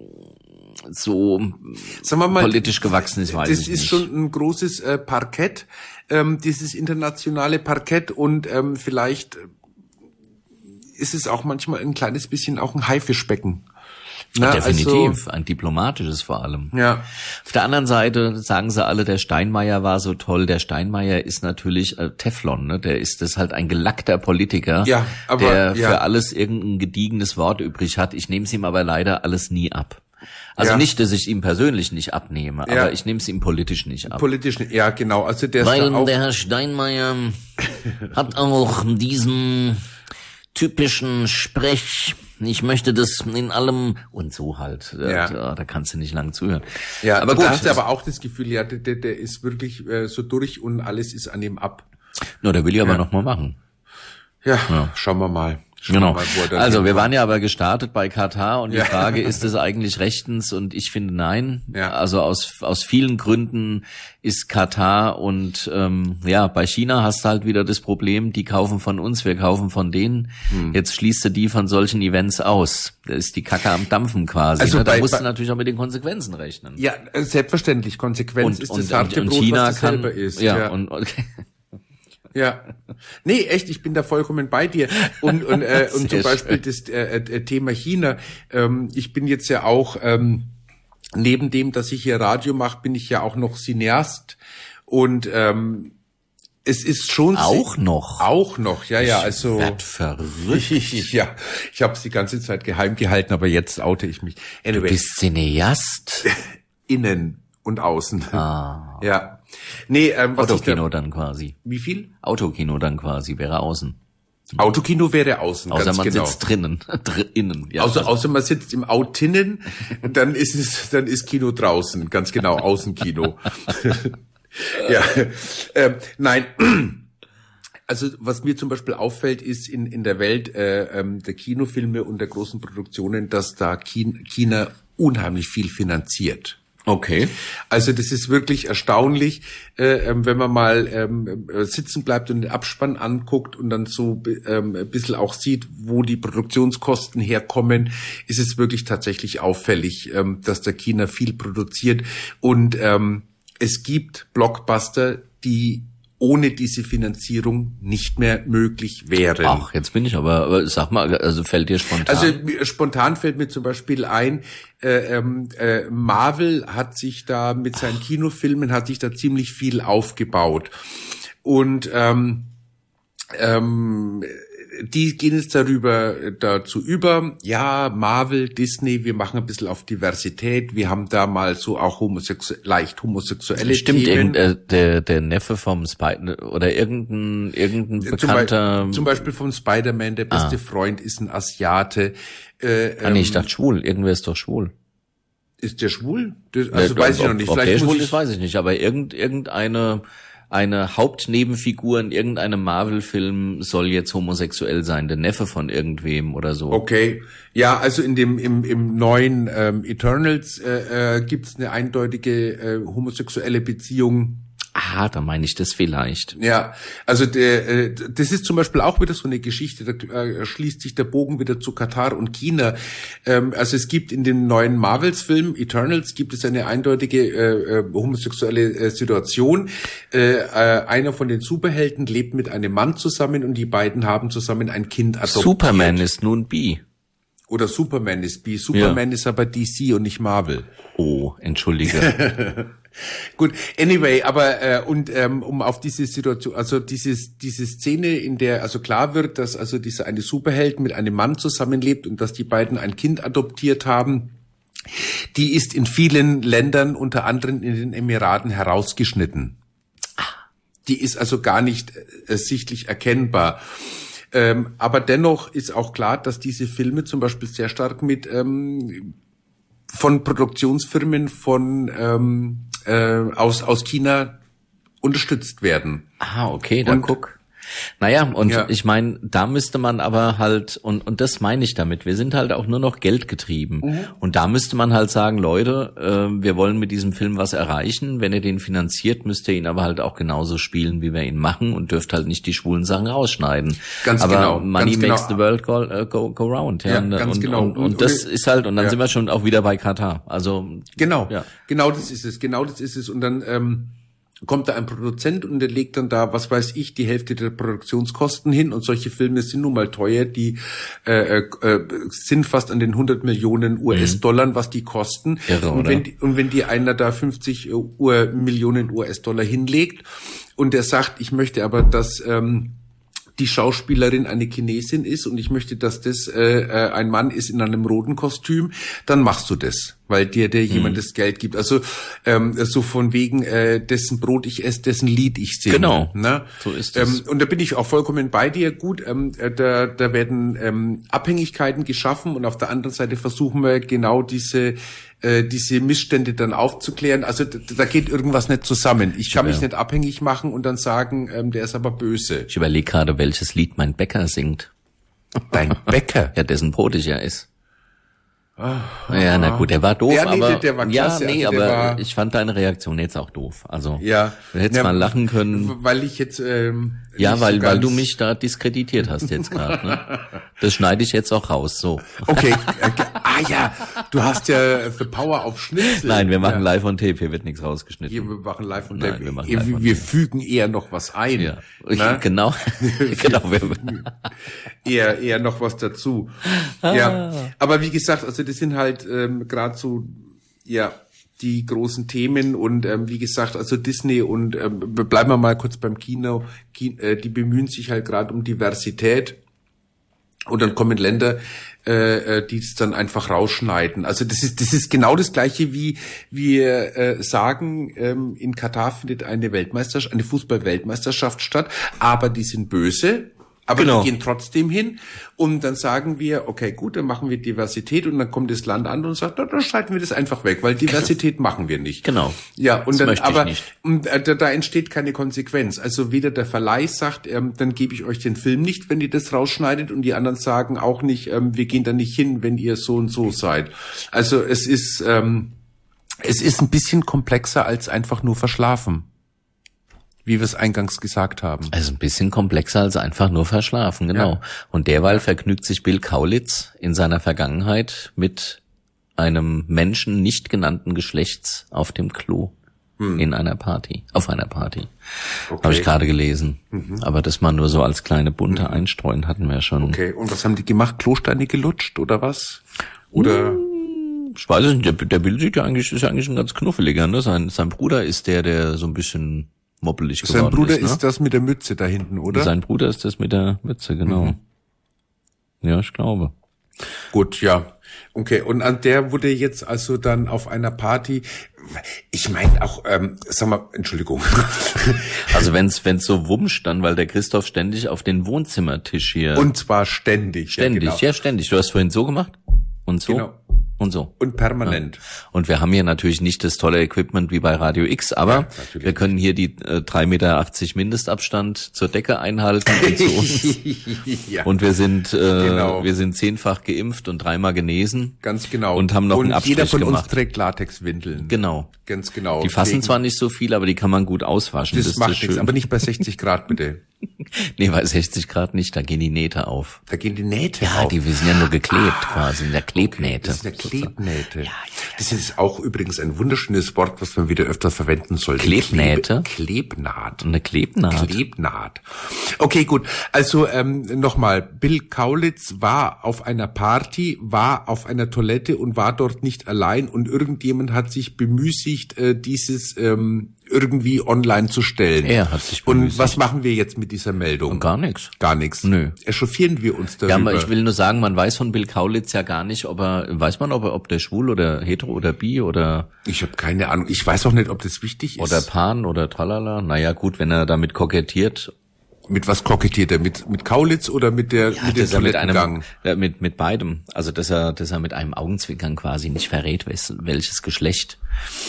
so sagen wir mal, politisch gewachsen ist, weiß das ich ist nicht. schon ein großes äh, Parkett, ähm, dieses internationale Parkett und ähm, vielleicht ist es auch manchmal ein kleines bisschen auch ein Haifischbecken. Na, Definitiv, also, ein diplomatisches vor allem. ja. Auf der anderen Seite sagen sie alle, der Steinmeier war so toll. Der Steinmeier ist natürlich äh, Teflon, ne? Der ist das halt ein gelackter Politiker, Ja, aber, der ja. für alles irgendein gediegenes Wort übrig hat. Ich nehme es ihm aber leider alles nie ab. Also Ja. nicht, dass ich ihm persönlich nicht abnehme, Ja. aber ich nehme es ihm politisch nicht ab. Politisch, ja genau, also der ist Weil da auch, der Herr Steinmeier hat auch diesen typischen Sprech, ich möchte das in allem und so halt. Ja. Da, da kannst du nicht lang zuhören. ja, aber aber gut. da hast du aber auch das Gefühl, ja, der, der, der ist wirklich äh, so durch und alles ist an ihm ab. No, der will ich aber Ja. noch mal machen. Ja, schauen wir mal. Genau. Mal, wo er dann Also wir hinkommt. waren ja aber gestartet bei Katar und die Ja. Frage, ist es eigentlich rechtens? Und ich finde nein. Ja. Also aus aus vielen Gründen ist Katar und ähm, ja, bei China hast du halt wieder das Problem, die kaufen von uns, wir kaufen von denen. Hm. Jetzt schließt du die von solchen Events aus. Da ist die Kacke am Dampfen quasi. Also ne? Da bei- musst bei- du natürlich auch mit den Konsequenzen rechnen. Ja, äh, selbstverständlich. Konsequenz und, ist und, das harte und, und Brot, China was kann dasselbe ist. ja, ja. und okay. Ja. Nee, echt, ich bin da vollkommen bei dir. Und, und, äh, und zum Sehr Beispiel schön. das äh, äh, Thema China. Ähm, ich bin jetzt ja auch, ähm, neben dem, dass ich hier Radio mache, bin ich ja auch noch Cineast. Und ähm, es ist schon... Auch noch? Auch noch, ja, ja. Also Werd verrückt. ja, ich habe es die ganze Zeit geheim gehalten, aber jetzt oute ich mich. Du Anyway, bist Cineast. innen und außen. Ah. Ja. Nee, ähm, was ich Autokino da, dann quasi. wie viel? Autokino dann quasi, wäre außen. Autokino wäre außen, Außer ganz man genau. sitzt drinnen. Dr innen. Ja. Außer, außer man sitzt im Autinnen, dann ist es, dann ist Kino draußen, ganz genau, Außenkino. ja, ähm, nein. Also was mir zum Beispiel auffällt, ist in in der Welt äh, ähm, der Kinofilme und der großen Produktionen, dass da China, China unheimlich viel finanziert. Okay. Also das ist wirklich erstaunlich, äh, ähm, wenn man mal ähm, äh, sitzen bleibt und den Abspann anguckt und dann so ähm, ein bisschen auch sieht, wo die Produktionskosten herkommen, ist es wirklich tatsächlich auffällig, ähm, dass der China viel produziert. Und ähm, es gibt Blockbuster, die ohne diese Finanzierung nicht mehr möglich wären. Ach, jetzt bin ich aber, aber sag mal, also fällt dir spontan. Also mir- spontan fällt mir zum Beispiel ein, äh, ähm, äh, Marvel hat sich da mit seinen Kinofilmen, hat sich da ziemlich viel aufgebaut. Und ähm, ähm, die gehen jetzt darüber dazu über, ja, Marvel, Disney, wir machen ein bisschen auf Diversität, wir haben da mal so auch homosexu leicht homosexuelle Stimmt, Themen. irgend, äh, der, der Neffe vom Spider oder irgendein, irgendein Zum, Be bekannter. zum Beispiel vom Spider-Man, der beste Ah. Freund ist ein Asiate. Äh, ah, nee, ich ähm, dachte schwul. Irgendwer ist doch schwul. Ist der schwul? Das, also Äh, weiß ich ob- noch nicht. Ob Vielleicht der muss schwul ich, ist, weiß ich nicht. Aber irgend, irgendeine eine Hauptnebenfigur in irgendeinem Marvel-Film soll jetzt homosexuell sein. Der Neffe von irgendwem oder so. Okay, ja, also in dem im im neuen ähm, Eternals äh, äh, gibt's eine eindeutige äh, homosexuelle Beziehung. Ah, da meine ich das vielleicht. Ja, also der, äh, das ist zum Beispiel auch wieder so eine Geschichte, da äh, schließt sich der Bogen wieder zu Katar und China. Ähm, also es gibt in dem neuen Marvels-Film Eternals gibt es eine eindeutige äh, äh, homosexuelle äh, Situation. Äh, äh, einer von den Superhelden lebt mit einem Mann zusammen und die beiden haben zusammen ein Kind adoptiert. Superman ist nun bi. Oder Superman ist bi. Superman Ja. ist aber D C und nicht Marvel. Oh, entschuldige. Gut, anyway, aber äh, und ähm, um auf diese Situation, also dieses diese Szene, in der also klar wird, dass also dieser eine Superheld mit einem Mann zusammenlebt und dass die beiden ein Kind adoptiert haben, die ist in vielen Ländern, unter anderem in den Emiraten, herausgeschnitten. Die ist also gar nicht äh, sichtlich erkennbar. Ähm, aber dennoch ist auch klar, dass diese Filme zum Beispiel sehr stark mit ähm, von Produktionsfirmen von ähm, äh, aus aus China unterstützt werden. Ah, okay, dann Und- guck. Naja, und Ja. ich meine, da müsste man aber halt, und und das meine ich damit, wir sind halt auch nur noch geldgetrieben. Mhm. Und da müsste man halt sagen, Leute, äh, wir wollen mit diesem Film was erreichen. Wenn ihr den finanziert, müsst ihr ihn aber halt auch genauso spielen, wie wir ihn machen und dürft halt nicht die schwulen Sachen rausschneiden. Ganz aber genau, Money ganz makes genau. the world go, äh, go, go round. Ja, Ja, und, ganz und, genau. Und, und, Und- das und- ist halt, und dann ja. sind wir schon auch wieder bei Katar. Also Genau, Ja. genau das ist es, genau das ist es. Und dann ähm, kommt da ein Produzent und der legt dann da, was weiß ich, die Hälfte der Produktionskosten hin. Und solche Filme sind nun mal teuer, die äh, äh, sind fast an den hundert Millionen U S-Dollar, was die kosten. Irre, und oder? wenn die, und wenn die einer da fünfzig Ur Millionen U S-Dollar hinlegt und der sagt, ich möchte aber, dass ähm, die Schauspielerin eine Chinesin ist und ich möchte, dass das äh, äh, ein Mann ist in einem roten Kostüm, dann machst du das, weil dir der jemand das Geld gibt. Also ähm, so von wegen äh, dessen Brot ich esse, dessen Lied ich singe. Genau, Ne? so ist es. Ähm, und da bin ich auch vollkommen bei dir. Gut, ähm, äh, da, da werden ähm, Abhängigkeiten geschaffen und auf der anderen Seite versuchen wir genau diese äh, diese Missstände dann aufzuklären. Also da, da geht irgendwas nicht zusammen. Ich kann mich Ja. nicht abhängig machen und dann sagen, ähm, der ist aber böse. ich überlege gerade, welches Lied mein Bäcker singt. Dein Bäcker? Ja, dessen Brot ich ja esse. Ja, na gut, der war doof, ja, nee, aber der, der war klasse, ja, nee, also aber war, ich fand deine Reaktion jetzt auch doof. Also ja, du hättest ja, mal lachen können. Weil ich jetzt ähm, ja, weil so weil du mich da diskreditiert hast jetzt gerade. Ne? Das schneide ich jetzt auch raus. So. Okay. Ah ja, du hast ja The Power auf Schnitzel. Nein, wir machen ja. live on tape. Hier wird nichts rausgeschnitten. Hier, wir machen live on Nein, tape. wir machen wir, live on wir tape. fügen eher noch was ein. Ja, ne? genau, genau. Wir, eher eher noch was dazu. Ah. Ja, aber wie gesagt, also das sind halt ähm, gerade so ja die großen Themen und ähm, wie gesagt, also Disney und ähm, bleiben wir mal kurz beim Kino, Ki- äh, die bemühen sich halt gerade um Diversität. Und dann kommen Länder, äh, die es dann einfach rausschneiden. Also das ist das ist genau das Gleiche, wie wir äh, sagen, ähm, in Katar findet eine Weltmeisterschaft, eine Fußball-Weltmeisterschaft statt, aber die sind böse. Aber Genau. die gehen trotzdem hin und dann sagen wir, okay, gut, dann machen wir Diversität und dann kommt das Land an und sagt, na, dann schneiden wir das einfach weg, weil Diversität machen wir nicht. Genau. Ja, und Das dann, möchte ich aber nicht. und, äh, da, da entsteht keine Konsequenz. Also weder der Verleih sagt, ähm, dann gebe ich euch den Film nicht, wenn ihr das rausschneidet, und die anderen sagen auch nicht, ähm, wir gehen da nicht hin, wenn ihr so und so seid. Also es ist ähm, es ist ein bisschen komplexer als einfach nur verschlafen, wie wir es eingangs gesagt haben. Also ein bisschen komplexer als einfach nur verschlafen, genau. Ja. Und derweil vergnügt sich Bill Kaulitz in seiner Vergangenheit mit einem Menschen nicht genannten Geschlechts auf dem Klo hm. in einer Party, auf einer Party. Okay. Habe ich gerade gelesen. Mhm. Aber das mal nur so als kleine bunte Mhm. Einstreuen hatten wir schon. Okay, und was haben die gemacht? Klosteine gelutscht oder was? Oder Ich weiß es nicht, der, der Bill sieht ja eigentlich, ist ja eigentlich ein ganz knuffeliger, ne? Sein, sein Bruder ist der, der so ein bisschen moppelig geworden ist. sein Bruder ist, ne? ist das mit der Mütze da hinten, oder? Sein Bruder ist das mit der Mütze, genau. Mhm. Ja, ich glaube. Gut, ja. Okay, und an der wurde jetzt also dann auf einer Party, ich meine auch, ähm, sag mal, Entschuldigung. Also wenn's wenn's so wumscht dann, weil der Christoph ständig auf den Wohnzimmertisch hier... Und zwar ständig. ständig, ja, genau. ja ständig. Du hast vorhin so gemacht und so Genau. und so. Und permanent. Ja. Und wir haben hier natürlich nicht das tolle Equipment wie bei Radio X, aber Ja, natürlich. wir können hier die äh, drei Meter achtzig Mindestabstand zur Decke einhalten und zu uns. Ja, Und wir sind äh, Genau. wir sind zehnfach geimpft und dreimal genesen. ganz genau. Und haben noch und einen Abstrich jeder von gemacht. uns trägt Latexwindeln. Genau. Ganz genau. Die fassen Wegen- zwar nicht so viel, aber die kann man gut auswaschen. das, Das, ist macht das nichts, schön. aber nicht bei sechzig Grad bitte. Nee, bei sechzig Grad nicht, da gehen die Nähte auf. Da gehen die Nähte Ja, auf. die wir sind ja nur geklebt quasi, in der Klebnähte. Das ist eine Klebnähte. Ja, ja, Das ist auch übrigens ein wunderschönes Wort, was man wieder öfter verwenden sollte. Klebnähte? Kleb Klebnaht. Eine Klebnaht. Klebnaht. Okay, gut. Also ähm, nochmal, Bill Kaulitz war auf einer Party, war auf einer Toilette und war dort nicht allein, und irgendjemand hat sich bemüßigt, äh, dieses ähm, irgendwie online zu stellen. Er hat sich Und bemüßigt. was machen wir jetzt mit dieser Meldung? Gar nichts. Gar nichts. Nö. Echauffieren wir uns darüber? Ja, aber ich will nur sagen, man weiß von Bill Kaulitz ja gar nicht, ob er, weiß man, ob er, ob der schwul oder hetero oder bi oder Ich habe keine Ahnung. Ich weiß auch nicht, ob das wichtig ist. oder pan oder tralala. Naja, gut, wenn er damit kokettiert. Mit was kokettiert er? Mit, mit Kaulitz oder mit der, mit dem dass er mit Toilettengang? einem, ja, mit, mit beidem. Also, dass er, dass er mit einem Augenzwinkern quasi nicht verrät, wes- welches Geschlecht.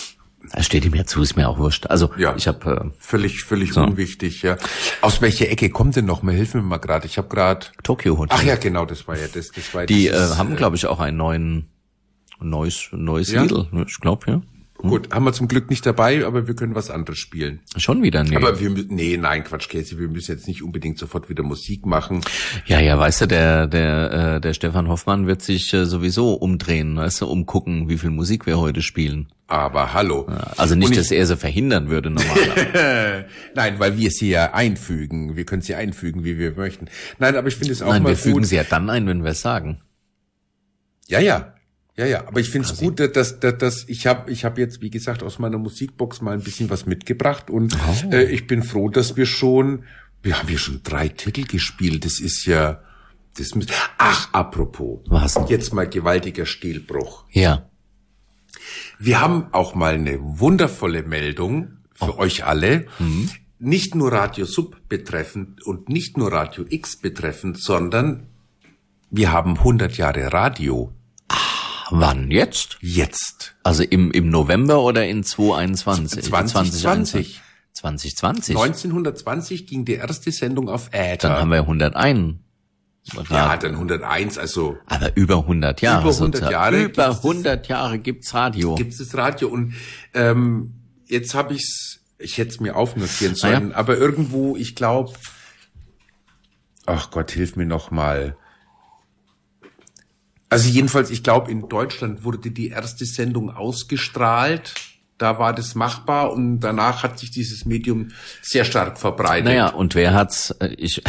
Das steht ihm ja zu, ist mir auch wurscht. Also, Ja. ich habe äh, Völlig, völlig So. unwichtig, ja. Aus welcher Ecke kommt denn noch mal? Hilf mir mal gerade. Ich habe gerade. Tokyo Hotel. Ach ja, genau, das war ja das. Das war Die dieses, äh, haben, glaube ich, auch ein neuen, neues, neues Ja? Lied. Ne? Ich glaube, ja. Gut, haben wir zum Glück nicht dabei, aber wir können was anderes spielen. Schon wieder, nee. Aber wir müssen, nee, nein, Quatsch, Käse, wir müssen jetzt nicht unbedingt sofort wieder Musik machen. Ja, ja, weißt du, der der äh, der Stefan Hoffmann wird sich äh, sowieso umdrehen, weißt du, umgucken, wie viel Musik wir heute spielen. Aber hallo. Ja, also nicht, Und ich- dass er sie verhindern würde normalerweise. Nein, weil wir sie ja einfügen. Wir können sie einfügen, wie wir möchten. Nein, aber ich finde es auch Nein, mal wir fügen gut. sie ja dann ein, wenn wir es sagen. Ja, ja. Ja, ja, aber ich finde es gut, dass, dass, dass ich habe ich hab jetzt, wie gesagt, aus meiner Musikbox mal ein bisschen was mitgebracht, und Oh. äh, ich bin froh, dass wir schon, wir haben hier schon drei Titel gespielt. Das ist ja, das muss, ach, apropos. Was? Jetzt mal gewaltiger Stilbruch. Ja. Wir haben auch mal eine wundervolle Meldung für Oh. euch alle. Mhm. Nicht nur Radio Sub betreffend und nicht nur Radio X betreffend, sondern wir haben hundert Jahre Radio. Wann jetzt? Jetzt. Also im im November oder in zweitausendeinundzwanzig? zwanzig zwanzig. zwanzig zwanzig. neunzehnhundertzwanzig ging die erste Sendung auf Äther. Dann haben wir hunderteins Ja, dann hunderteins, also. Aber über hundert Jahre. Über hundert sozusagen. Jahre. Über hundert Jahre gibt's Radio. Gibt's das Radio und ähm, jetzt habe ich's, ich hätte es mir aufnotieren sollen, Ah, ja. aber irgendwo, ich glaube, ach Gott, hilf mir noch mal. Also jedenfalls, ich glaube, in Deutschland wurde die erste Sendung ausgestrahlt. Da war das machbar und danach hat sich dieses Medium sehr stark verbreitet. Naja, und wer hat's? äh, Ich.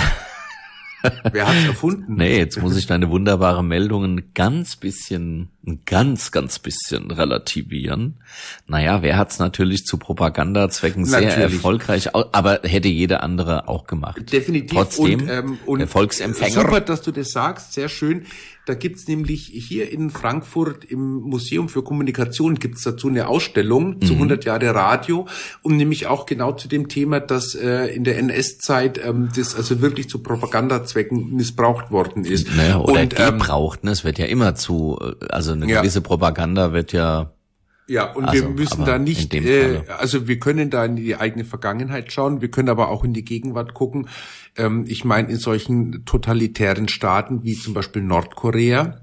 Wer hat's erfunden? Nee, jetzt muss ich deine wunderbare Meldung ein ganz bisschen, ein ganz, ganz bisschen relativieren. Naja, wer hat's natürlich zu Propagandazwecken sehr Natürlich. erfolgreich, au- aber hätte jeder andere auch gemacht. Definitiv. Trotzdem, und, ähm, und der Volksempfänger. Super, dass du das sagst, sehr schön. Da gibt's nämlich hier in Frankfurt im Museum für Kommunikation gibt's dazu eine Ausstellung Mhm. zu hundert Jahre Radio und nämlich auch genau zu dem Thema, dass äh, in der N S-Zeit ähm, das also wirklich zu Propagandazwecken missbraucht worden ist. Naja, oder und, ähm, gebraucht, ne? Es wird ja immer zu, äh, also eine Ja. gewisse Propaganda wird ja, Ja, und Also, wir müssen aber da in nicht, dem äh, Falle. also wir können da in die eigene Vergangenheit schauen, wir können aber auch in die Gegenwart gucken. Ähm, ich meine, in solchen totalitären Staaten wie zum Beispiel Nordkorea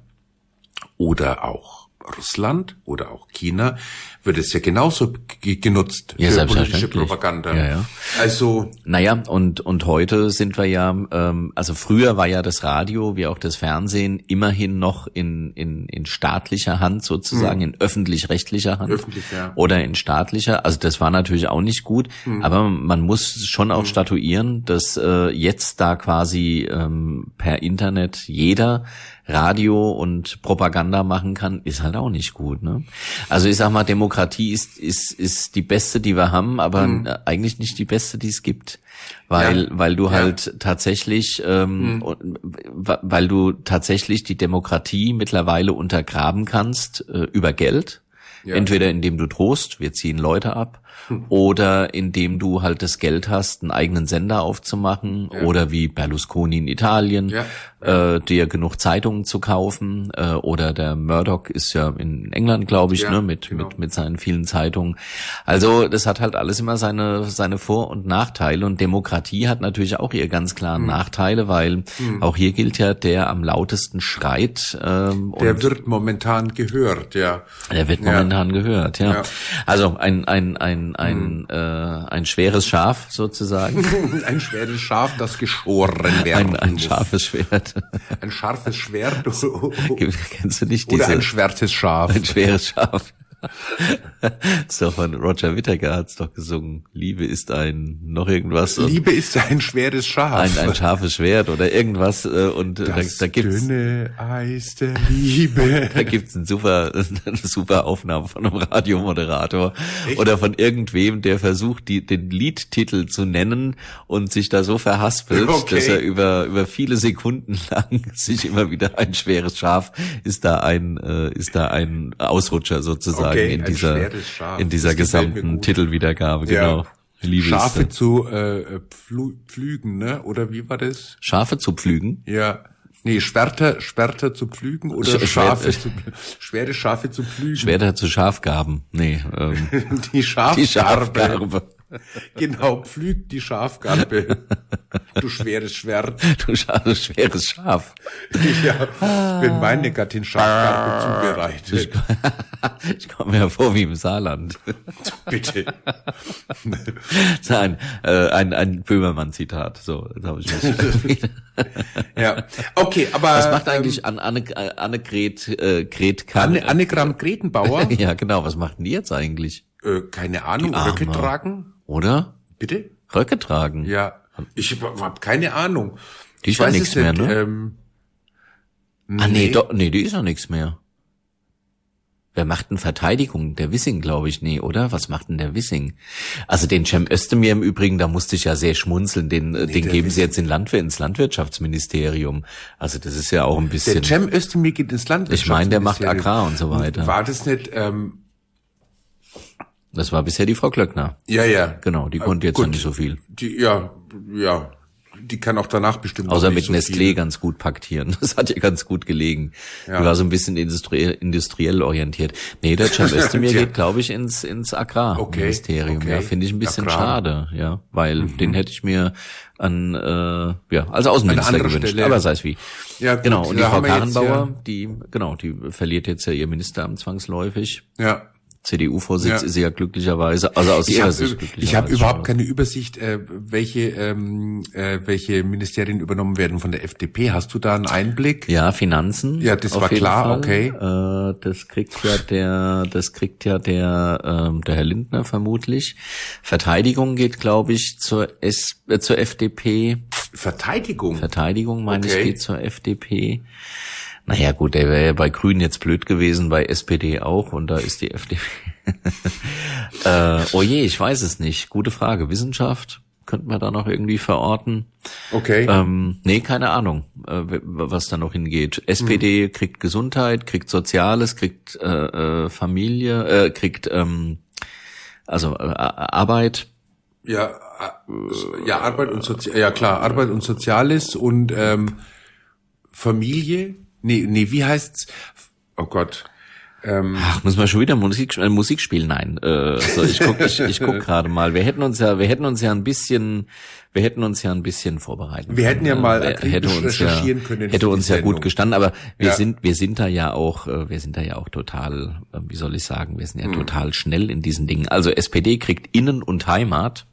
oder auch Russland oder auch China wird es ja genauso g- genutzt Ja, für politische selbstverständlich. Propaganda. Ja, ja. Also naja, und, und heute sind wir ja, ähm, also früher war ja das Radio wie auch das Fernsehen immerhin noch in, in, in staatlicher Hand sozusagen, in öffentlich-rechtlicher Hand. Öffentlich, ja. Oder in staatlicher, also das war natürlich auch nicht gut, aber man muss schon auch statuieren, dass äh, jetzt da quasi ähm, per Internet jeder Radio und Propaganda machen kann, ist halt auch nicht gut, ne? Also ich sag mal, Demokratie ist ist ist die beste, die wir haben, aber Mhm. äh, eigentlich nicht die beste, die es gibt, weil Ja. weil du Ja. halt tatsächlich ähm, und, wa- weil du tatsächlich die Demokratie mittlerweile untergraben kannst äh, über Geld. Ja. Entweder indem du drohst, wir ziehen Leute ab, oder indem du halt das Geld hast, einen eigenen Sender aufzumachen, Ja. oder wie Berlusconi in Italien, Ja. Äh, dir genug Zeitungen zu kaufen, äh, oder der Murdoch ist ja in England, glaube ich, Ja, ne, mit genau. mit mit seinen vielen Zeitungen. Also das hat halt alles immer seine seine Vor- und Nachteile, und Demokratie hat natürlich auch ihre ganz klaren Hm. Nachteile, weil auch hier gilt ja, der am lautesten schreit, ähm, der und wird momentan gehört, ja. der wird Ja. momentan gehört, ja. Ja. Also ein ein ein ein äh, ein schweres Schaf sozusagen, Ein schweres Schaf, das geschoren werden ein ein muss. scharfes Schwert. Ein scharfes Schwert Kennst du nicht oder diese ein schwertes Schaf. ein schweres Schaf? So, von Roger Whittaker hat's doch gesungen. Liebe ist ein noch irgendwas. Und Liebe ist ein schweres Schaf. ein ein scharfes Schwert oder irgendwas, äh, und äh, da, das da gibt's dünne Eis der Liebe. Da gibt's ein super, eine super Aufnahme von einem Radiomoderator Echt? oder von irgendwem, der versucht, die, den Liedtitel zu nennen und sich da so verhaspelt, Okay. dass er über, über viele Sekunden lang sich immer wieder ein schweres Schaf ist da ein, äh, ist da ein Ausrutscher sozusagen Okay, in ein dieser, schweres Schaf. in dieser Das gefällt mir gesamten gut. Titelwiedergabe, genau. Liebe Schafe ist, zu äh, Pflu Pflügen, ne? Oder wie war das? Schafe zu pflügen. Ja. Nee, Schwerter, Schwerter zu pflügen oder Sch- Schafe Schwer- zu, schwere Schafe zu pflügen. Schwerter zu Schafgarben. Nee, ähm, Die Schafgarbe. die Schafgarbe. Genau, pflügt die Schafgarbe. Du schweres Schwert. Du Scha- schweres Schaf. Ja, wenn meine Gattin Schafgarbe zubereitet. Ich komme mir ja vor wie im Saarland. Bitte. Nein, äh, ein, ein Böhmermann-Zitat. So, jetzt habe ich mich. Ja. Okay, aber Was macht ähm, eigentlich Anne, Anne, Annegret äh, Gret Kann? Anne, Annegram Gretenbauer? Ja, genau. Was macht denn die jetzt eigentlich? äh, keine Ahnung, Die Arme. Röcke tragen? Oder? Bitte? Röcke tragen. Ja. Ich habe keine Ahnung. Die ist Ich ja weiß nix es mehr, nicht, ne? Ähm, Ah, nee, doch, nee, die ist ja nichts mehr. Wer macht denn Verteidigung? Der Wissing, glaube ich. Nee, oder? Was macht denn der Wissing? Also den Cem Özdemir im Übrigen, da musste ich ja sehr schmunzeln. Den, äh, den der geben sie Wissing- jetzt in Landwehr, ins Landwirtschaftsministerium. Also das ist ja auch ein bisschen... Der Cem Özdemir geht ins Land. Ich meine, der macht Agrar und so weiter. War das nicht, ähm, Das war bisher die Frau Klöckner. ja, ja. Genau, die konnte jetzt gut. ja nicht so viel. Die, ja, ja. Die kann auch danach bestimmt Außer noch mit nicht so Nestlé viel. ganz gut paktieren. Das hat ihr ganz gut gelegen. Ja. Die war so ein bisschen industriell, industriell orientiert. Nee, der Cem Özdemir Tja. geht, glaube ich, ins, ins Agrarministerium. Okay, Ja, okay. finde ich ein bisschen Agrar. schade, ja, weil mhm. den hätte ich mir an, äh, ja, als Außenminister andere gewünscht. Stelle. Aber sei es wie. Ja, gut, genau. Und die da Frau haben wir jetzt Karrenbauer, ja- die, genau, die verliert jetzt ja ihr Ministeramt zwangsläufig. Ja. C D U-Vorsitz Ja. ist sie ja glücklicherweise, also aus Ich ihrer habe Sicht ich hab glücklicherweise überhaupt schon. keine Übersicht, äh, welche ähm, äh, welche Ministerien übernommen werden von der F D P. Hast du da einen Einblick? Ja, Finanzen. Ja, das auf war jeden klar, Fall. okay. Äh, das kriegt ja der, das kriegt ja der, ähm, der Herr Lindner vermutlich. Verteidigung geht, glaube ich, zur S, äh, zur F D P. Verteidigung. Verteidigung, meine Okay. ich, geht zur F D P. Naja, gut, der wäre ja bei Grünen jetzt blöd gewesen, bei S P D auch, und da ist die F D P. äh, oh je, ich weiß es nicht. Gute Frage. Wissenschaft? Könnten wir da noch irgendwie verorten? Okay. Ähm, nee, keine Ahnung, äh, was da noch hingeht. S P D kriegt Gesundheit, kriegt Soziales, kriegt äh, äh, Familie, äh, kriegt ähm, also äh, Arbeit. Ja, äh, ja, Arbeit und Sozi ja klar, Arbeit und Soziales und ähm, Familie. Nee, nee, wie heißt's? Oh Gott. Ähm, Ach, muss man schon wieder Musik, äh, Musik spielen? Nein. Äh, so, ich guck, ich, ich guck gerade mal. Wir hätten uns ja, wir hätten uns ja ein bisschen, wir hätten uns ja ein bisschen vorbereiten. Wir hätten ja können. mal Äh, akribisch hätte uns recherchieren ja, können für Hätte die uns ja Sendung. gut gestanden, aber wir Ja. sind, wir sind da ja auch, äh, wir sind da ja auch total, äh, wie soll ich sagen, wir sind ja Hm. total schnell in diesen Dingen. Also S P D kriegt Innen- und Heimat.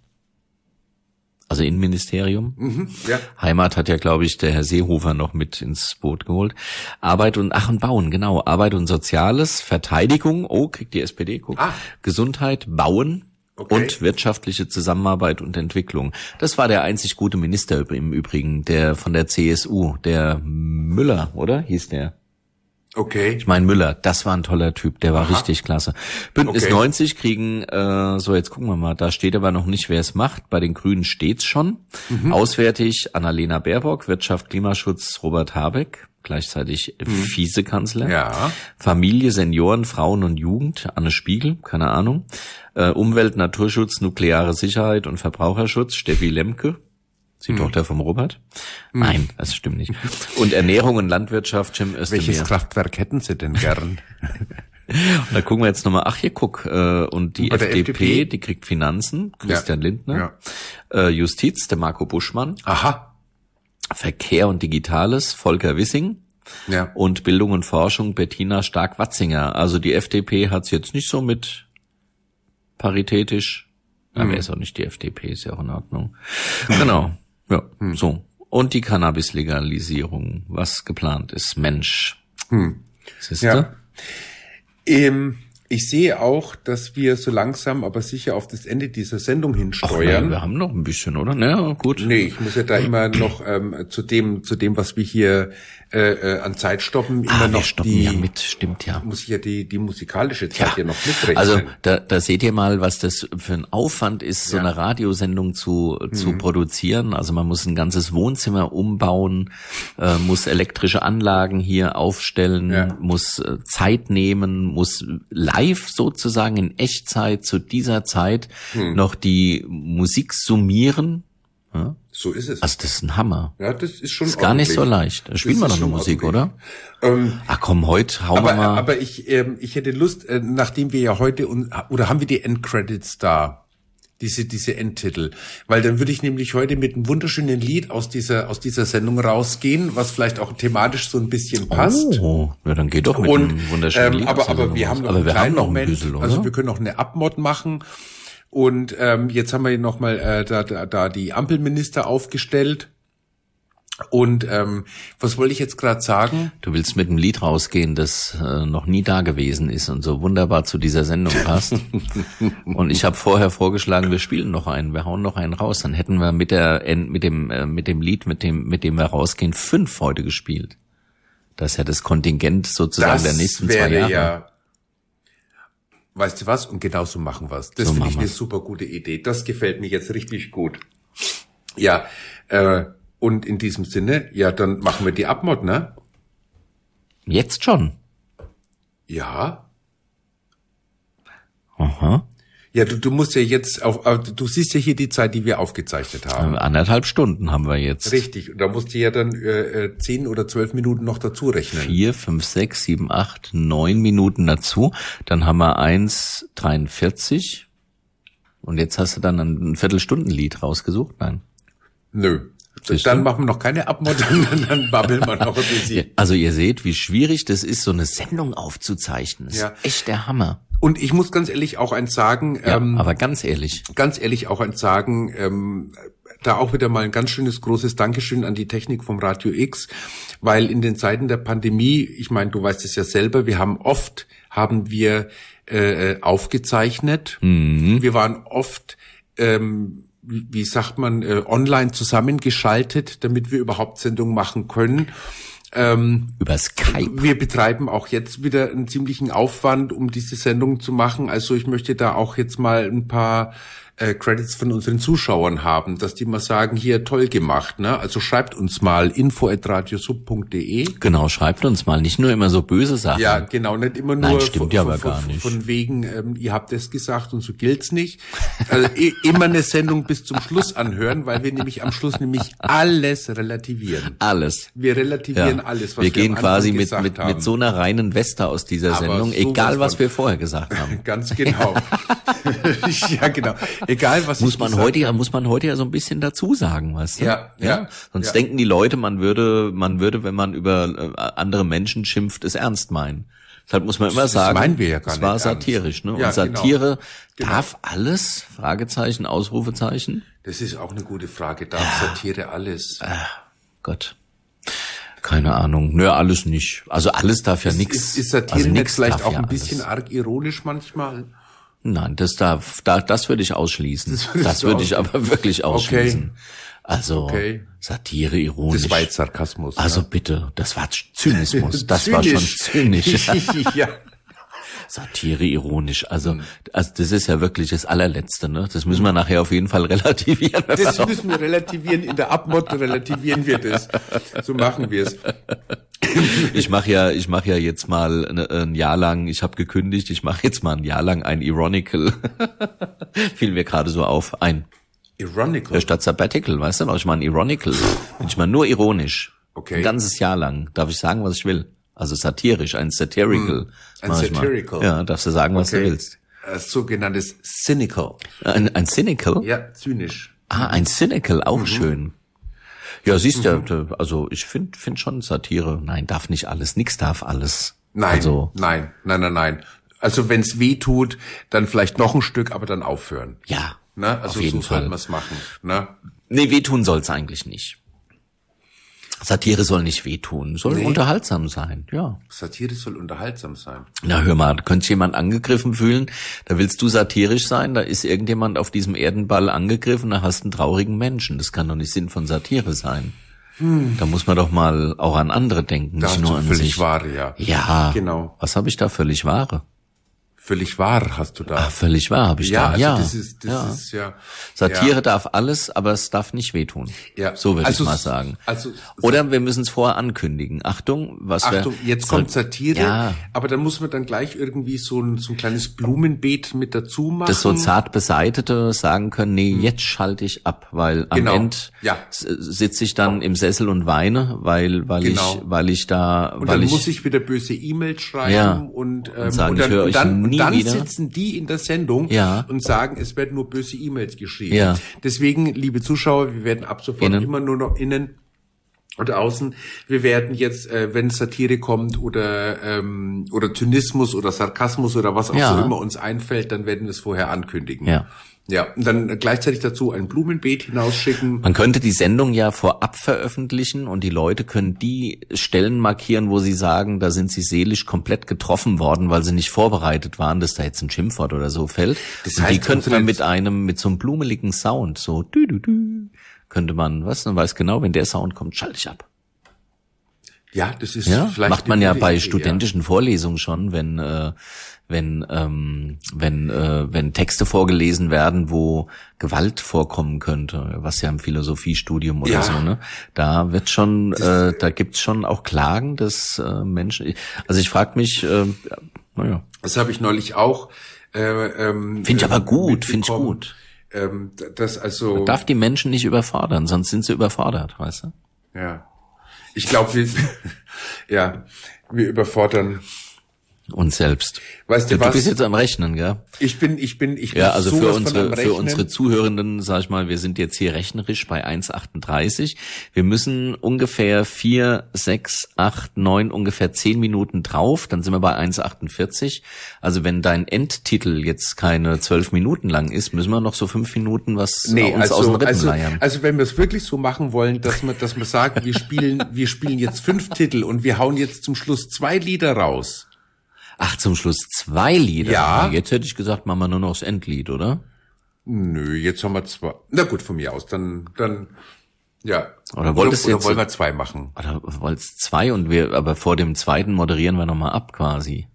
Also Innenministerium. mhm, ja. Heimat hat ja, glaube ich, der Herr Seehofer noch mit ins Boot geholt. Arbeit und, ach und Bauen, genau. Arbeit und Soziales, Verteidigung, oh, kriegt die S P D, guck. Ah. Gesundheit, Bauen Okay. und wirtschaftliche Zusammenarbeit und Entwicklung. Das war der einzig gute Minister im Übrigen, der von der C S U, der Müller, oder? Hieß der? Okay. Ich meine Müller, das war ein toller Typ, der war Aha. richtig klasse. Bündnis Okay. neunzig kriegen, äh, so jetzt gucken wir mal, da steht aber noch nicht, wer es macht. Bei den Grünen steht's schon. Mhm. Auswärtig Annalena Baerbock, Wirtschaft, Klimaschutz Robert Habeck, gleichzeitig Vizekanzler. Mhm. Ja. Familie, Senioren, Frauen und Jugend, Anne Spiegel, keine Ahnung. Äh, Umwelt, Naturschutz, nukleare Sicherheit und Verbraucherschutz, Steffi Lemke. Die Hm. Tochter vom Robert? Nein, das stimmt nicht. Und Ernährung und Landwirtschaft, Cem Özdemir. Welches Kraftwerk hätten Sie denn gern? Und da gucken wir jetzt nochmal, ach hier guck, äh, und die Bei der F D P, F D P? die kriegt Finanzen, Christian Ja. Lindner, äh, Justiz, der Marco Buschmann, Aha. Verkehr und Digitales, Volker Wissing Ja. und Bildung und Forschung, Bettina Stark-Watzinger. Also die F D P hat's jetzt nicht so mit paritätisch, aber Mhm. ist auch nicht die F D P, ist ja auch in Ordnung. Genau, ja, so. Und die Cannabis-Legalisierung, was geplant ist, Mensch. Hm. Siehste? Ja. Ähm, ich sehe auch, dass wir so langsam, aber sicher auf das Ende dieser Sendung Ach, hinsteuern. nein, wir haben noch ein bisschen, oder? Na, gut. Nee, ich muss ja da immer noch ähm, zu dem, zu dem, was wir hier äh, äh, an Zeit stoppen, immer Ah, wir noch stoppen die, ja mit, stimmt ja. muss ich ja die, die musikalische Zeit Ja, hier noch mitrechnen. also da, da seht ihr mal, was das für ein Aufwand ist, so Ja. eine Radiosendung zu zu produzieren. Also man muss ein ganzes Wohnzimmer umbauen, äh, muss elektrische Anlagen hier aufstellen, Ja. muss äh, Zeit nehmen, muss live sozusagen in Echtzeit zu dieser Zeit noch die Musik summieren. Ja? so ist es. Also das ist ein Hammer. Ja, das ist schon Ist gar nicht so ordentlich. leicht. Da spielen Das wir ist doch eine schon Musik, ordentlich. oder? Ähm, Ach komm, heute hauen wir aber, mal. aber ich, ähm, ich hätte Lust, äh, nachdem wir ja heute, un- oder haben wir die Endcredits da? Diese, diese Endtitel. Weil dann würde ich nämlich heute mit einem wunderschönen Lied aus dieser, aus dieser Sendung rausgehen, was vielleicht auch thematisch so ein bisschen passt. Oh, ja, dann geht doch mit Und, einem wunderschönen ähm, Lied. aber, aus der aber wir Sendung haben noch raus. einen aber wir kleinen haben noch Moment, ein bisschen, oder? also wir können noch eine Abmod machen. Und ähm, jetzt haben wir noch mal äh, da, da, da die Ampelminister aufgestellt. Und ähm, was wollte ich jetzt gerade sagen? Du willst mit einem Lied rausgehen, das äh, noch nie da gewesen ist und so wunderbar zu dieser Sendung passt. Und ich habe vorher vorgeschlagen, wir spielen noch einen, wir hauen noch einen raus. Dann hätten wir mit der mit dem äh, mit dem Lied, mit dem mit dem wir rausgehen, fünf heute gespielt. Das ist ja das Kontingent sozusagen der nächsten zwei wäre Jahre. Ja, weißt du was? Und genau so machen wir's. Das So finde machen ich eine wir's. super gute Idee. Das gefällt mir jetzt richtig gut. Ja, äh, und in diesem Sinne, ja, dann machen wir die Abmod, ne? Jetzt schon. Ja. Aha. Ja, du, du musst ja jetzt auf, du siehst ja hier die Zeit, die wir aufgezeichnet haben. Anderthalb Stunden haben wir jetzt. Richtig, und da musst du ja dann äh, zehn oder zwölf Minuten noch dazu rechnen. Vier, fünf, sechs, sieben, acht, neun Minuten dazu. Dann haben wir eins dreiundvierzig. Und jetzt hast du dann ein Viertelstundenlied rausgesucht? Nein. Nö. Siehst dann du? machen wir noch keine Abmodderung, dann babbeln wir noch ein bisschen. Also ihr seht, wie schwierig das ist, so eine Sendung aufzuzeichnen. Das Ja. ist echt der Hammer. Und ich muss ganz ehrlich auch eins sagen, Ja, ähm, aber ganz ehrlich. ganz ehrlich auch eins sagen, ähm, da auch wieder mal ein ganz schönes, großes Dankeschön an die Technik vom Radio X, weil in den Zeiten der Pandemie, ich meine, du weißt es ja selber, wir haben oft, haben wir äh, aufgezeichnet, Mhm. wir waren oft, ähm, wie, wie sagt man, äh, online zusammengeschaltet, damit wir überhaupt Sendungen machen können. Ähm, Über Skype. Wir betreiben auch jetzt wieder einen ziemlichen Aufwand, um diese Sendung zu machen. Also ich möchte da auch jetzt mal ein paar äh, Credits von unseren Zuschauern haben, dass die mal sagen, hier toll gemacht, ne? Also schreibt uns mal info at radiosub punkt de. Genau, schreibt uns mal, nicht nur immer so böse Sachen. Ja, genau, nicht immer nur Nein, stimmt von, ja aber von, gar von, nicht. von wegen, ähm, ihr habt es gesagt und so gilt's nicht. Also i- immer eine Sendung bis zum Schluss anhören, weil wir nämlich am Schluss nämlich alles relativieren. Alles. Wir relativieren Ja. alles, was wir wir gehen am Anfang quasi mit, gesagt mit, haben. mit so einer reinen Weste aus dieser Aber Sendung, sowas egal was von- wir vorher gesagt haben. Ganz genau. Ja, genau. Egal, was Muss ich man gesagt heute ja, muss man heute ja so ein bisschen dazu sagen, weißt du? Ja, ja, Sonst ja. denken die Leute, man würde, man würde, wenn man über äh, andere Menschen schimpft, es ernst meinen. Deshalb muss man immer Das sagen, meinen wir ja gar es war nicht ernst. satirisch, ne? Ja, Und Satire genau. darf alles? Fragezeichen, Ausrufezeichen? Das ist auch eine gute Frage. Darf Satire alles? Gott. Keine Ahnung. Nö, alles nicht. Also alles darf ja Ist, nichts. ist, ist Satire also nicht nix vielleicht darf auch ja ein bisschen alles. arg ironisch manchmal? Nein, das darf, da, das würde ich ausschließen. Das Das, würdest du würde ich auch- aber wirklich ausschließen. Also, Okay. Satire, ironisch. Das war jetzt Sarkasmus. Also ne? bitte, das war Zynismus. Das war schon zynisch. Ja. Satire, ironisch. Also, also das ist ja wirklich das Allerletzte, ne? Das müssen wir nachher auf jeden Fall relativieren. Das müssen wir relativieren. In der Abmod relativieren wir das. So machen wir es. Ich mache ja, ich mache ja jetzt mal ein, ein Jahr lang. Ich habe gekündigt. Ich mache jetzt mal ein Jahr lang ein Ironical. Fiel mir gerade so auf. Ein Ironical. statt Sabbatical, weißt du? Mache ich mal ein Ironical. Bin ich mal nur ironisch. Okay. Ein ganzes Jahr lang darf ich sagen, was ich will. Also satirisch, ein Satirical. Ein mach ich mal. Satirical. Ja, darfst du sagen, was Okay. du willst. Äh, sogenanntes Cynical. Ein, ein Cynical? Ja, zynisch. Ah, ein Cynical, auch Mhm. schön. Ja, siehst du, also ich finde find schon Satire. Nein, darf nicht alles. Nix darf alles. Nein, Also, nein, nein, nein, nein. Also wenn's weh tut, dann vielleicht noch ein Stück, aber dann aufhören. ja, Ne? Also auf jeden so Fall. sollten wir's machen. Ne? Nee, wehtun soll's eigentlich nicht. Satire soll nicht wehtun, soll Nee. unterhaltsam sein, ja. Satire soll unterhaltsam sein. Na, hör mal, da könnte sich jemand angegriffen fühlen, da willst du satirisch sein, da ist irgendjemand auf diesem Erdenball angegriffen, da hast du einen traurigen Menschen. Das kann doch nicht Sinn von Satire sein. Hm. Da muss man doch mal auch an andere denken, Da nicht hast nur du an völlig sich. wahre, ja. Ja, Genau. Was habe ich da? Völlig wahre. Völlig wahr hast du da. Ah, völlig wahr habe ich ja, da. also ja, das ist, das ja. ist ja. Satire ja. darf alles, aber es darf nicht wehtun. Ja. So würde Also ich mal s- sagen. also- Oder wir müssen es vorher ankündigen. Achtung, was wir... Achtung, jetzt soll- kommt Satire, Ja. aber dann muss man dann gleich irgendwie so ein, so ein kleines Blumenbeet mit dazu machen. Das so zart Beseitete sagen können, nee, jetzt schalte ich ab, weil am Genau. Ende Ja. sitze ich dann im Sessel und weine, weil weil Genau. ich weil ich da Und weil dann ich muss ich wieder böse E-Mails schreiben Ja. und, ähm, Und sagen, und ich dann, höre und euch dann, nie und dann wieder. sitzen die in der Sendung Ja. und sagen, es werden nur böse E-Mails geschrieben. Ja. Deswegen, liebe Zuschauer, wir werden ab sofort Innen. immer nur noch innen und außen. Wir werden jetzt, äh, wenn Satire kommt oder ähm, oder Zynismus oder Sarkasmus oder was auch Ja. so immer uns einfällt, dann werden wir es vorher ankündigen. Ja. Ja, und dann gleichzeitig dazu ein Blumenbeet hinausschicken. Man könnte die Sendung ja vorab veröffentlichen und die Leute können die Stellen markieren, wo sie sagen, da sind sie seelisch komplett getroffen worden, weil sie nicht vorbereitet waren, dass da jetzt ein Schimpfwort oder so fällt. Das und heißt, die könnte man unsere- mit einem, mit so einem blumeligen Sound, so dü dü dü, könnte man, was, man weiß genau, wenn der Sound kommt, schalte ich ab. Ja, das ist Ja, vielleicht macht man eine ja gute bei Idee, studentischen Vorlesungen schon, wenn äh, wenn ähm, wenn äh, wenn Texte vorgelesen werden, wo Gewalt vorkommen könnte, was ja im Philosophiestudium oder Ja. so, ne? Da wird schon, äh, da gibt's schon auch Klagen, dass äh, Menschen. Also ich frage mich, äh, naja. Das habe ich neulich auch. Äh, ähm, Finde ich aber äh, gut, finde ich mitbekommen. gut. Ähm, das also. Man darf die Menschen nicht überfordern, sonst sind sie überfordert, weißt du? Ja. Ich glaube, wir, ja, wir überfordern Uns selbst. Weißt du du, was? Du bist jetzt am Rechnen, gell? Ich bin, ich bin, ich bin Ja, also für sowas von am unsere, für Rechnen. unsere Zuhörenden, sag ich mal, wir sind jetzt hier rechnerisch bei eins Komma achtunddreißig. Wir müssen ungefähr vier, sechs, acht, neun, ungefähr zehn Minuten drauf, dann sind wir bei eins Komma achtundvierzig. Also wenn dein Endtitel jetzt keine zwölf Minuten lang ist, müssen wir noch so fünf Minuten was Nee, uns also, aus den Rippen also, leiern. also wenn wir es wirklich so machen wollen, dass wir, dass wir sagen, wir spielen, wir spielen jetzt fünf Titel und wir hauen jetzt zum Schluss zwei Lieder raus. Ach, zum Schluss zwei Lieder? Ja. Jetzt hätte ich gesagt, machen wir nur noch das Endlied, oder? Nö, jetzt haben wir zwei. Na gut, von mir aus, dann, dann, ja. Oder wolltest du oder jetzt- wollen wir zwei machen? Oder wollt's zwei und wir, aber vor dem zweiten moderieren wir nochmal ab quasi.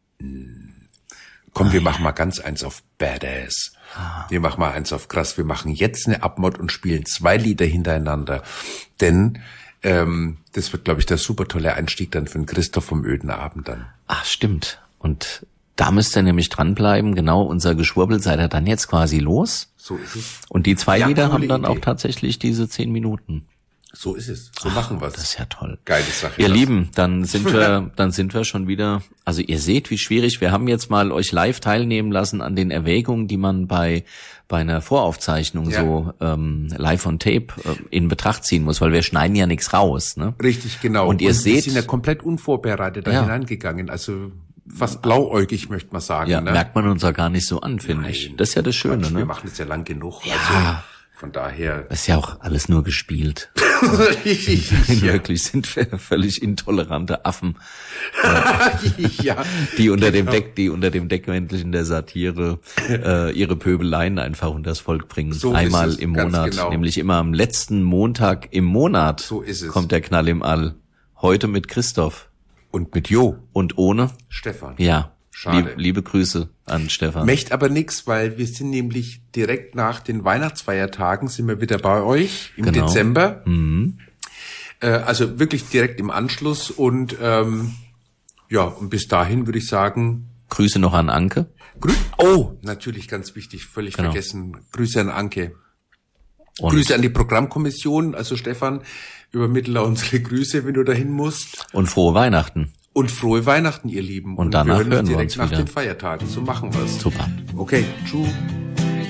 Komm, wir machen mal ganz eins auf Badass. Wir machen mal eins auf krass. Wir machen jetzt eine Abmod und spielen zwei Lieder hintereinander. Denn ähm, das wird, glaube ich, der super tolle Einstieg dann für den Christoph vom öden Abend dann. Ach, stimmt. Und da müsst ihr nämlich dranbleiben. Genau, unser Geschwurbel seid ihr dann jetzt quasi los. So ist es. Und die zwei Ja, Lieder coole haben dann Idee. auch tatsächlich diese zehn Minuten. So ist es. So machen wir's. Das ist ja toll. Geile Sache. Ihr das. Lieben, dann sind wir, dann sind wir schon wieder, also ihr seht, wie schwierig, wir haben jetzt mal euch live teilnehmen lassen an den Erwägungen, die man bei, bei einer Voraufzeichnung Ja. so, ähm, live on tape äh, in Betracht ziehen muss, weil wir schneiden ja nichts raus, ne? Richtig, genau. Und ihr wir seht- sind ja komplett unvorbereitet da Ja. hineingegangen. Also fast blauäugig, möchte man sagen. Ja, ne? merkt man uns ja gar nicht so an, finde Nein. ich. Das ist ja das Schöne, Quatsch, wir ne? machen es ja lang genug. Ja. Also von daher. Das ist ja auch alles nur gespielt. ja. Wirklich sind wir völlig intolerante Affen, ja. die unter dem Genau. Deck, die unter dem Deckmäntelchen der Satire äh, ihre Pöbeleien einfach unters Volk bringen. So Einmal ist es, im ganz Monat, genau. nämlich immer am letzten Montag im Monat. So ist es. Kommt der Knall im All. Heute mit Christoph Und mit Jo, und ohne. Stefan. Ja, Schade. liebe, liebe Grüße an Stefan. Möcht aber nix, weil wir sind nämlich direkt nach den Weihnachtsfeiertagen sind wir wieder bei euch im Genau. Dezember. Mhm. Äh, also wirklich direkt im Anschluss und ähm, ja, und bis dahin würde ich sagen, Grüße noch an Anke. Grü oh, natürlich ganz wichtig, völlig Genau. vergessen. Grüße an Anke. Und, Grüße an die Programmkommission, also Stefan, übermittle unsere Grüße, wenn du dahin musst. und frohe Weihnachten. Und frohe Weihnachten, ihr Lieben. Und danach wir hören hören uns wir direkt uns nach wieder. den Feiertagen. So machen wir's. Super. Okay, tschüss.